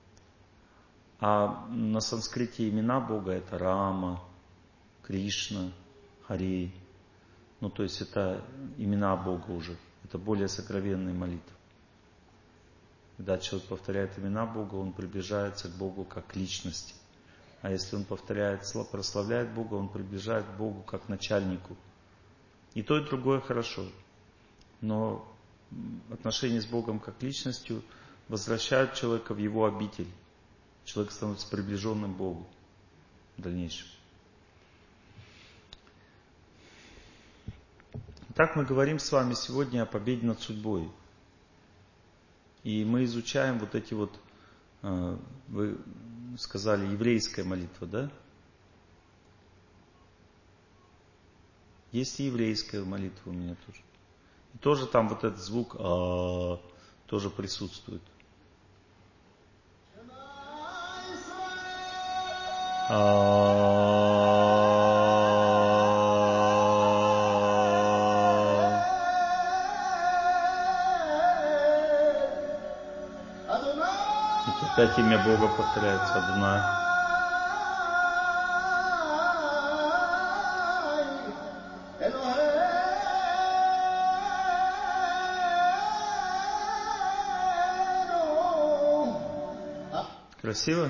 [SPEAKER 1] а на санскрите имена Бога это Рама, Кришна, Хари. Ну, то есть это имена Бога уже. Это более сокровенные молитвы. Когда человек повторяет имена Бога, он приближается к Богу как к личности. А если он повторяет, прославляет Бога, он приближает к Богу как к начальнику. И то, и другое хорошо. Но отношения с Богом как личностью возвращают человека в его обитель. Человек становится приближенным к Богу в дальнейшем. Итак, мы говорим с вами сегодня о победе над судьбой. И мы изучаем вот эти вот, вы сказали, еврейская молитва, да? Есть и еврейская молитва у меня тоже. И тоже там вот этот звук а тоже присутствует. Опять имя Бога повторяется, Адонай. Красиво?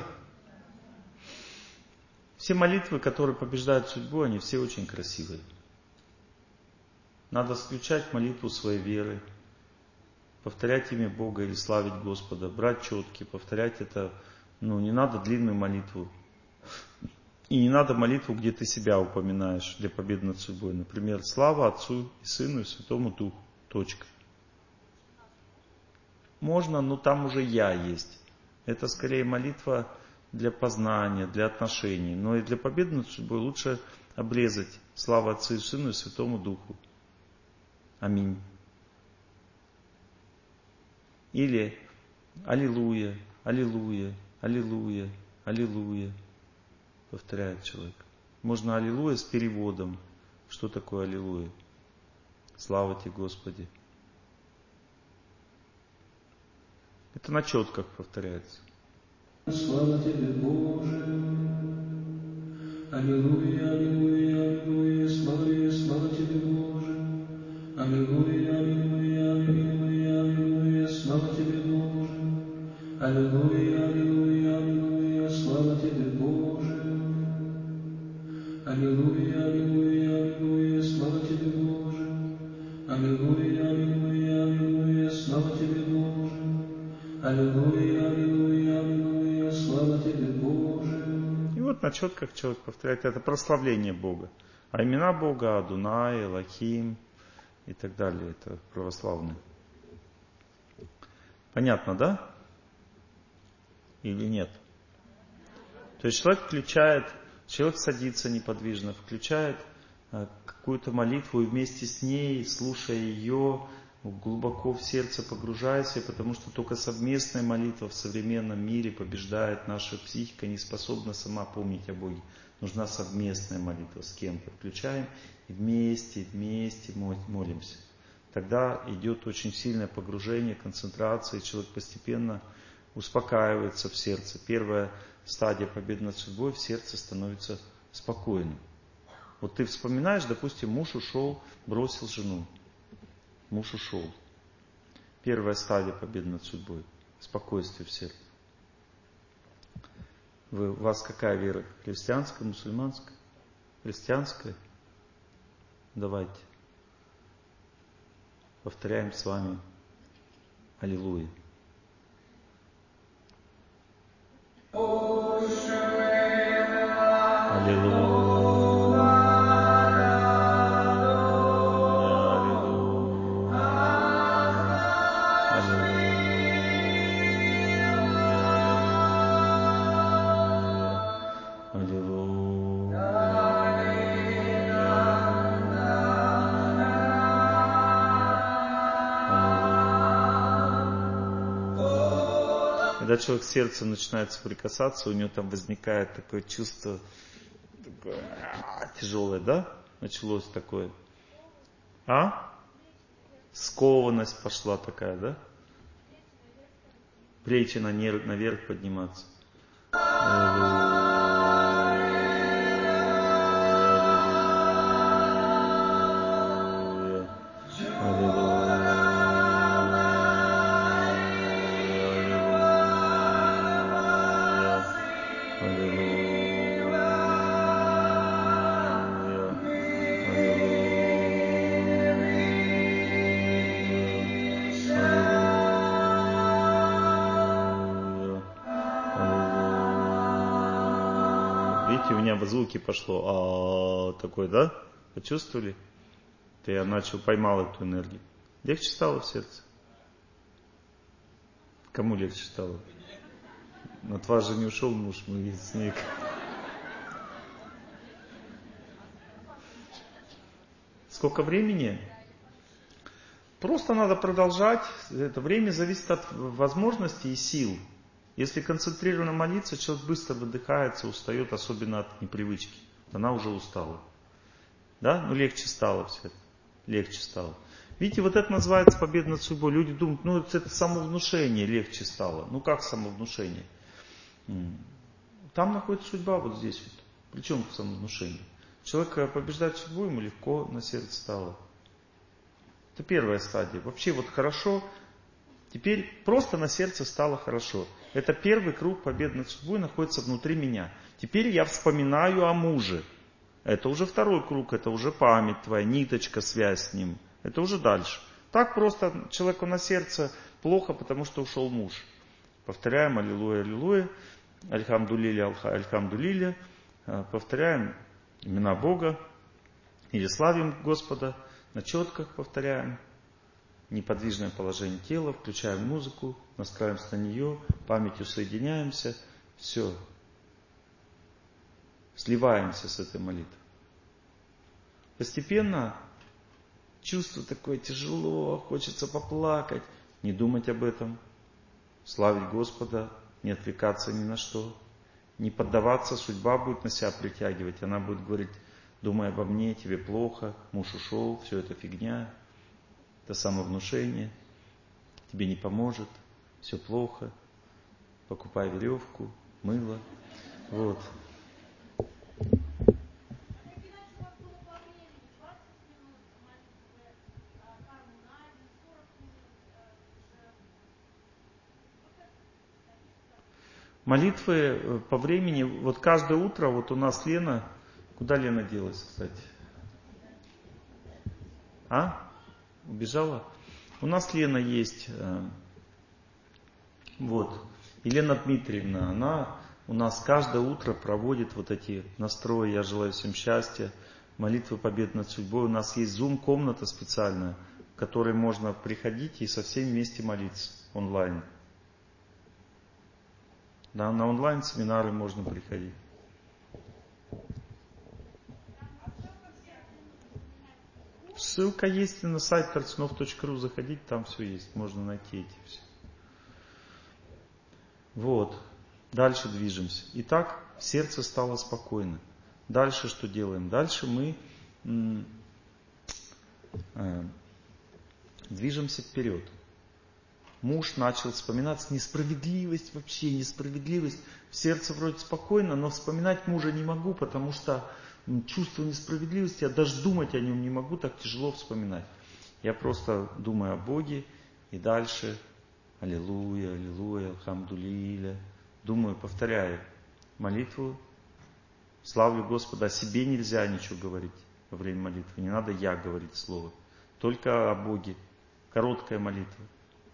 [SPEAKER 1] Все молитвы, которые побеждают судьбу, они все очень красивые. Надо включать молитву своей веры, повторять имя Бога или славить Господа, брать четки, повторять это, ну не надо длинную молитву. И не надо молитву, где ты себя упоминаешь для победы над судьбой. Например, слава Отцу и Сыну и Святому Духу. Точка. Можно, но там уже я есть. Это скорее молитва для познания, для отношений. Но и для победы над судьбой лучше обрезать слава Отцу и Сыну и Святому Духу. Аминь. Или аллилуйя, аллилуйя, аллилуйя, аллилуйя. Повторяет человек. Можно аллилуйя с переводом. Что такое аллилуйя? Слава тебе, Господи. Это на четках повторяется.
[SPEAKER 6] Слава тебе, Боже. Аллилуйя, аллилуйя, аллилуйя, слава, слава тебе, Боже. Аллилуйя, аллилуйя, аллилуйя, аллилуйя, слава тебе, Боже. Аллилуйя, аллилуйя, аллилуйя, слава тебе, Боже. Аллилуйя, аллилуйя, аллилуйя, слава тебе, Боже. Аллилуйя, аллилуйя, аллилуйя, слава тебе, Боже. Аллилуйя, аллилуйя, аллилуйя, слава тебе, Боже.
[SPEAKER 1] И вот на четках человек повторяет. Это прославление Бога. А имена Бога Адунай, Элохим и так далее. Это православные. Понятно, да? Или нет? То есть человек включает, человек садится неподвижно, включает какую-то молитву и вместе с ней, слушая ее, глубоко в сердце погружаясь, потому что только совместная молитва в современном мире побеждает. Наша психика не способна сама помнить о Боге. Нужна совместная молитва с кем-то. Включаем и вместе, вместе молимся. Тогда идет очень сильное погружение, концентрация, и человек постепенно успокаивается в сердце. Первая стадия победы над судьбой, в сердце становится спокойным. Вот ты вспоминаешь, допустим, муж ушел, бросил жену. Муж ушел. Первая стадия победы над судьбой. Спокойствие в сердце. Вы, у вас какая вера? Христианская, мусульманская? Христианская? Давайте. Повторяем с вами. Аллилуйя. Аллилуйя. Когда человек сердцем начинает соприкасаться, у него там возникает такое чувство, такое, тяжелое, да? Началось такое. А? Скованность пошла такая, да? Плечи наверх подниматься. У меня в звуке пошло а такой, да? Почувствовали? То я начал, поймал эту энергию. Легче стало в сердце? Кому легче стало? От вас же не ушел муж, мы видим снег. Сколько времени? Просто надо продолжать. Это время зависит от возможностей и сил. Если концентрированно молиться, человек быстро выдыхается, устает, особенно от непривычки. Она уже устала. Да? Ну легче стало все. Легче стало. Видите, вот это называется победа над судьбой. Люди думают, ну это самовнушение, легче стало. Ну как самовнушение? Там находится судьба, вот здесь вот. Причем самовнушение? Человек побеждает судьбу, ему легко на сердце стало. Это первая стадия. Вообще вот хорошо. Теперь просто на сердце стало хорошо. Это первый круг победы над судьбой находится внутри меня. Теперь я вспоминаю о муже. Это уже второй круг, это уже память твоя, ниточка, связь с ним. Это уже дальше. Так просто человеку на сердце плохо, потому что ушел муж. Повторяем аллилуйя, аллилуйя, альхамдулиля, альхамдулиля. повторяем имена Бога или славим Господа, на четках повторяем, неподвижное положение тела, включаем музыку, настраиваемся на нее, памятью соединяемся, все. Сливаемся с этой молитвой. Постепенно чувство такое тяжело, хочется поплакать, не думать об этом, славить Господа, не отвлекаться ни на что, не поддаваться, судьба будет на себя притягивать, она будет говорить: думай обо мне, тебе плохо, муж ушел, все это фигня, это самовнушение, тебе не поможет, все плохо, покупай веревку, мыло, вот. Молитвы по времени, вот каждое утро, вот у нас Лена, куда Лена делась, кстати? А? Убежала? У нас Лена есть, вот, Елена Дмитриевна, она у нас каждое утро проводит вот эти настрои, я желаю всем счастья, молитвы победы над судьбой. У нас есть зум-комната специальная, в которой можно приходить и со всеми вместе молиться онлайн. Да, на онлайн-семинары можно приходить. Ссылка есть на сайт торцунов точка ру, заходите, там все есть, можно найти эти все. Вот, дальше движемся. Итак, сердце стало спокойно. Дальше что делаем? Дальше мы м- э- движемся вперед. Муж начал вспоминать несправедливость, вообще несправедливость. В сердце вроде спокойно, но вспоминать мужа не могу, потому что чувство несправедливости, я даже думать о нем не могу, так тяжело вспоминать. Я просто думаю о Боге и дальше аллилуйя, аллилуйя, алхамдулилля. Думаю, повторяю молитву, славлю Господа. О себе нельзя ничего говорить во время молитвы, не надо я говорить слово, только о Боге. Короткая молитва.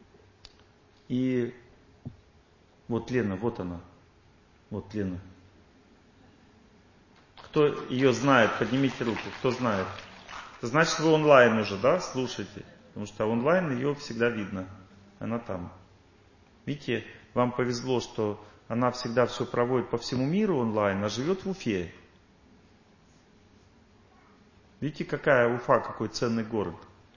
[SPEAKER 1] И вот Лена, вот она. Вот Лена. Кто ее знает, поднимите руку. Кто знает? Значит, вы онлайн уже, да, слушаете? Потому что онлайн ее всегда видно. Она там. Видите, вам повезло, что она всегда все проводит по всему миру онлайн, а живет в Уфе. Видите, какая Уфа, какой ценный город.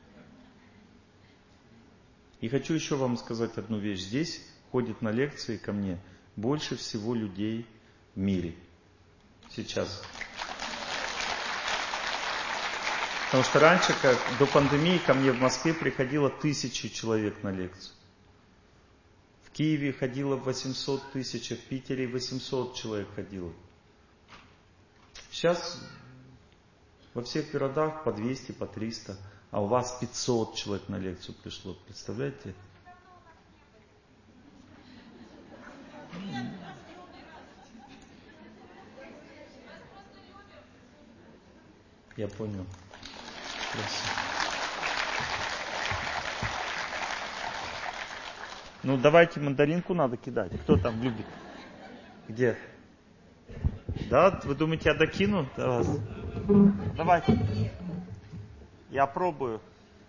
[SPEAKER 1] И хочу еще вам сказать одну вещь. Здесь ходит на лекции ко мне больше всего людей в мире. Сейчас. Потому что раньше, как до пандемии, ко мне в Москве приходило тысячи человек на лекцию. В Киеве ходило восемьсот тысяч, в Питере восемьсот человек ходило. Сейчас во всех городах по двести, по триста. А у вас пятьсот человек на лекцию пришло. Представляете? Я понял. Спасибо. Ну давайте мандаринку надо кидать. Кто там любит? Где? Да? Вы думаете, я докину до вас? Давайте. Я пробую.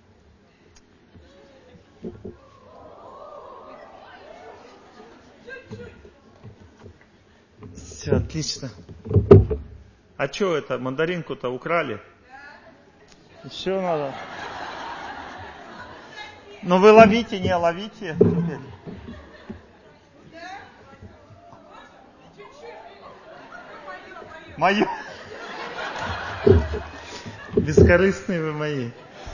[SPEAKER 1] Все, отлично. А что это, мандаринку-то украли? Еще надо. Ну вы ловите, не ловите. Мою. Бескорыстные вы мои.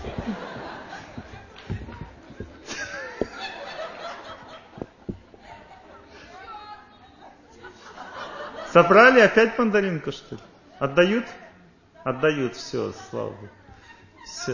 [SPEAKER 1] Собрали опять мандаринку, что ли? Отдают? Отдают, все, слава Богу. Все.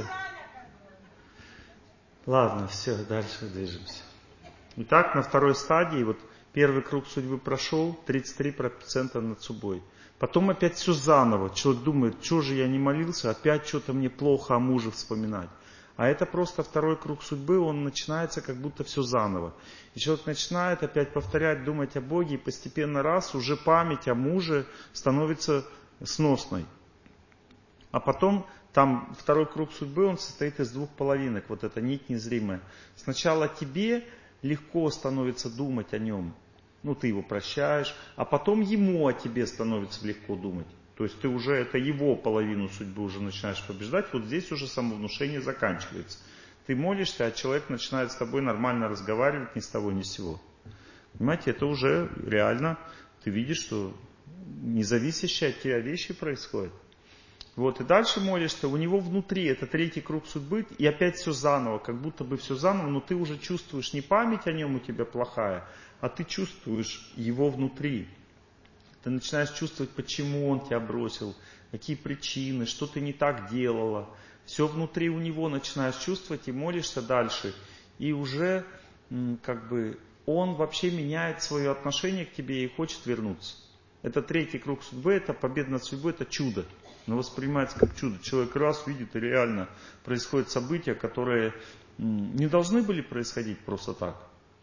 [SPEAKER 1] Ладно, все, дальше движемся. Итак, на второй стадии, вот первый круг судьбы прошел, тридцать три процента над судьбой. Потом опять все заново. Человек думает, что же я не молился, опять что-то мне плохо о муже вспоминать. А это просто второй круг судьбы, он начинается как будто все заново. И человек начинает опять повторять, думать о Боге, и постепенно раз уже память о муже становится сносной. А потом там второй круг судьбы, он состоит из двух половинок, вот эта нить незримая. Сначала тебе легко становится думать о нем, ну ты его прощаешь, а потом ему о тебе становится легко думать. То есть ты уже, это его половину судьбы уже начинаешь побеждать, вот здесь уже самовнушение заканчивается. Ты молишься, а человек начинает с тобой нормально разговаривать ни с того ни с сего. Понимаете, это уже реально, ты видишь, что независящие от тебя вещи происходят. Вот, и дальше молишься, у него внутри, это третий круг судьбы, и опять все заново, как будто бы все заново, но ты уже чувствуешь, не память о нем у тебя плохая, а ты чувствуешь его внутри. Ты начинаешь чувствовать, почему он тебя бросил, какие причины, что ты не так делала. Все внутри у него начинаешь чувствовать и молишься дальше. И уже как бы он вообще меняет свое отношение к тебе и хочет вернуться. Это третий круг судьбы, это победа над судьбой, это чудо. Но воспринимается как чудо. Человек раз видит, и реально происходят события, которые не должны были происходить просто так.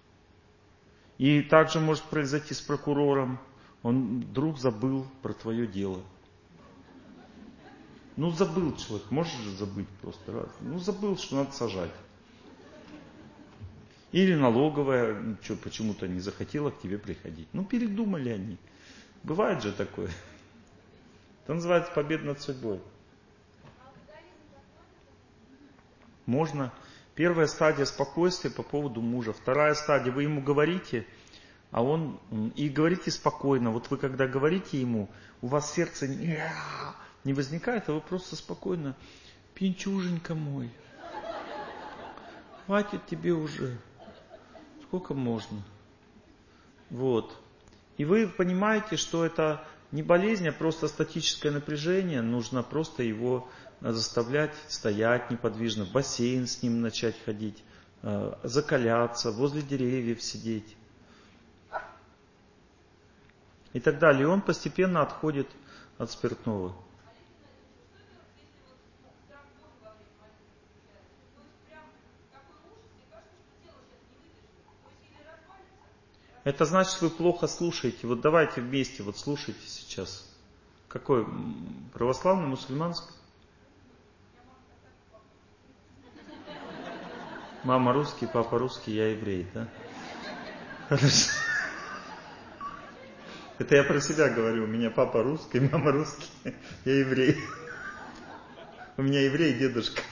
[SPEAKER 1] И также может произойти с прокурором. Он вдруг забыл про твое дело. Ну забыл человек, можешь же забыть просто раз. Ну забыл, что надо сажать. Или налоговая, ну, что, почему-то не захотела к тебе приходить. Ну передумали они. Бывает же такое. Это называется победа над судьбой. Можно. Первая стадия спокойствия по поводу мужа. Вторая стадия, вы ему говорите, а он, и говорите спокойно. Вот вы когда говорите ему, у вас сердце не возникает, а вы просто спокойно, пинчуженька мой, хватит тебе уже, сколько можно. Вот. И вы понимаете, что это не болезнь, а просто статическое напряжение, нужно просто его заставлять стоять неподвижно, в бассейн с ним начать ходить, закаляться, возле деревьев сидеть. И так далее. И он постепенно отходит от спиртного. Это значит, вы плохо слушаете. Вот давайте вместе, вот слушайте сейчас. Какой? Православный, мусульманский? Мама русский, папа русский, я еврей, да? Хорошо. Это я про себя говорю. У меня папа русский, мама русский, я еврей. У меня еврей дедушка.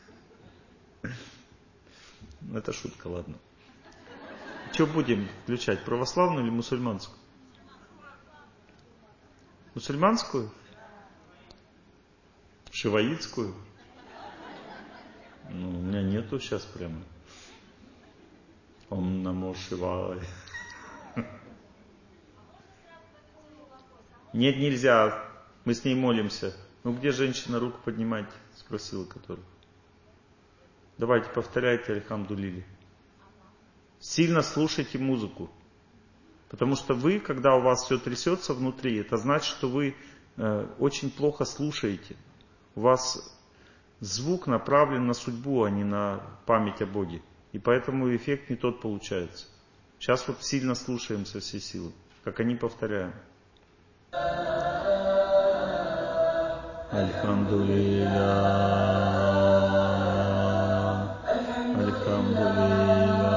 [SPEAKER 1] Это шутка, ладно. Что будем включать, православную или мусульманскую? Мусульманскую? Шиваитскую? Ну, у меня нету сейчас прямо. Ом намо шивай. Нет, нельзя. Мы с ней молимся. Ну где женщина, руку поднимайте? Спросила которая. Давайте, повторяйте альхамдулилля. Сильно слушайте музыку. Потому что вы, когда у вас все трясется внутри, это значит, что вы э, очень плохо слушаете. У вас звук направлен на судьбу, а не на память о Боге. И поэтому эффект не тот получается. Сейчас вот сильно слушаем со всей силы. Как они повторяют. Альхамдулилля, Альхамдулилля,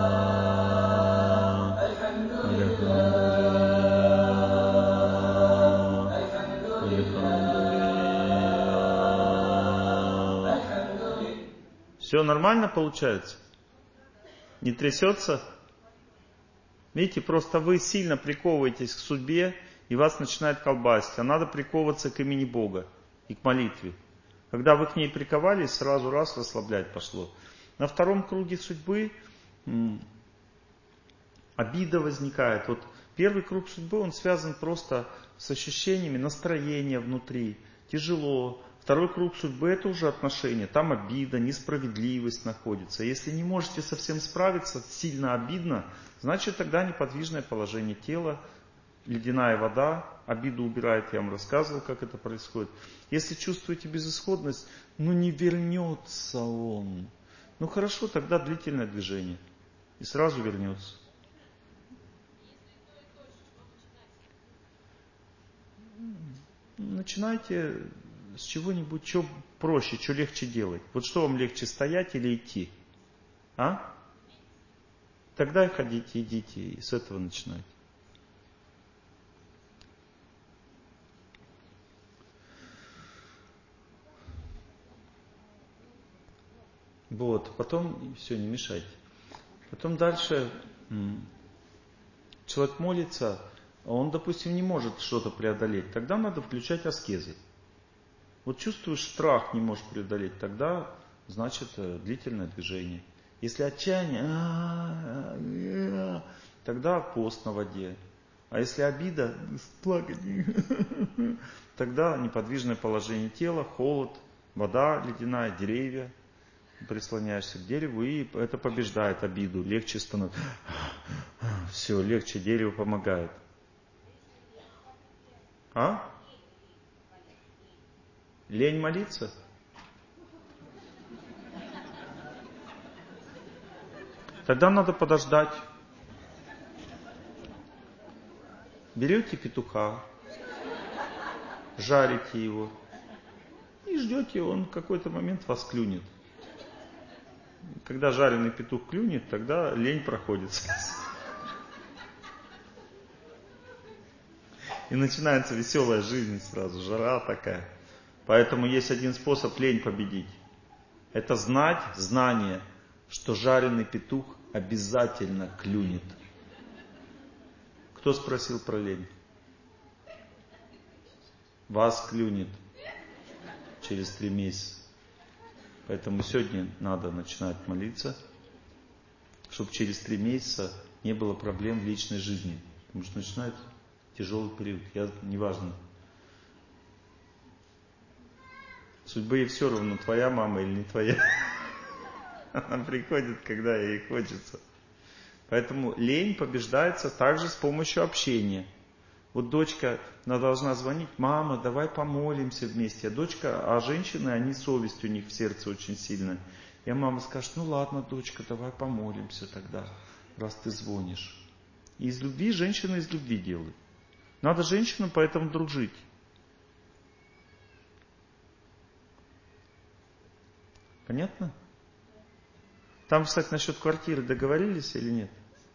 [SPEAKER 1] Альхамдулилля. Все нормально получается? Не трясется? Видите, просто вы сильно приковываетесь к судьбе, и вас начинает колбасить. А надо приковываться к имени Бога и к молитве. Когда вы к ней приковались, сразу раз расслаблять пошло. На втором круге судьбы м, обида возникает. Вот первый круг судьбы, он связан просто с ощущениями настроения внутри. Тяжело. Второй круг судьбы — это уже отношения. Там обида, несправедливость находится. Если не можете совсем справиться, сильно обидно, значит тогда неподвижное положение тела. ледяная вода, обиду убирает, я вам рассказывал, как это происходит. Если чувствуете безысходность, ну не вернется он. Ну хорошо, тогда длительное движение. И сразу вернется. Начинайте с чего-нибудь, что проще, что легче делать. Вот что вам легче, стоять или идти? А? Тогда и ходите, идите, и с этого начинайте. Вот, потом, все, не мешайте. Потом дальше человек молится, он, допустим, не может что-то преодолеть, тогда надо включать аскезы. Вот чувствуешь, страх не можешь преодолеть, тогда, значит, длительное движение. Если отчаяние, тогда пост на воде. А если обида, плакать, тогда неподвижное положение тела, холод, вода ледяная, деревья. Прислоняешься к дереву, и это побеждает обиду. Легче становится. Все, легче, дерево помогает. А? Лень молиться? Тогда надо подождать. Берете петуха, жарите его и ждете, он в какой-то момент вас клюнет. Когда жареный петух клюнет, тогда лень проходит. И начинается веселая жизнь сразу, жара такая. Поэтому есть один способ лень победить. Это знать, знание, что жареный петух обязательно клюнет. Кто спросил про лень? Вас клюнет через три месяца. Поэтому сегодня надо начинать молиться, чтобы через три месяца не было проблем в личной жизни. Потому что начинается тяжелый период. Я, неважно. Судьбе ей все равно, твоя мама или не твоя. Она приходит, когда ей хочется. Поэтому лень побеждается также с помощью общения. Вот дочка, она должна звонить: мама, давай помолимся вместе. А дочка, а женщины, они совесть у них в сердце очень сильная. И мама скажет: ну ладно, дочка, давай помолимся тогда, раз ты звонишь. И из любви женщина из любви делает. Надо женщинам поэтому дружить. Понятно? Там, кстати, насчет квартиры договорились или нет?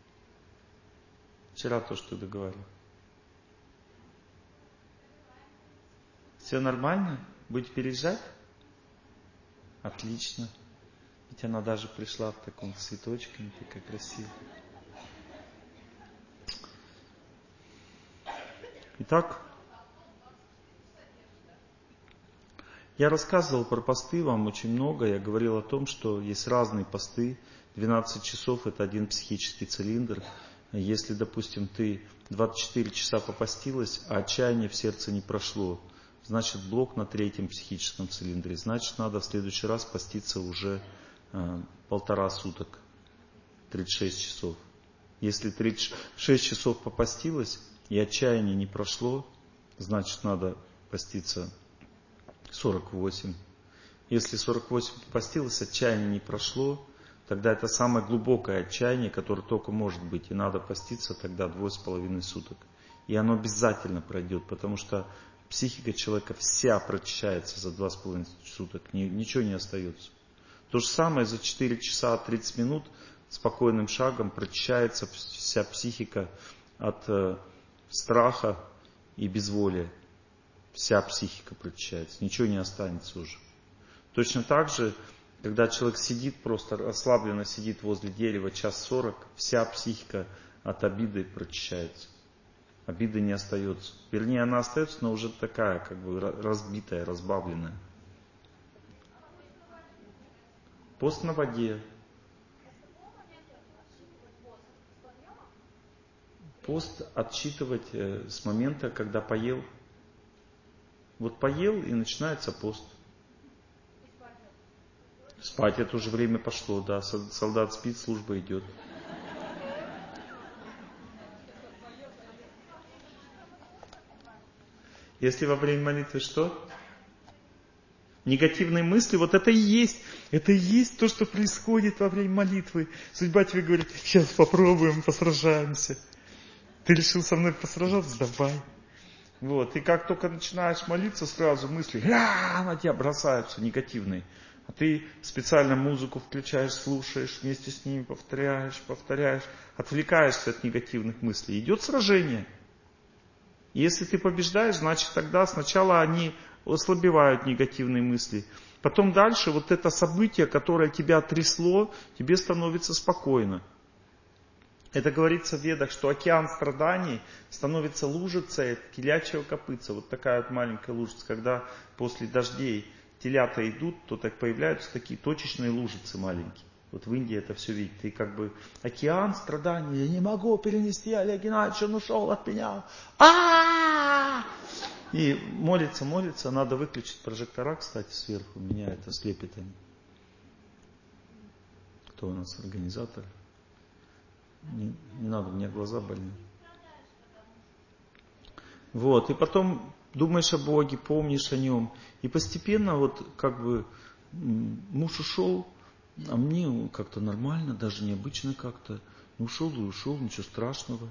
[SPEAKER 1] Вчера то, что договорились. Все нормально? Будете переезжать? Отлично. Ведь она даже пришла в таком цветочком, такая красивая. Итак, я рассказывал про посты вам очень много. Я говорил о том, что есть разные посты. двенадцать часов это один психический цилиндр. Если, допустим, ты двадцать четыре часа попостилась, а отчаяние в сердце не прошло, значит блок на третьем психическом цилиндре. Значит, надо в следующий раз поститься уже э, полтора суток, тридцать шесть часов. Если тридцать шесть часов попостилась и отчаяние не прошло, значит надо поститься сорок восемь. Если сорок восемь попостилась, отчаяние не прошло, тогда это самое глубокое отчаяние, которое только может быть. И надо поститься тогда двое с половиной суток. И оно обязательно пройдет, потому что психика человека вся прочищается за два с половиной суток, ничего не остается. То же самое за четыре часа тридцать минут спокойным шагом прочищается вся психика от э, страха и безволия. Вся психика прочищается, ничего не останется уже. Точно так же, когда человек сидит, просто расслабленно сидит возле дерева час сорок, вся психика от обиды прочищается. Обиды не остается. Вернее, она остается, но уже такая, как бы разбитая, разбавленная. Пост на воде. Пост отсчитывать с момента, когда поел. Вот поел, и начинается пост. Спать это уже время пошло, да. Солдат спит, служба идет. Если во время молитвы что? Негативные мысли, вот это и есть, это и есть то, что происходит во время молитвы. Судьба тебе говорит, сейчас попробуем, посражаемся. Ты решил со мной посражаться? Давай. Вот. И как только начинаешь молиться, сразу мысли «Ля!» на тебя бросаются негативные. А ты специально музыку включаешь, слушаешь, вместе с ними повторяешь, повторяешь, отвлекаешься от негативных мыслей. Идет сражение. Если ты побеждаешь, значит тогда сначала они ослабевают негативные мысли. Потом дальше вот это событие, которое тебя трясло, тебе становится спокойно. Это говорится в Ведах, что океан страданий становится лужицей от телячьего копытца. Вот такая вот маленькая лужица. Когда после дождей телята идут, то так появляются такие точечные лужицы маленькие. Вот в Индии это все видит. И как бы океан страданий, я не могу перенести, Олег Геннадьевич, он ушел от меня. А-а-а! И молится, молится, надо выключить прожектора, кстати, сверху. Меня это слепит они. Кто у нас организатор? Не, не надо, у меня глаза больные. Вот, и потом думаешь о Боге, помнишь о Нем. И постепенно вот как бы муж ушел, а мне как-то нормально, даже необычно как-то. Ну ушел и ушел, ничего страшного.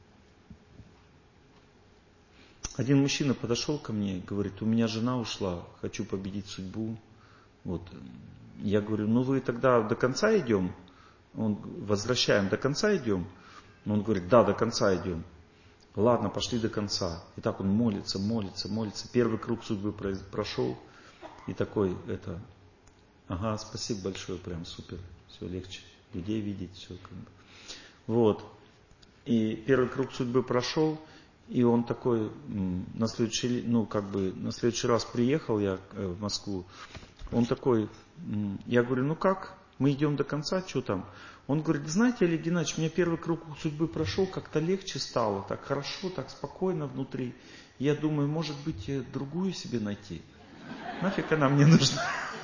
[SPEAKER 1] Один мужчина подошел ко мне, говорит, у меня жена ушла, хочу победить судьбу. Вот. Я говорю, ну вы тогда до конца идем? Он, возвращаем, до конца идем? Он говорит, да, до конца идем. Ладно, пошли до конца. И так он молится, молится, молится. Первый круг судьбы прошел. И такой, это, ага, спасибо большое, прям супер. Все легче. Людей видеть, все как бы. Вот. И первый круг судьбы прошел. И он такой, на следующий, ну, как бы, на следующий раз приехал я в Москву. Он такой, я говорю, ну как? Мы идем до конца, что там? Он говорит, знаете, Олег Геннадьевич, у меня первый круг судьбы прошел, как-то легче стало, так хорошо, так спокойно внутри. Я думаю, может быть, другую себе найти? Нафиг она мне нужна?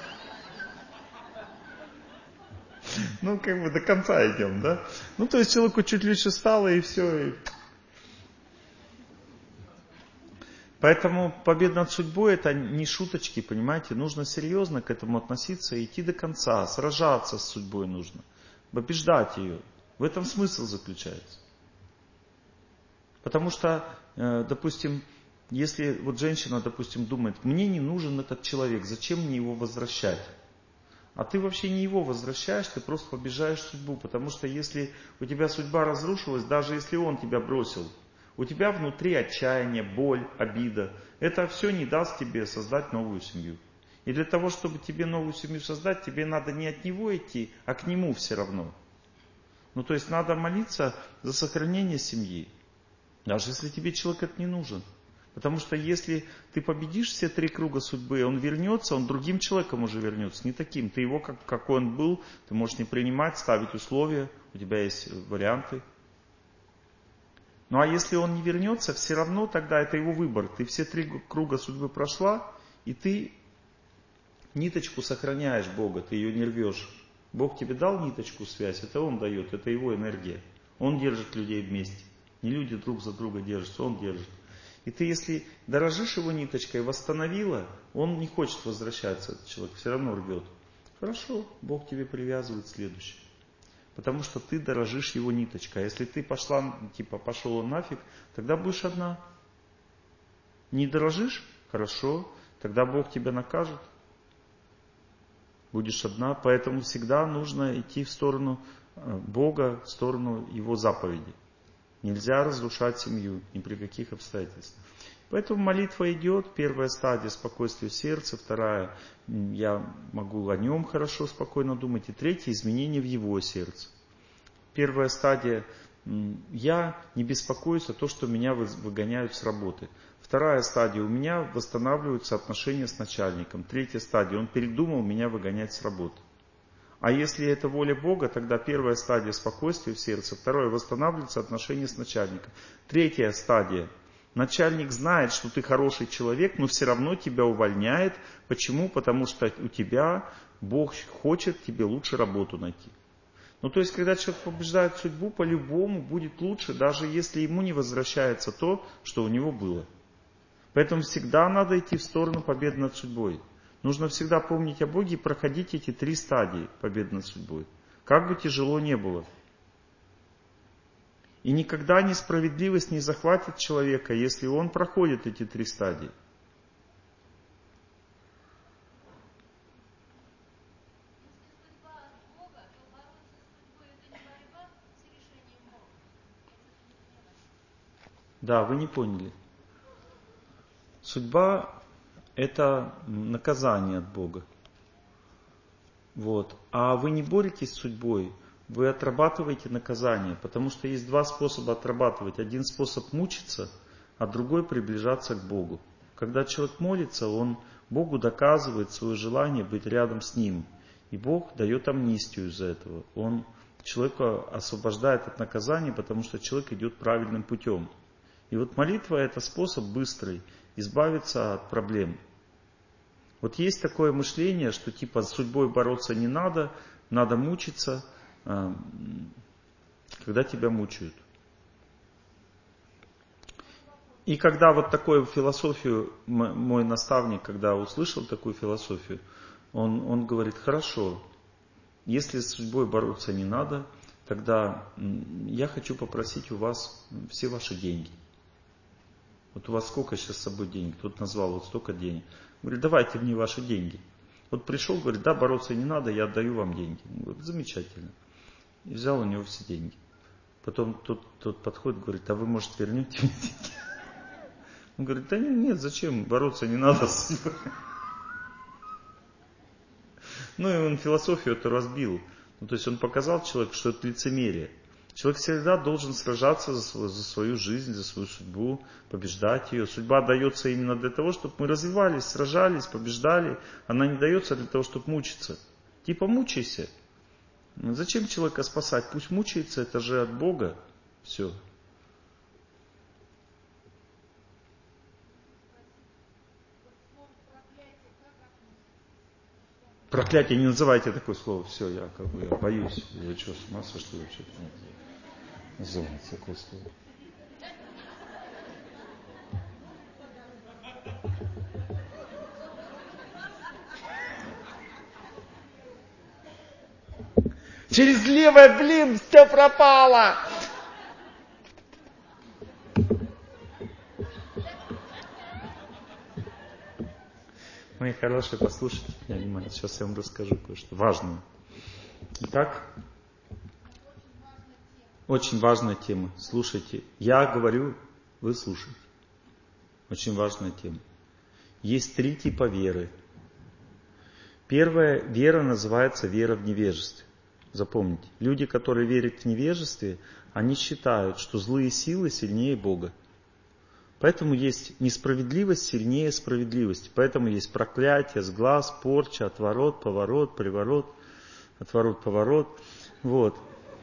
[SPEAKER 1] Ну, как бы до конца идем, да? Ну, то есть человеку чуть легче стало, и все. И... Поэтому победа над судьбой это не шуточки, понимаете? Нужно серьезно к этому относиться и идти до конца, сражаться с судьбой нужно, побеждать ее. В этом смысл заключается. Потому что, допустим, если вот женщина, допустим, думает, мне не нужен этот человек, зачем мне его возвращать? А ты вообще не его возвращаешь, ты просто побеждаешь судьбу. Потому что если у тебя судьба разрушилась, даже если он тебя бросил, у тебя внутри отчаяние, боль, обида. Это все не даст тебе создать новую семью. И для того, чтобы тебе новую семью создать, тебе надо не от него идти, а к нему все равно. Ну, то есть надо молиться за сохранение семьи. Даже если тебе человек это не нужен. Потому что если ты победишь все три круга судьбы, он вернется, он другим человеком уже вернется, не таким. Ты его, как, какой он был, ты можешь не принимать, ставить условия, у тебя есть варианты. Ну а если он не вернется, все равно тогда это его выбор. Ты все три круга судьбы прошла, и ты ниточку сохраняешь Бога, ты ее не рвешь. Бог тебе дал ниточку связь, это Он дает, это Его энергия. Он держит людей вместе. Не люди друг за друга держатся, Он держит. И ты, если дорожишь его ниточкой, восстановила, он не хочет возвращаться, этот человек, все равно рвет. Хорошо, Бог тебе привязывает следующее. Потому что ты дорожишь его ниточкой. А если ты пошла, типа, пошел он нафиг, тогда будешь одна. Не дорожишь? Хорошо, тогда Бог тебя накажет. Будешь одна, поэтому всегда нужно идти в сторону Бога, в сторону Его заповеди. Нельзя разрушать семью ни при каких обстоятельствах. Поэтому молитва идет, первая стадия спокойствия сердца, вторая я могу о нем хорошо, спокойно думать, и третья изменение в его сердце. Первая стадия я не беспокоюсь о том, что меня выгоняют с работы. Вторая стадия у меня восстанавливаются отношения с начальником. Третья стадия он передумал меня выгонять с работы. А если это воля Бога, тогда первая стадия спокойствия в сердце, второе восстанавливаются отношения с начальником. Третья стадия. Начальник знает, что ты хороший человек, но все равно тебя увольняет. Почему? Потому что у тебя Бог хочет тебе лучше работу найти. Ну то есть, когда человек побеждает судьбу, по-любому будет лучше, даже если ему не возвращается то, что у него было. Поэтому всегда надо идти в сторону победы над судьбой. Нужно всегда помнить о Боге и проходить эти три стадии победы над судьбой. Как бы тяжело не было. И никогда несправедливость не захватит человека, если он проходит эти три стадии. Да, вы не поняли. Судьба – это наказание от Бога. Вот. А вы не боретесь с судьбой, вы отрабатываете наказание, потому что есть два способа отрабатывать. Один способ мучиться, а другой приближаться к Богу. Когда человек молится, он Богу доказывает свое желание быть рядом с ним. И Бог дает амнистию из-за этого. Он человека освобождает от наказания, потому что человек идет правильным путем. И вот молитва – это способ быстрый избавиться от проблем. Вот есть такое мышление, что типа с судьбой бороться не надо, надо мучиться, когда тебя мучают. И когда вот такую философию, мой наставник, когда услышал такую философию, он, он говорит, хорошо, если с судьбой бороться не надо, тогда я хочу попросить у вас все ваши деньги. Вот у вас сколько сейчас с собой денег? Кто-то назвал вот столько денег. Говорит, давайте мне ваши деньги. Вот пришел, говорит, да, бороться не надо, я отдаю вам деньги. Он говорит, замечательно. И взял у него все деньги. Потом тот, тот подходит, говорит, а вы, может, вернете мне деньги? Он говорит, да нет, нет, зачем, бороться не надо с судьбой. Ну и он философию эту разбил. Ну, то есть он показал человеку, что это лицемерие. Человек всегда должен сражаться за свою, за свою жизнь, за свою судьбу, побеждать ее. Судьба дается именно для того, чтобы мы развивались, сражались, побеждали. Она не дается для того, чтобы мучиться. Типа мучайся. Ну, зачем человека спасать? Пусть мучается, это же от Бога. Все. Проклятие, не называйте такое слово. Все, я как бы я боюсь. Вы что, с ума сошли вообще? Называйте такое слово. Через левое, блин, все пропало! Мои хорошие, послушайте меня внимательно. Сейчас я вам расскажу кое-что важное. Итак, очень важная тема. Слушайте. Я говорю, вы слушайте. Очень важная тема. Есть три типа веры. Первая вера называется вера в невежестве. Запомните. Люди, которые верят в невежестве, они считают, что злые силы сильнее Бога. Поэтому есть несправедливость сильнее справедливости. Поэтому есть проклятие, сглаз, порча, отворот, поворот, приворот, отворот, поворот. Вот.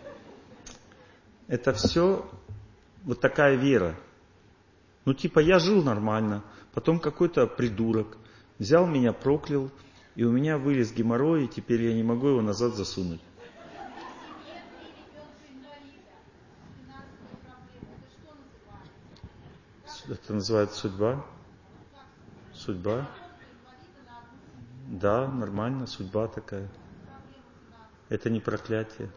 [SPEAKER 1] Это все вот такая вера. Ну типа я жил нормально, потом какой-то придурок взял меня, проклял, и у меня вылез геморрой, и теперь я не могу его назад засунуть. Это называется судьба. Судьба. Да, нормально, судьба такая. Это не проклятие.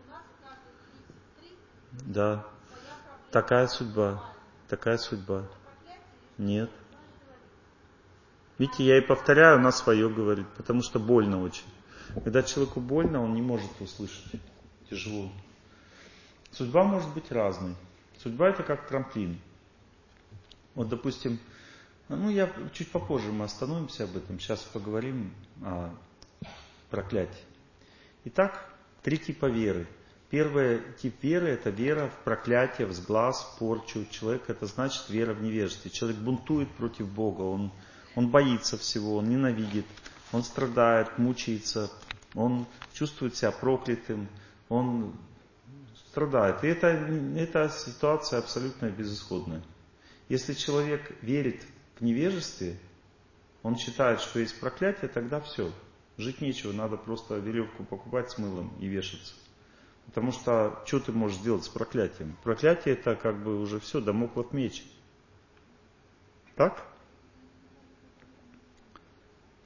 [SPEAKER 1] Да. Такая судьба. Такая судьба. Нет. Видите, я и повторяю, она свое говорит, потому что больно очень. Когда человеку больно, он не может услышать. Тяжело. Судьба может быть разной. Судьба это как трамплин. Вот, допустим, ну я чуть попозже мы остановимся об этом. Сейчас поговорим о проклятии. Итак, три типа веры. Первый тип веры – это вера в проклятие, в сглаз, в порчу. Человек – это значит вера в невежестве. Человек бунтует против Бога, он, он боится всего, он ненавидит, он страдает, мучается, он чувствует себя проклятым, он страдает. И это, это ситуация абсолютно безысходная. Если человек верит в невежестве, он считает, что есть проклятие, тогда все. Жить нечего, надо просто веревку покупать с мылом и вешаться. Потому что что ты можешь сделать с проклятием? Проклятие это как бы уже все, дамоклов меч. Так?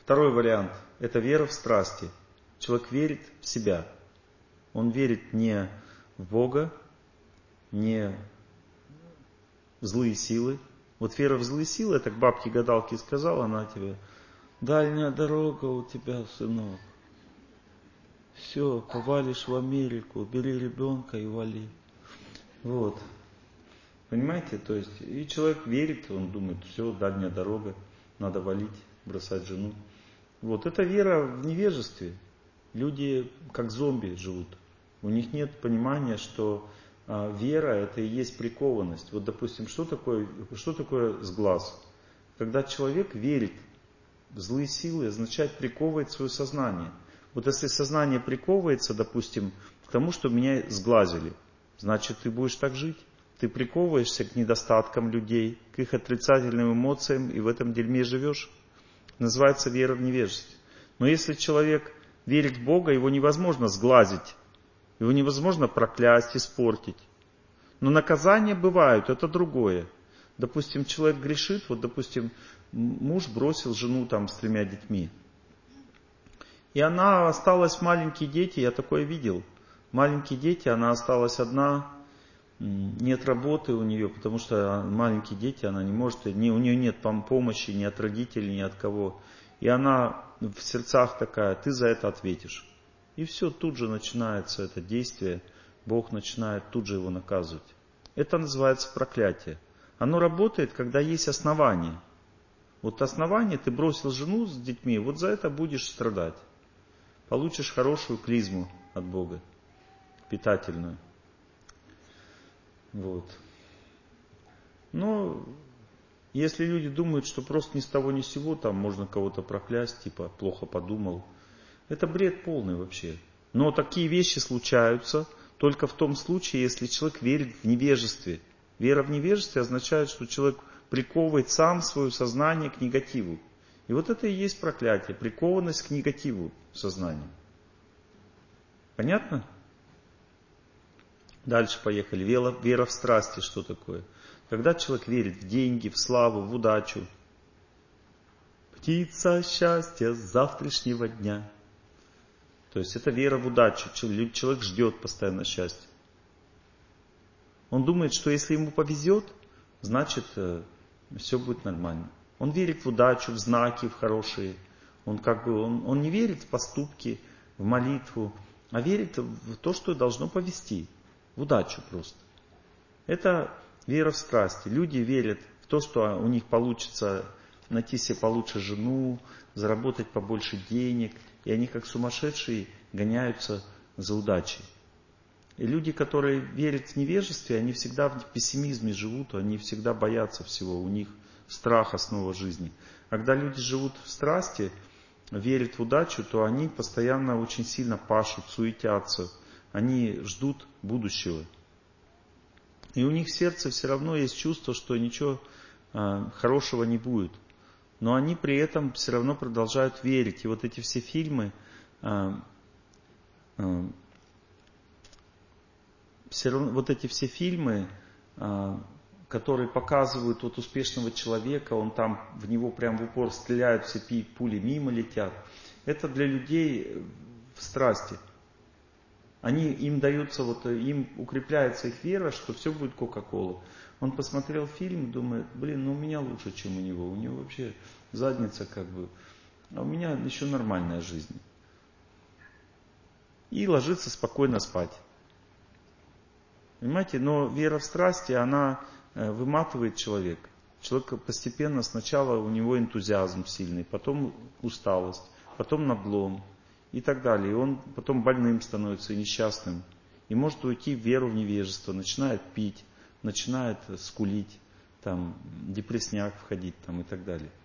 [SPEAKER 1] Второй вариант – это вера в страсти. Человек верит в себя. Он верит не в Бога, не в злые силы. Вот вера в злые силы, это к бабке-гадалке сказала, она тебе: дальняя дорога у тебя, сынок. Все, повалишь в Америку, бери ребенка и вали. Вот. Понимаете? То есть, и человек верит, он думает: все, дальняя дорога, надо валить, бросать жену. Вот. Это вера в невежестве. Люди как зомби живут. У них нет понимания, что а, вера это и есть прикованность. Вот, допустим, что такое, что такое сглаз? Когда человек верит в злые силы, означает приковывает свое сознание. Вот если сознание приковывается, допустим, к тому, что меня сглазили, значит, ты будешь так жить. Ты приковываешься к недостаткам людей, к их отрицательным эмоциям, и в этом дерьме живешь. Называется вера в невежестве. Но если человек верит в Бога, его невозможно сглазить, его невозможно проклясть, испортить. Но наказания бывают, это другое. Допустим, человек грешит, вот, допустим, муж бросил жену там с тремя детьми. И она осталась, маленькие дети, я такое видел. Маленькие дети, она осталась одна, нет работы у нее, потому что маленькие дети, она не может, ни, у нее нет помощи ни от родителей, ни от кого. И она в сердцах такая: ты за это ответишь. И все, тут же начинается это действие, Бог начинает тут же его наказывать. Это называется проклятие. Оно работает, когда есть основание. Вот основание, ты бросил жену с детьми, вот за это будешь страдать. Получишь хорошую клизму от Бога, питательную. Вот. Но если люди думают, что просто ни с того ни с сего там можно кого-то проклясть, типа плохо подумал, это бред полный вообще. Но такие вещи случаются только в том случае, если человек верит в невежестве. Вера в невежестве означает, что человек приковывает сам свое сознание к негативу. И вот это и есть проклятие, прикованность к негативу сознания. Понятно? Дальше поехали. Вера, вера в страсти, что такое? Когда человек верит в деньги, в славу, в удачу. Птица счастья с завтрашнего дня. То есть это вера в удачу. Человек ждет постоянно счастья. Он думает, что если ему повезет, значит все будет нормально. Он верит в удачу, в знаки, в хорошие. Он, как бы, он, он не верит в поступки, в молитву, а верит в то, что должно повезти. В удачу просто. Это вера в страсти. Люди верят в то, что у них получится найти себе получше жену, заработать побольше денег. И они как сумасшедшие гоняются за удачей. И люди, которые верят в невежестве, они всегда в пессимизме живут, они всегда боятся всего, у них страх основа жизни. А когда люди живут в страсти, верят в удачу, то они постоянно очень сильно пашут, суетятся, они ждут будущего. И у них в сердце все равно есть чувство, что ничего э, хорошего не будет. Но они при этом все равно продолжают верить. И вот эти все фильмы, э, э, все равно, вот эти все фильмы, э, которые показывают вот успешного человека, он там в него прям в упор стреляют, все пули мимо летят. Это для людей в страсти. Они, им даются, вот, им укрепляется их вера, что все будет Кока-Кола. Он посмотрел фильм, думает: блин, ну у меня лучше, чем у него. У него вообще задница как бы, а у меня еще нормальная жизнь. И ложится спокойно спать. Понимаете, но вера в страсти, она выматывает человека. Человек постепенно, сначала у него энтузиазм сильный, потом усталость, потом надлом и так далее. И он потом больным становится и несчастным. И может уйти в веру в невежество, начинает пить, начинает скулить, там, депрессняк входить там, и так далее.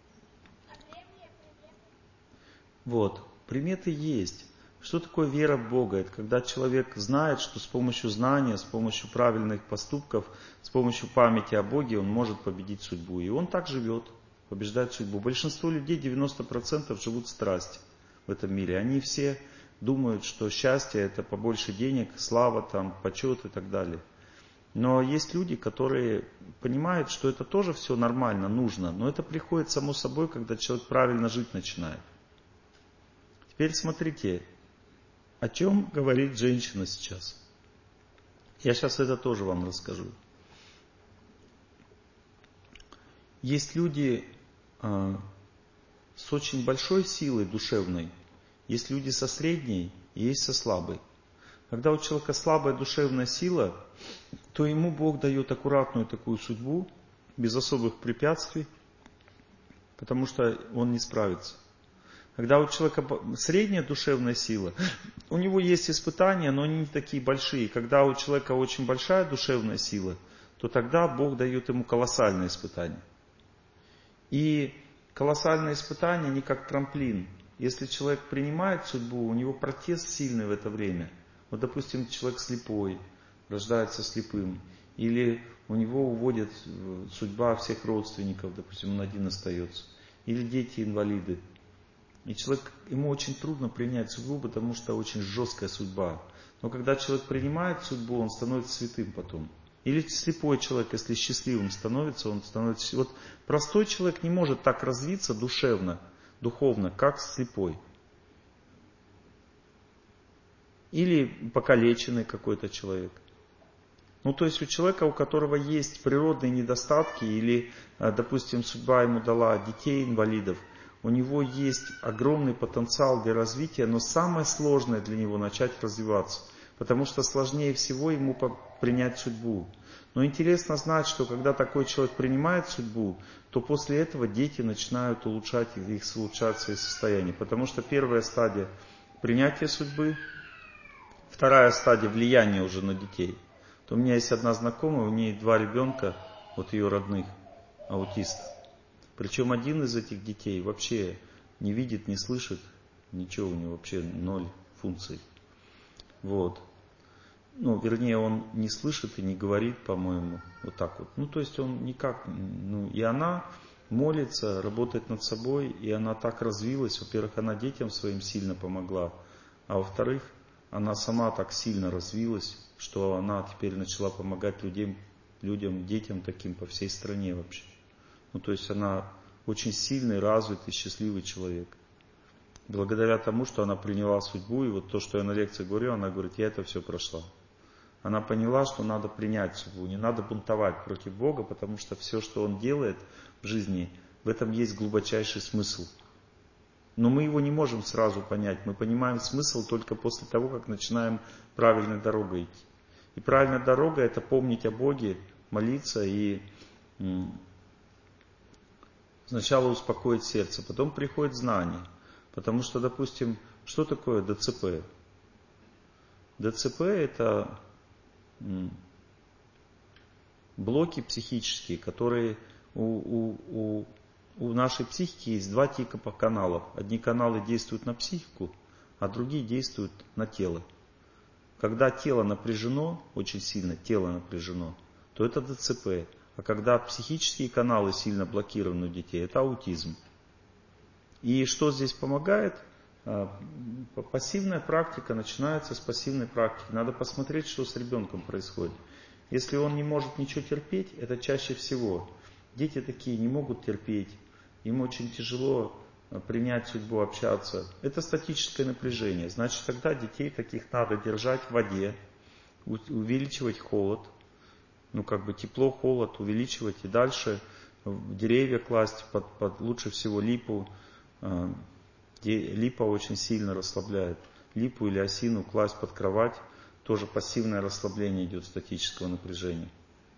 [SPEAKER 1] Вот, приметы есть. Что такое вера в Бога? Это когда человек знает, что с помощью знания, с помощью правильных поступков, с помощью памяти о Боге он может победить судьбу. И он так живет, побеждает судьбу. Большинство людей, девяносто процентов, живут в страсти в этом мире. Они все думают, что счастье это побольше денег, слава, там, почет и так далее. Но есть люди, которые понимают, что это тоже все нормально, нужно, но это приходит само собой, когда человек правильно жить начинает. Теперь смотрите, о чем говорит женщина сейчас. Я сейчас это тоже вам расскажу. Есть люди э, с очень большой силой душевной, есть люди со средней и есть со слабой. Когда у человека слабая душевная сила, то ему Бог дает аккуратную такую судьбу, без особых препятствий, потому что он не справится. Когда у человека средняя душевная сила, у него есть испытания, но они не такие большие. Когда у человека очень большая душевная сила, то тогда Бог дает ему колоссальные испытания. И колоссальные испытания, они как трамплин. Если человек принимает судьбу, у него протест сильный в это время. Вот, допустим, человек слепой, рождается слепым, или у него уводит судьба всех родственников, допустим, он один остается, или дети инвалиды. И человек, ему очень трудно принять судьбу, потому что очень жесткая судьба. Но когда человек принимает судьбу, он становится святым потом. Или слепой человек, если счастливым становится, он становится... Вот простой человек не может так развиться душевно, духовно, как слепой. Или покалеченный какой-то человек. Ну, то есть у человека, у которого есть природные недостатки, или, допустим, судьба ему дала детей-инвалидов, у него есть огромный потенциал для развития, но самое сложное для него начать развиваться, потому что сложнее всего ему принять судьбу. Но интересно знать, что когда такой человек принимает судьбу, то после этого дети начинают улучшать их, улучшать свои состояния, потому что первая стадия принятия судьбы, вторая стадия влияния уже на детей. То у меня есть одна знакомая, у нее два ребенка, вот ее родных, аутистов. Причем один из этих детей вообще не видит, не слышит, ничего, у него вообще ноль функций. Вот. Ну, вернее, он не слышит и не говорит, по-моему, вот так вот. Ну, то есть он никак, ну, и она молится, работает над собой, и она так развилась. Во-первых, она детям своим сильно помогла, а во-вторых, она сама так сильно развилась, что она теперь начала помогать людям, людям, детям таким по всей стране вообще. Ну, то есть она очень сильный, развитый, счастливый человек. Благодаря тому, что она приняла судьбу, и вот то, что я на лекции говорю, она говорит, я это все прошла. Она поняла, что надо принять судьбу, не надо бунтовать против Бога, потому что все, что Он делает в жизни, в этом есть глубочайший смысл. Но мы его не можем сразу понять. Мы понимаем смысл только после того, как начинаем правильной дорогой идти. И правильная дорога – это помнить о Боге, молиться и сначала успокоить сердце, потом приходит знание. Потому что, допустим, что такое ДЦП? ДЦП – это блоки психические, которые у, у, у, у нашей психики есть два типа каналов. Одни каналы действуют на психику, а другие действуют на тело. Когда тело напряжено, очень сильно тело напряжено, то это ДЦП. А когда психические каналы сильно блокированы у детей, это аутизм. И что здесь помогает? Пассивная практика начинается с пассивной практики. Надо посмотреть, что с ребенком происходит. Если он не может ничего терпеть, это чаще всего. Дети такие не могут терпеть, им очень тяжело принять судьбу, общаться. Это статическое напряжение. Значит, тогда детей таких надо держать в воде, увеличивать холод. Ну, как бы тепло, холод увеличивать и дальше деревья класть, под, под лучше всего липу. Липа очень сильно расслабляет. Липу или осину класть под кровать, тоже пассивное расслабление идет статического напряжения.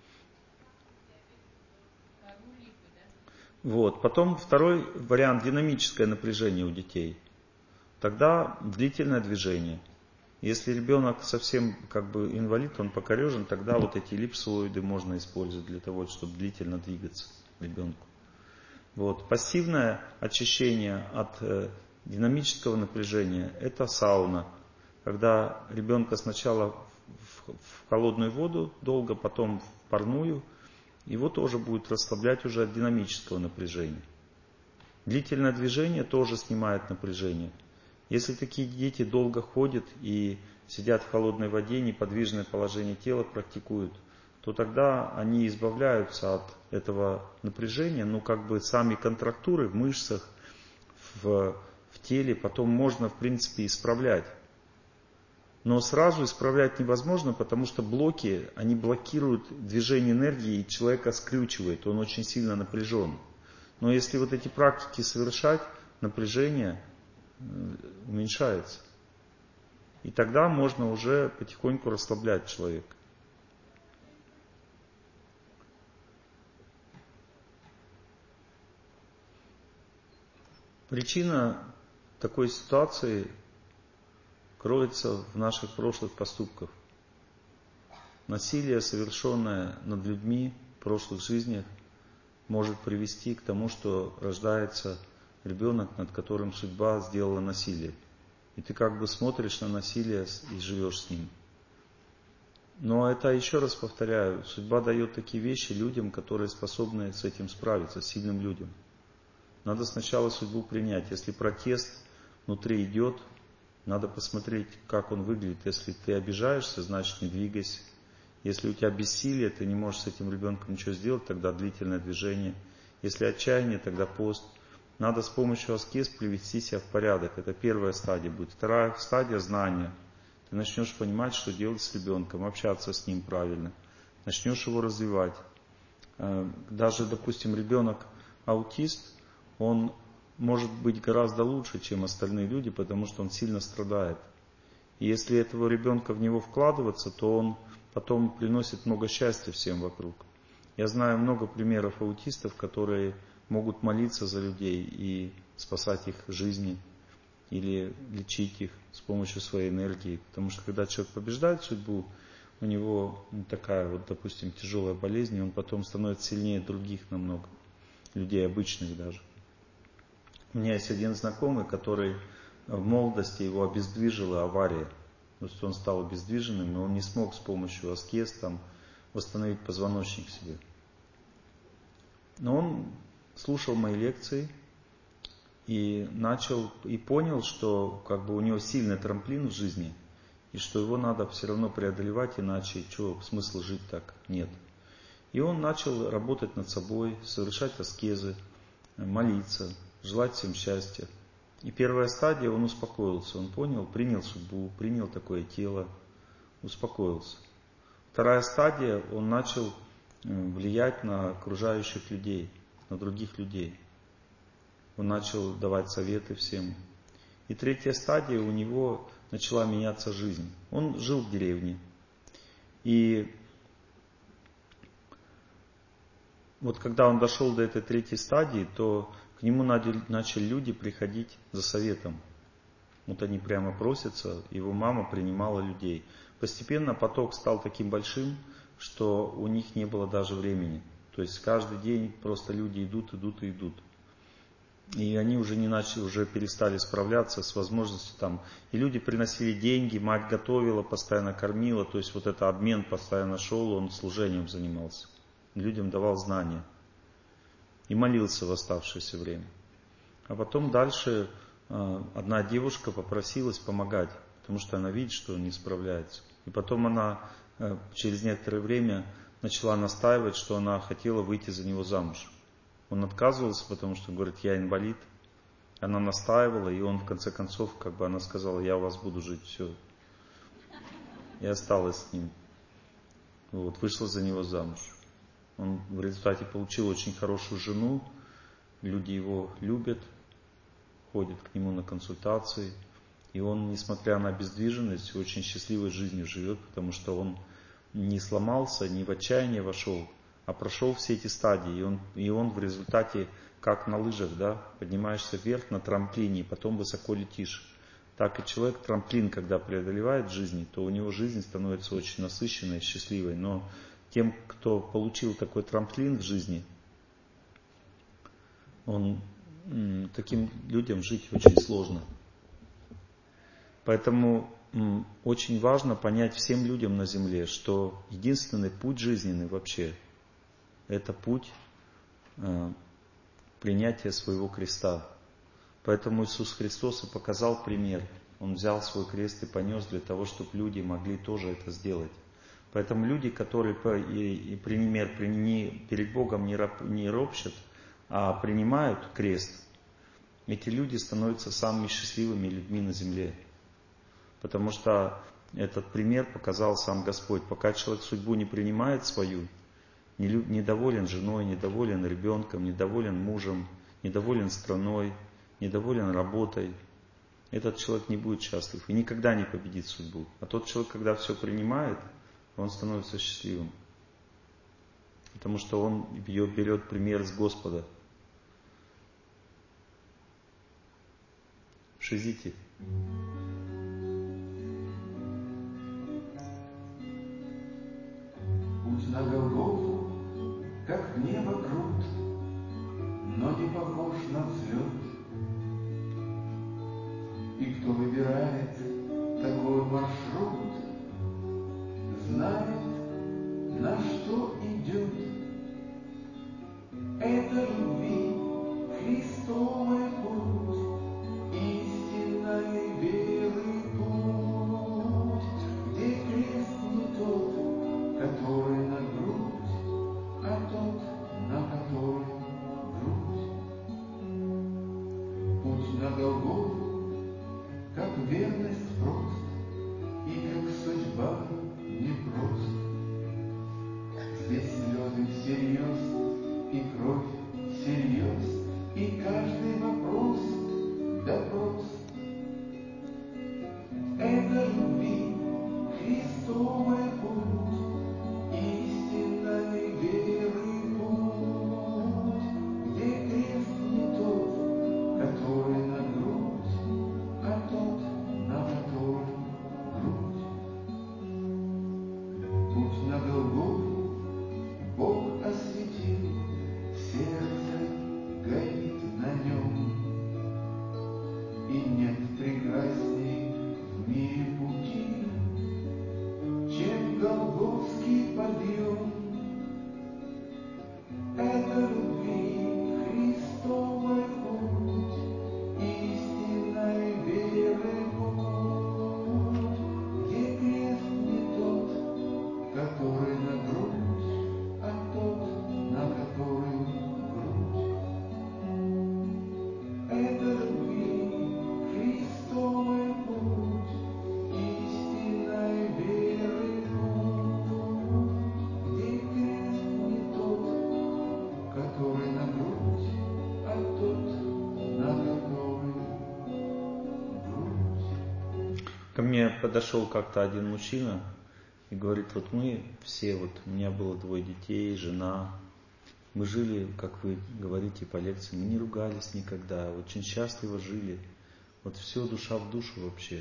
[SPEAKER 1] Вот. Потом второй вариант – динамическое напряжение у детей. Тогда длительное движение. Если ребенок совсем как бы инвалид, он покорежен, тогда вот эти эллипсоиды можно использовать для того, чтобы длительно двигаться ребенку. Вот. Пассивное очищение от э, динамического напряжения – это сауна. Когда ребенка сначала в, в холодную воду долго, потом в парную, его тоже будет расслаблять уже от динамического напряжения. Длительное движение тоже снимает напряжение. Если такие дети долго ходят и сидят в холодной воде, неподвижное положение тела практикуют, то тогда они избавляются от этого напряжения, ну как бы сами контрактуры в мышцах, в, в теле потом можно в принципе исправлять. Но сразу исправлять невозможно, потому что блоки, они блокируют движение энергии, и человека скрючивает, он очень сильно напряжен. Но если вот эти практики совершать, напряжение уменьшается. И тогда можно уже потихоньку расслаблять человека. Причина такой ситуации кроется в наших прошлых поступках. Насилие, совершенное над людьми в прошлых жизнях, может привести к тому, что рождается ребенок, над которым судьба сделала насилие. И ты как бы смотришь на насилие и живешь с ним. Но это, еще раз повторяю, судьба дает такие вещи людям, которые способны с этим справиться, сильным людям. Надо сначала судьбу принять. Если протест внутри идет, надо посмотреть, как он выглядит. Если ты обижаешься, значит не двигайся. Если у тебя бессилие, ты не можешь с этим ребенком ничего сделать, тогда длительное движение. Если отчаяние, тогда пост. Надо с помощью аскез привести себя в порядок. Это первая стадия будет. Вторая стадия – знания. Ты начнешь понимать, что делать с ребенком, общаться с ним правильно. Начнешь его развивать. Даже, допустим, ребенок аутист, он может быть гораздо лучше, чем остальные люди, потому что он сильно страдает. И если этого ребенка в него вкладываться, то он потом приносит много счастья всем вокруг. Я знаю много примеров аутистов, которые могут молиться за людей и спасать их жизни или лечить их с помощью своей энергии. Потому что когда человек побеждает судьбу, у него такая вот, допустим, тяжелая болезнь, и он потом становится сильнее других намного, людей обычных даже. У меня есть один знакомый, который в молодости его обездвижила авария. То есть он стал обездвиженным, но он не смог с помощью аскез там восстановить позвоночник себе. Но он слушал мои лекции и начал, и понял, что как бы у него сильный трамплин в жизни, и что его надо все равно преодолевать, иначе что, смысла жить так нет. И он начал работать над собой, совершать аскезы, молиться, желать всем счастья. И первая стадия, он успокоился, он понял, принял судьбу, принял такое тело, успокоился. Вторая стадия, он начал влиять на окружающих людей, на других людей. Он начал давать советы всем. И третья стадия, у него начала меняться жизнь. Он жил в деревне. И вот когда он дошел до этой третьей стадии, то к нему начали люди приходить за советом. Вот они прямо просятся, его мама принимала людей. Постепенно поток стал таким большим, что у них не было даже времени. То есть каждый день просто люди идут, идут и идут. И они уже не начали, уже перестали справляться с возможностью там. И люди приносили деньги, мать готовила, постоянно кормила. То есть вот этот обмен постоянно шел, он служением занимался. Людям давал знания. И молился в оставшееся время. А потом дальше э, одна девушка попросилась помогать, потому что она видит, что он не справляется. И потом она э, через некоторое время начала настаивать, что она хотела выйти за него замуж. Он отказывался, потому что говорит, я инвалид. Она настаивала, и он в конце концов, как бы она сказала, я у вас буду жить, все. И осталась с ним. Вот, вышла за него замуж. Он в результате получил очень хорошую жену, люди его любят, ходят к нему на консультации. И он, несмотря на обездвиженность, очень счастливой жизнью живет, потому что он не сломался, не в отчаяние вошел, а прошел все эти стадии. И он, и он в результате, как на лыжах, да, поднимаешься вверх на трамплине, и потом высоко летишь. Так и человек трамплин, когда преодолевает в жизни, то у него жизнь становится очень насыщенной, счастливой. Но тем, кто получил такой трамплин в жизни, он, таким людям жить очень сложно. Поэтому очень важно понять всем людям на земле, что единственный путь жизненный вообще – это путь э, принятия своего креста. Поэтому Иисус Христос и показал пример. Он взял свой крест и понес для того, чтобы люди могли тоже это сделать. Поэтому люди, которые, и, и пример, не, перед Богом не, роб, не ропщат, а принимают крест, эти люди становятся самыми счастливыми людьми на земле. Потому что этот пример показал сам Господь. Пока человек судьбу не принимает свою, недоволен женой, недоволен ребенком, недоволен мужем, недоволен страной, недоволен работой, этот человек не будет счастлив и никогда не победит судьбу. А тот человек, когда все принимает, он становится счастливым. Потому что он берет пример с Господа. Шизите.
[SPEAKER 8] Путь на Голгофу, как в небо крут, но не похож на взлет. И кто выбирает такой маршрут, знает, на что идет. Это любви Христовый путь, истинной веры путь, где крест не тот, который на грудь, а тот, на который грудь. Путь на Голгофу, как верность прост, и как судьба непрост. Здесь слезы всерьез, и кровь всерьез, и каждый вопрос допрос. Это любви Христовый путь, истинной веры путь, где крест не тот, который на грудь, а тот, на который грудь. Путь на Голгофу Бог осветил, сердце горит на нем, и нет прекрасней в мире пути, чем голгофский подъем. Это любви Христовый путь, истинной веры путь, где крест не тот, который на грудь, а тот, на который грудь. Это любви Христовый путь, истинной веры путь, где крест не тот, который на грудь, а тот, на который грудь.
[SPEAKER 1] Ко мне подошел как-то один мужчина и говорит, вот мы все, вот у меня было двое детей, жена, мы жили, как вы говорите по лекции, мы не ругались никогда, очень счастливо жили, вот все душа в душу вообще.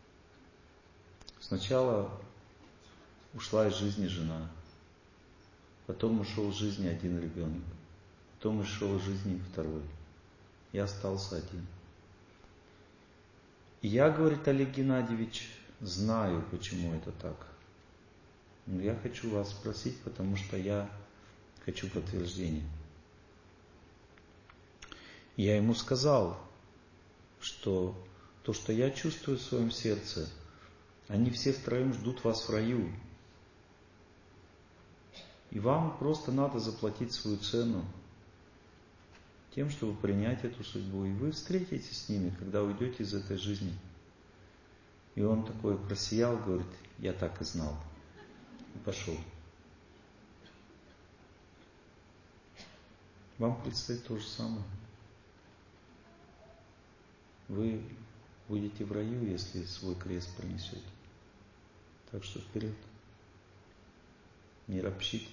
[SPEAKER 1] Сначала ушла из жизни жена, потом ушел из жизни один ребенок, потом ушел из жизни второй, я остался один. И я, говорит Олег Геннадьевич, знаю, почему это так. Но я хочу вас спросить, потому что я хочу подтверждения. Я ему сказал, что то, что я чувствую в своем сердце, они все втроем ждут вас в раю. И вам просто надо заплатить свою цену тем, чтобы принять эту судьбу. И вы встретитесь с ними, когда уйдете из этой жизни. И он такой просиял, говорит, я так и знал. И пошел. Вам предстоит то же самое. Вы будете в раю, если свой крест пронесете. Так что вперед. Не ропщите.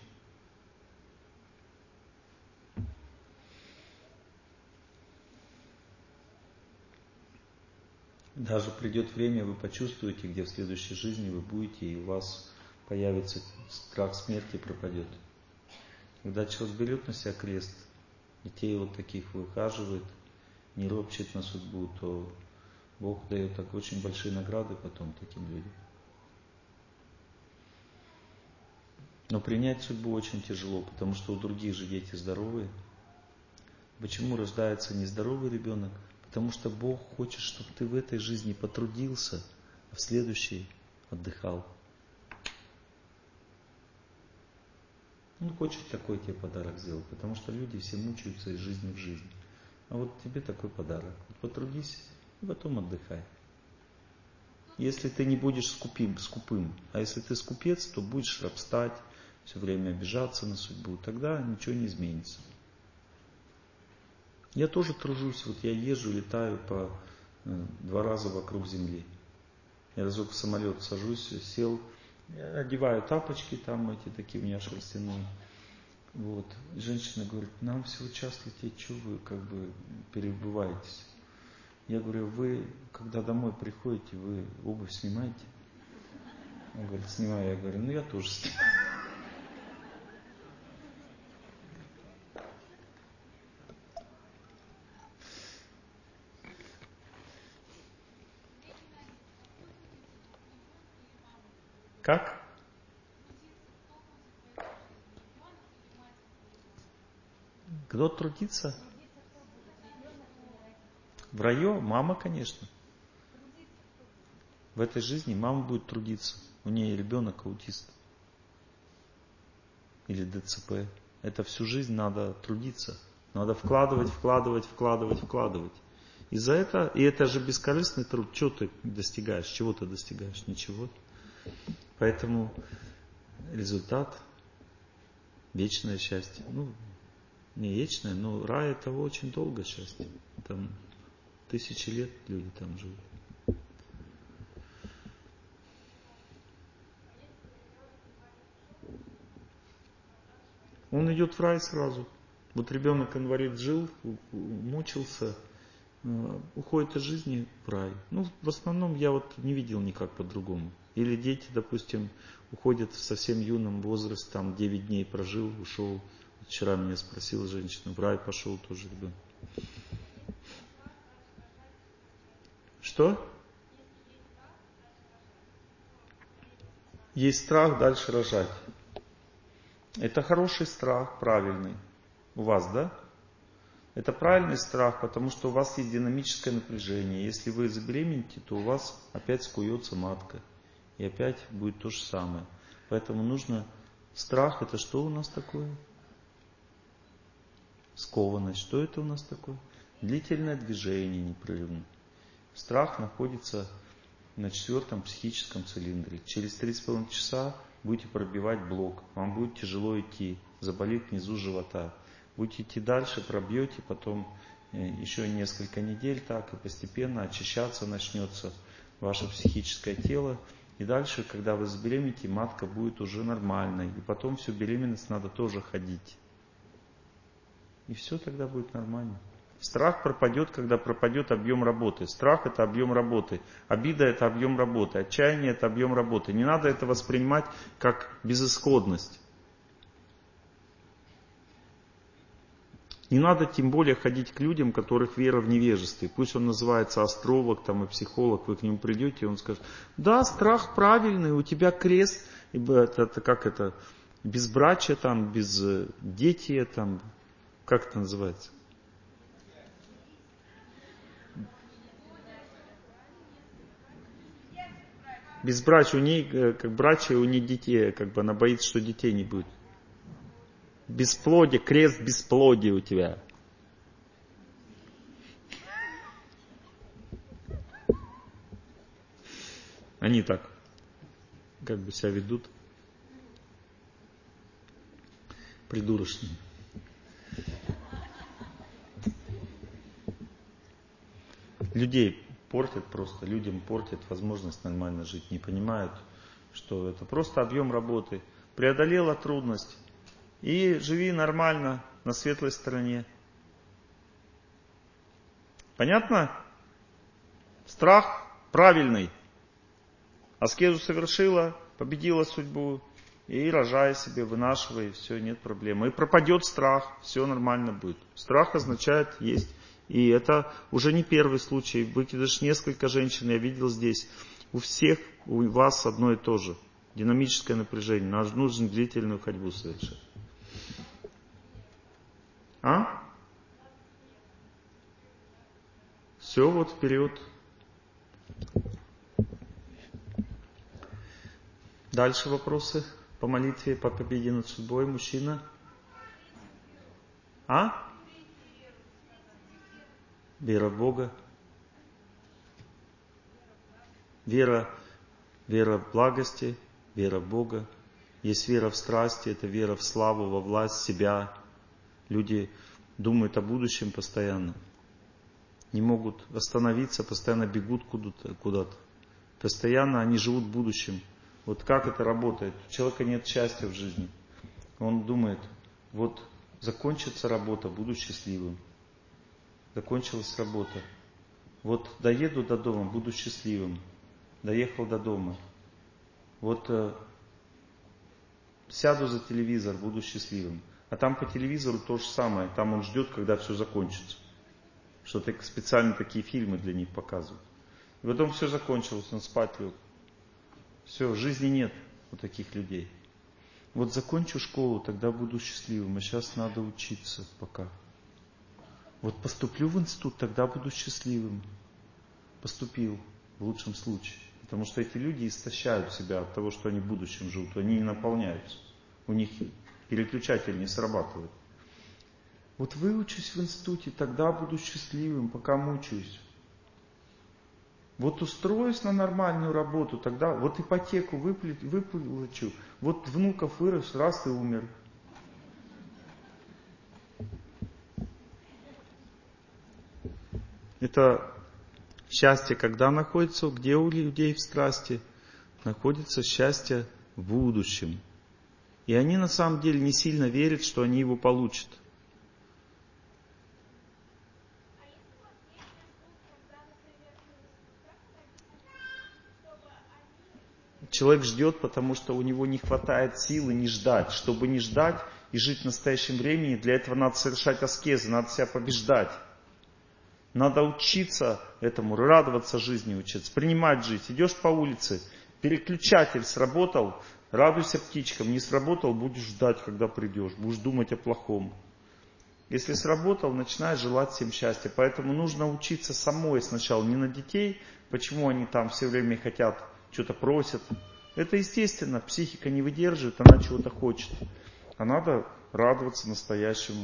[SPEAKER 1] Даже придет время, вы почувствуете, где в следующей жизни вы будете, и у вас появится страх смерти, пропадет. Когда человек берет на себя крест, детей вот таких выхаживает, не ропщет на судьбу, то Бог дает так очень большие награды потом таким людям. Но принять судьбу очень тяжело, потому что у других же дети здоровые. Почему рождается нездоровый ребенок? Потому что Бог хочет, чтобы ты в этой жизни потрудился, а в следующей отдыхал. Он хочет такой тебе подарок сделать, потому что люди все мучаются из жизни в жизнь. А вот тебе такой подарок. Потрудись и потом отдыхай. Если ты не будешь скупим, скупым, а если ты скупец, то будешь ропстать, все время обижаться на судьбу, тогда ничего не изменится. Я тоже тружусь, вот я езжу, летаю по э, два раза вокруг Земли. Я разок в самолет сажусь, сел, одеваю тапочки, там эти такие у меня шерстяные. Вот. И женщина говорит, нам всего час лететь, что вы как бы перебываетесь? Я говорю, вы когда домой приходите, вы обувь снимаете? Он говорит, снимаю. Я говорю, ну я тоже снимаю. Как? Кто трудится? В раю мама, конечно. В этой жизни мама будет трудиться. У нее ребенок аутист. Или ДЦП. Это всю жизнь надо трудиться. Надо вкладывать, вкладывать, вкладывать, вкладывать. И за это, и это же бескорыстный труд. Чего ты достигаешь? Чего ты достигаешь? Ничего. Поэтому результат – вечное счастье. Ну, не вечное, но рай – это очень долго счастье. Там тысячи лет люди там живут. Он идет в рай сразу. Вот ребенок инвалид жил, мучился, уходит из жизни в рай. Ну, в основном я вот не видел никак по-другому. Или дети, допустим, уходят в совсем юном возрасте, там девять дней прожил, ушел. Вчера меня спросила женщина, в рай пошел тоже ребенок. Что? Есть страх дальше рожать. Это хороший страх, правильный. У вас, да? Это правильный страх, потому что у вас есть динамическое напряжение. Если вы забеременеете, то у вас опять скуется матка. И опять будет то же самое. Поэтому нужно... Страх это что у нас такое? Скованность. Что это у нас такое? Длительное движение непрерывно. Страх находится на четвертом психическом цилиндре. Через три с половиной часа будете пробивать блок. Вам будет тяжело идти. Заболит внизу живота. Будете идти дальше, пробьете, потом еще несколько недель так, и постепенно очищаться начнется ваше психическое тело. И дальше, когда вы забеременеете, матка будет уже нормальной. И потом всю беременность надо тоже ходить. И все тогда будет нормально. Страх пропадет, когда пропадет объем работы. Страх это объем работы. Обида это объем работы. Отчаяние это объем работы. Не надо это воспринимать как безысходность. Не надо тем более ходить к людям, которых вера в невежестве. Пусть он называется астролог там, и психолог, вы к нему придете, и он скажет, да, страх правильный, у тебя крест, это, это как это, безбрачие там, бездетие там, как это называется? Безбрачие, у ней, как брачие, у нее детей, как бы она боится, что детей не будет. Бесплодие, крест бесплодия у тебя. Они так, как бы себя ведут. Придурочные. Людей портят просто, людям портят возможность нормально жить. Не понимают, что это просто объем работы. Преодолела трудность. И живи нормально, на светлой стороне. Понятно? Страх правильный. Аскезу совершила, победила судьбу. И рожай себе, вынашивай, все, нет проблем. И пропадет страх, все нормально будет. Страх означает есть. И это уже не первый случай. Выкидыш несколько женщин, я видел здесь. У всех, у вас одно и то же. Динамическое напряжение. Нам нужно длительную ходьбу совершать. А? Все, вот вперед. Дальше вопросы. по молитве, по победе над судьбой, мужчина? А? Вера в Бога. Вера, вера в благости, вера в Бога. Есть вера в страсти, это вера в славу, во власть себя. Люди думают о будущем постоянно. Не могут остановиться, постоянно бегут куда-то, куда-то. Постоянно они живут будущим. Вот как это работает? У человека нет счастья в жизни. Он думает, вот закончится работа, буду счастливым. Закончилась работа. Вот доеду до дома, буду счастливым. Доехал до дома. Вот э, сяду за телевизор, буду счастливым. А там по телевизору то же самое. Там он ждет, когда все закончится. Что-то специально такие фильмы для них показывают. И потом все закончилось, он спать лег. Все, жизни нет у таких людей. Вот закончу школу, тогда буду счастливым. А сейчас надо учиться пока. Вот поступлю в институт, тогда буду счастливым. Поступил в лучшем случае. Потому что эти люди истощают себя от того, что они в будущем живут. Они не наполняются. У них переключатель не срабатывает. Вот выучусь в институте, тогда буду счастливым, пока мучаюсь. Вот устроюсь на нормальную работу, тогда вот ипотеку выплачу, вот внуков вырос, раз и умер. Это счастье, когда находится, где у людей в страсти? Находится счастье в будущем. И они на самом деле не сильно верят, что они его получат. Человек ждет, потому что у него не хватает силы не ждать. Чтобы не ждать и жить в настоящем времени, для этого надо совершать аскезы, надо себя побеждать. Надо учиться этому, радоваться жизни, учиться, принимать жизнь. Идешь по улице, переключатель сработал, радуйся птичкам. Не сработал, будешь ждать, когда придешь, будешь думать о плохом. Если сработал, начинаешь желать всем счастья. Поэтому нужно учиться самой сначала, не на детей. Почему они там все время хотят, что-то просят. Это естественно, психика не выдерживает, она чего-то хочет. А надо радоваться настоящему.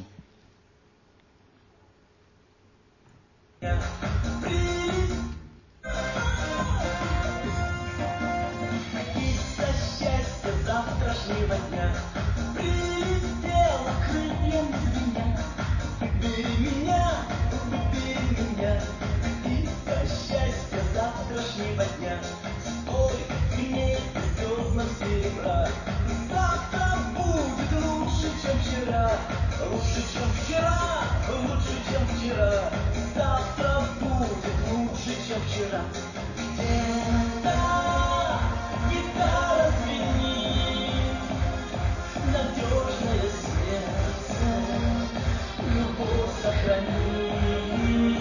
[SPEAKER 6] Из-за счастья завтрашнего дня прилетела крыльям звеня. Выбери меня, выбери меня. Из-за счастья завтрашнего дня столько в ней звездном серебра. Завтра будет лучше, чем вчера. Лучше, чем вчера, лучше, чем вчера. Завтра будет лучше, чем вчера. Где-то гитара звенит, надежное сердце, любовь сохранит.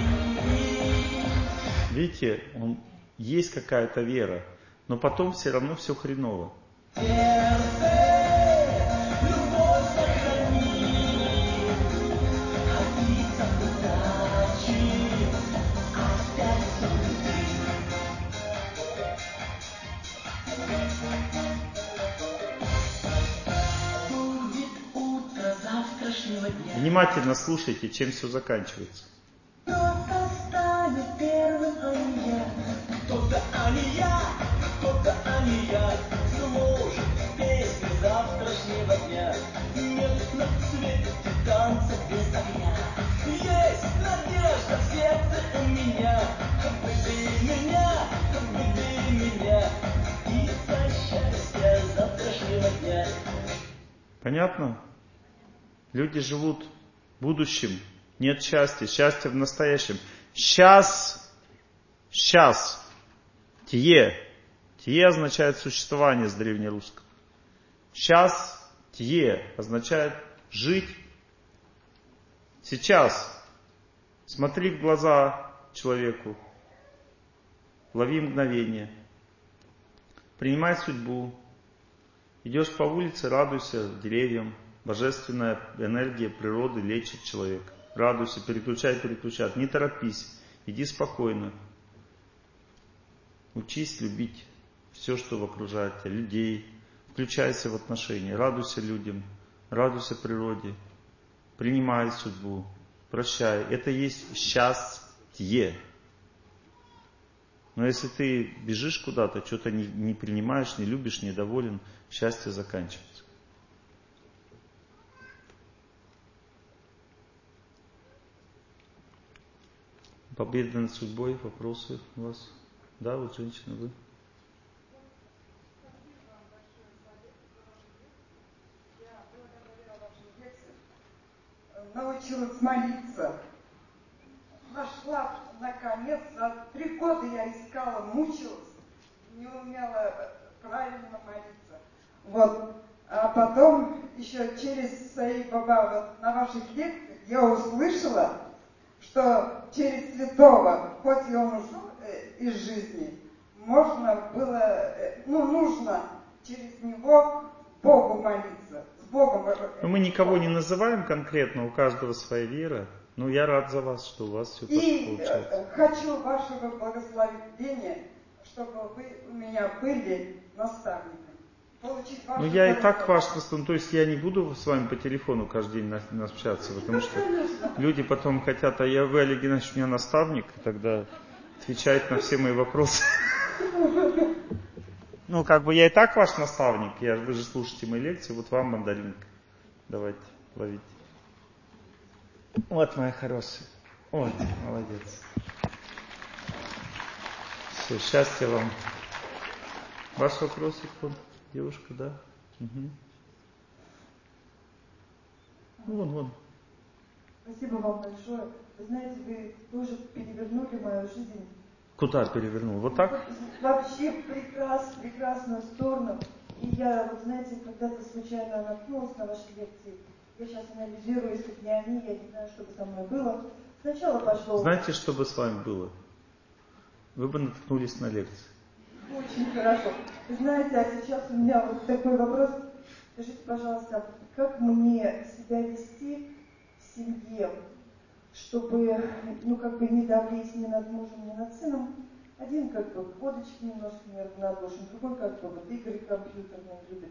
[SPEAKER 1] Видите, он, есть какая-то вера, но потом все равно все хреново.
[SPEAKER 6] Сердце, любовь сохранит, ходить от удачи, опять судьбы. Будет утро завтрашнего дня.
[SPEAKER 1] Внимательно слушайте, чем все заканчивается.
[SPEAKER 6] Кто-то станет первым, а не я. Кто-то, а не я, кто-то, а не я, сложит песню завтрашнего дня. Нет на свете танца без огня. Есть надежда в сердце у меня. Выбери меня, выбери меня. Из-за счастья завтрашнего дня.
[SPEAKER 1] Понятно? Люди живут будущим. Нет счастья. Счастье в настоящем. Сейчас. Сейчас. Тие. Тие означает существование с древнерусского. Сейчас. Тие означает жить. Сейчас. Смотри в глаза человеку. Лови мгновение. Принимай судьбу. Идешь по улице, радуйся деревьям. Божественная энергия природы лечит человека. Радуйся, переключай, переключай. Не торопись. Иди спокойно. Учись любить все, что окружает тебя. Людей, Включайся в отношения, радуйся людям, радуйся природе, принимай судьбу, прощай. Это есть счастье. Но если ты бежишь куда-то, что-то не, не принимаешь, не любишь, недоволен, счастье заканчивается. Победа над судьбой, вопросы у вас? Да, вот женщина, вы?
[SPEAKER 9] Научилась молиться. Нашла, наконец, за три года я искала, мучилась, не умела правильно молиться. Вот. А потом еще через свои баба, вот на ваших лекциях я услышала, что через святого, хоть и он ушел из жизни, можно было, ну, нужно через него Богу молиться, с Богом.
[SPEAKER 1] Но мы никого не называем конкретно, у каждого своя вера. Но я рад за вас, что у вас все
[SPEAKER 9] и
[SPEAKER 1] получается.
[SPEAKER 9] И хочу вашего благословения, чтобы вы у меня были наставником.
[SPEAKER 1] Ну я и так ваш наставник, то есть я не буду с вами по телефону каждый день общаться, потому что люди потом хотят, а я, вы, Олег Геннадьевич, у меня наставник, и тогда отвечает на все мои вопросы. Ну, как бы я и так ваш наставник, я, вы же слушаете мои лекции, вот вам мандаринка. Давайте, ловите. Вот моя хорошая. Вот, молодец. Все, счастья вам. Ваш вопросик, вон, девушка, да? Угу. Вон, вон.
[SPEAKER 10] Спасибо вам большое. Вы знаете, вы тоже перевернули мою жизнь.
[SPEAKER 1] Куда перевернул? Вот так?
[SPEAKER 10] Вообще прекрас, прекрасную сторону. И я, вот знаете, когда-то случайно наткнулась на ваши лекции. Я сейчас анализирую, если бы не они, я не знаю, что бы со мной было. Сначала пошло...
[SPEAKER 1] Знаете, что бы с вами было? Вы бы наткнулись на лекции.
[SPEAKER 10] Очень хорошо. Вы знаете, а сейчас у меня вот такой вопрос. Скажите, пожалуйста, как мне себя вести в семье, чтобы, ну, как бы не давить ни над мужем, ни над сыном? Один как бы к водочке немножко неравнодушен, другой как бы вот игры компьютерные любит.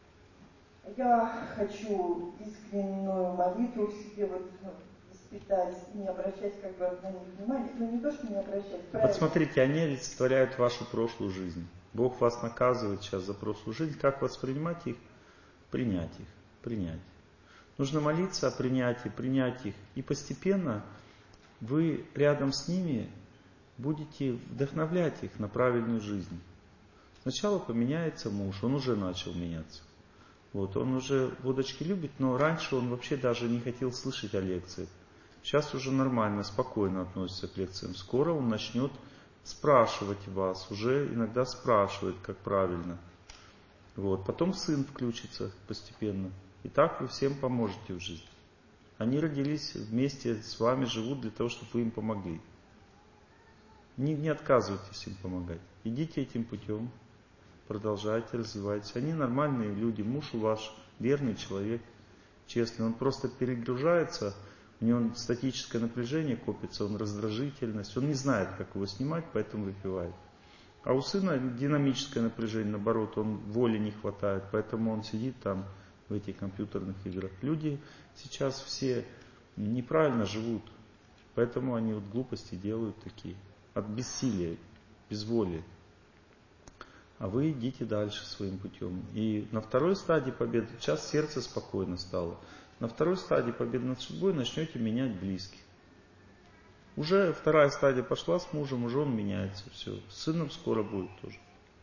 [SPEAKER 10] Я хочу искреннюю молитву в себе вот воспитать, не обращать как бы на них внимания, но не то, что не обращать. Правильно.
[SPEAKER 1] Вот смотрите, они олицетворяют вашу прошлую жизнь. Бог вас наказывает сейчас за прошлую жизнь. Как воспринимать их? Принять их. Принять. Нужно молиться о принятии, принять их. И постепенно вы рядом с ними будете вдохновлять их на правильную жизнь. Сначала поменяется муж, он уже начал меняться. Вот, он уже водочки любит, но раньше он вообще даже не хотел слышать о лекциях. Сейчас уже нормально, спокойно относится к лекциям. Скоро он начнет спрашивать вас, уже иногда спрашивает, как правильно. Вот, потом сын включится постепенно. И так вы всем поможете в жизни. Они родились вместе с вами, живут для того, чтобы вы им помогли. Не, не отказывайтесь им помогать. Идите этим путем. Продолжайте, развивайтесь. Они нормальные люди. Муж у вас верный человек, честный. Он просто перегружается, у него статическое напряжение копится, он раздражительность. Он не знает, как его снимать, поэтому выпивает. А у сына динамическое напряжение, наоборот, он воли не хватает, поэтому он сидит там в этих компьютерных играх. Люди сейчас все неправильно живут, поэтому они вот глупости делают такие. От бессилия, безволия. А вы идите дальше своим путем. И на второй стадии победы, сейчас сердце спокойно стало, на второй стадии победы над судьбой начнете менять близких. Уже вторая стадия пошла с мужем, уже он меняется. Все. С сыном скоро будет тоже.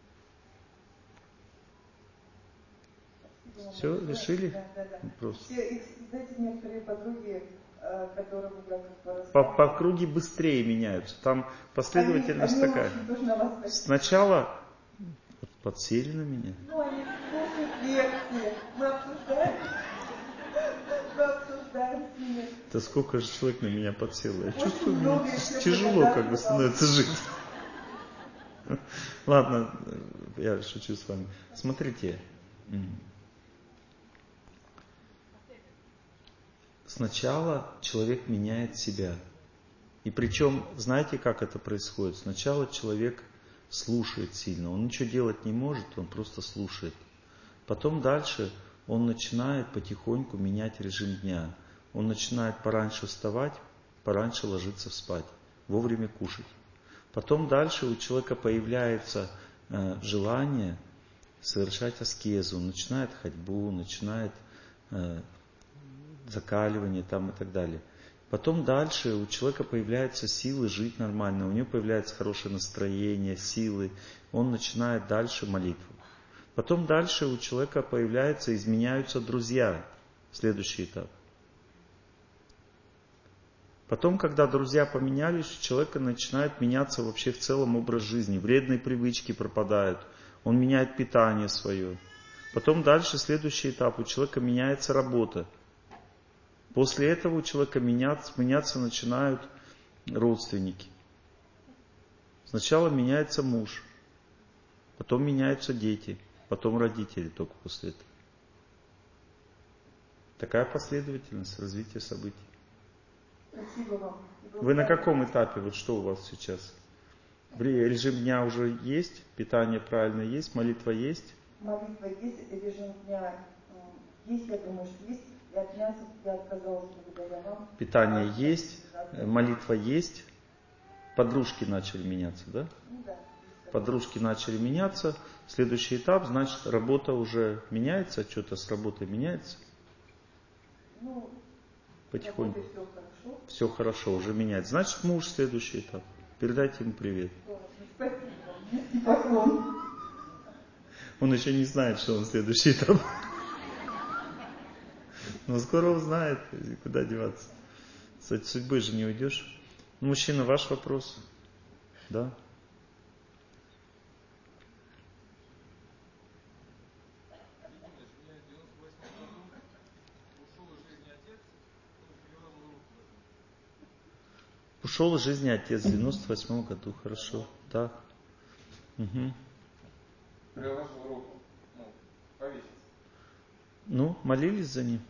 [SPEAKER 1] Все, решили?
[SPEAKER 10] Да, да, да.
[SPEAKER 1] Вопрос.
[SPEAKER 10] Все, знаете, некоторые подруги, которым я как бы
[SPEAKER 1] по, по круге быстрее меняются. Там последовательность
[SPEAKER 10] они, они
[SPEAKER 1] такая. Сначала подсели на меня.
[SPEAKER 10] Ну, они слушают лекции. Мы обсуждаем. Мы обсуждаем с ними.
[SPEAKER 1] Да сколько же человек на меня подсело. Я чувствую, мне тяжело как бы становится жить. Ладно, я шучу с вами. Смотрите. Сначала человек меняет себя. И причем, знаете, как это происходит? Сначала человек слушает сильно. Он ничего делать не может, он просто слушает. Потом дальше он начинает потихоньку менять режим дня. Он начинает пораньше вставать, пораньше ложиться спать, вовремя кушать. Потом дальше у человека появляется э, желание совершать аскезу. Он начинает ходьбу, начинает э, закаливание там и так далее. Потом дальше у человека появляются силы жить нормально, у него появляется хорошее настроение, силы. Он начинает дальше молитву. Потом дальше у человека появляются, изменяются друзья. Следующий этап. Потом, когда друзья поменялись, у человека начинает меняться вообще в целом образ жизни. Вредные привычки пропадают. Он меняет питание свое. Потом дальше следующий этап. У человека меняется работа. После этого у человека меняться, меняться начинают родственники. Сначала меняется муж. Потом меняются дети. Потом родители только после этого. Такая последовательность развития событий.
[SPEAKER 10] Спасибо вам.
[SPEAKER 1] Вы на каком этапе? Вот что у вас сейчас? Режим дня уже есть? Питание правильно есть? Молитва есть?
[SPEAKER 10] Молитва есть, режим дня есть, я думаю, что есть. И от мяса я отказалась благодаря вам.
[SPEAKER 1] Питание есть, молитва есть. Подружки начали меняться, да?
[SPEAKER 10] Ну да.
[SPEAKER 1] Подружки начали меняться. Следующий этап, значит, работа уже меняется, что-то с работой меняется.
[SPEAKER 10] Ну,
[SPEAKER 1] потихоньку.
[SPEAKER 10] Все хорошо.
[SPEAKER 1] Все хорошо, уже меняется. Значит, муж следующий этап. Передайте ему привет.
[SPEAKER 10] Спасибо. Низкий поклон.
[SPEAKER 1] Он еще не знает, что он следующий этап. Но скоро узнает, куда деваться. С судьбы же не уйдешь. Мужчина, ваш вопрос? Да? Ушел из жизни отец в девяносто восьмом году, хорошо, да. Угу.
[SPEAKER 11] Приложил руку, ну, повесился.
[SPEAKER 1] Ну, молились за ним?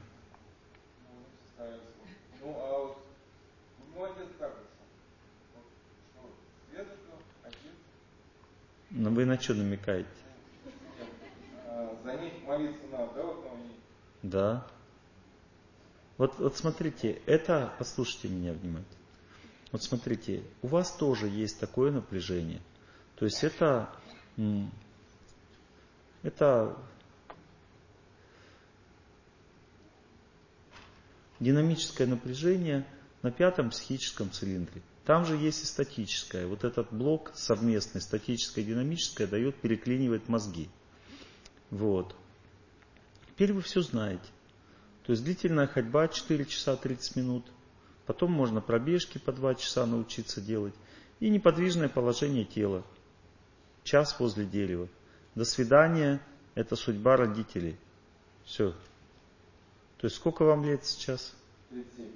[SPEAKER 11] Ну, а вот, ну, отец как же? Вот, что, дедушка, отец?
[SPEAKER 1] Ну, вы на что намекаете?
[SPEAKER 11] Нет, а, за них молиться надо, да, вот, ну, и...
[SPEAKER 1] Да. Вот, вот смотрите, это, послушайте меня внимательно. Вот смотрите, у вас тоже есть такое напряжение. То есть это, это динамическое напряжение на пятом психическом цилиндре. Там же есть и статическое. Вот этот блок совместный, статическое и динамическое, дает, переклинивает мозги. Вот. Теперь вы все знаете. То есть длительная ходьба четыре часа тридцать минут. Потом можно пробежки по два часа научиться делать. И неподвижное положение тела. Час возле дерева. До свидания. Это судьба родителей. Все. То есть сколько вам лет сейчас?
[SPEAKER 11] тридцать семь.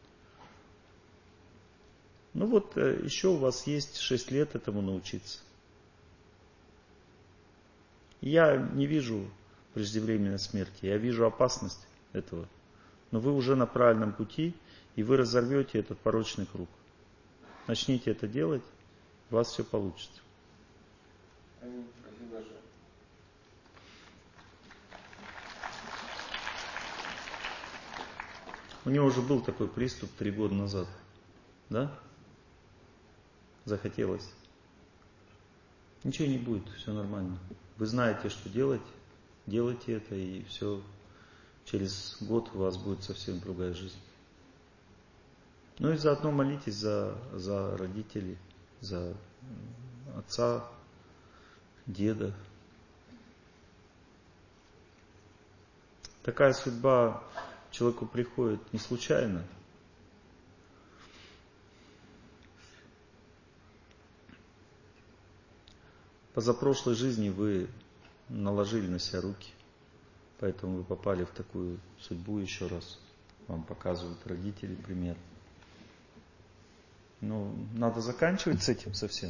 [SPEAKER 1] Ну вот еще у вас есть шесть лет этому научиться. Я не вижу преждевременной смерти. Я вижу опасность этого. Но вы уже на правильном пути. И вы разорвете этот порочный круг. Начните это делать, у вас все получится.
[SPEAKER 11] Аминь. Спасибо большое.
[SPEAKER 1] У него уже был такой приступ три года назад. Да? Захотелось. Ничего не будет, все нормально. Вы знаете, что делать, делайте это, и все. Через год у вас будет совсем другая жизнь. Ну и заодно молитесь за, за родителей, за отца, деда. Такая судьба человеку приходит не случайно. Позапрошлой жизни вы наложили на себя руки, поэтому вы попали в такую судьбу еще раз. Вам показывают родители пример. Ну, надо заканчивать с этим совсем.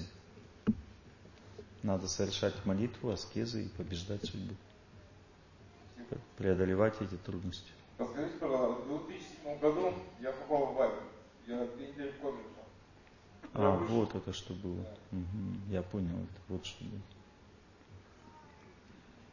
[SPEAKER 1] Надо совершать молитву, аскезы и побеждать судьбу. Преодолевать эти трудности.
[SPEAKER 11] Подскажите, пожалуйста, в две тысячи седьмом году я попал в аварию. Я на две недели в коме ушел.
[SPEAKER 1] А, вот это что было. Да. Угу, я понял, это вот что было.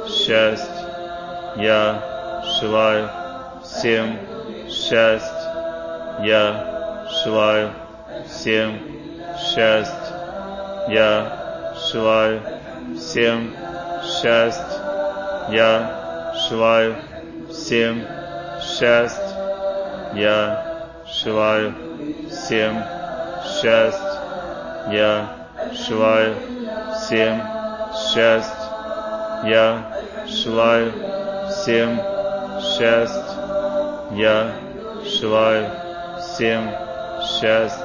[SPEAKER 1] счастья. Я желаю всем счастья. Я желаю всем счастья. Я желаю всем счастья. Я желаю всем счастья. Я желаю всем счастья. Я желаю всем счастья. Я желаю всем счастья. Я желаю всем счастья.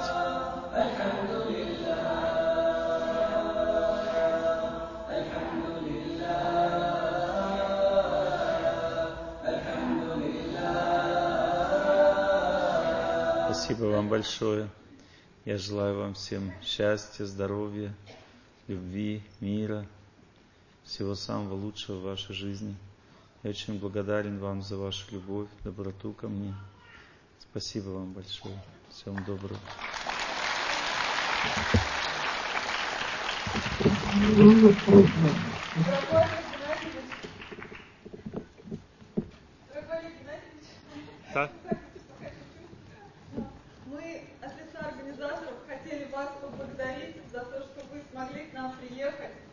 [SPEAKER 1] Спасибо вам большое. Я желаю вам всем счастья, здоровья, любви, мира, всего самого лучшего в вашей жизни. Я очень благодарен вам за вашу любовь, доброту ко мне. Спасибо вам большое. Всем доброго.
[SPEAKER 10] Да? Мы от лица организаторов хотели вас поблагодарить за то, что вы смогли к нам приехать.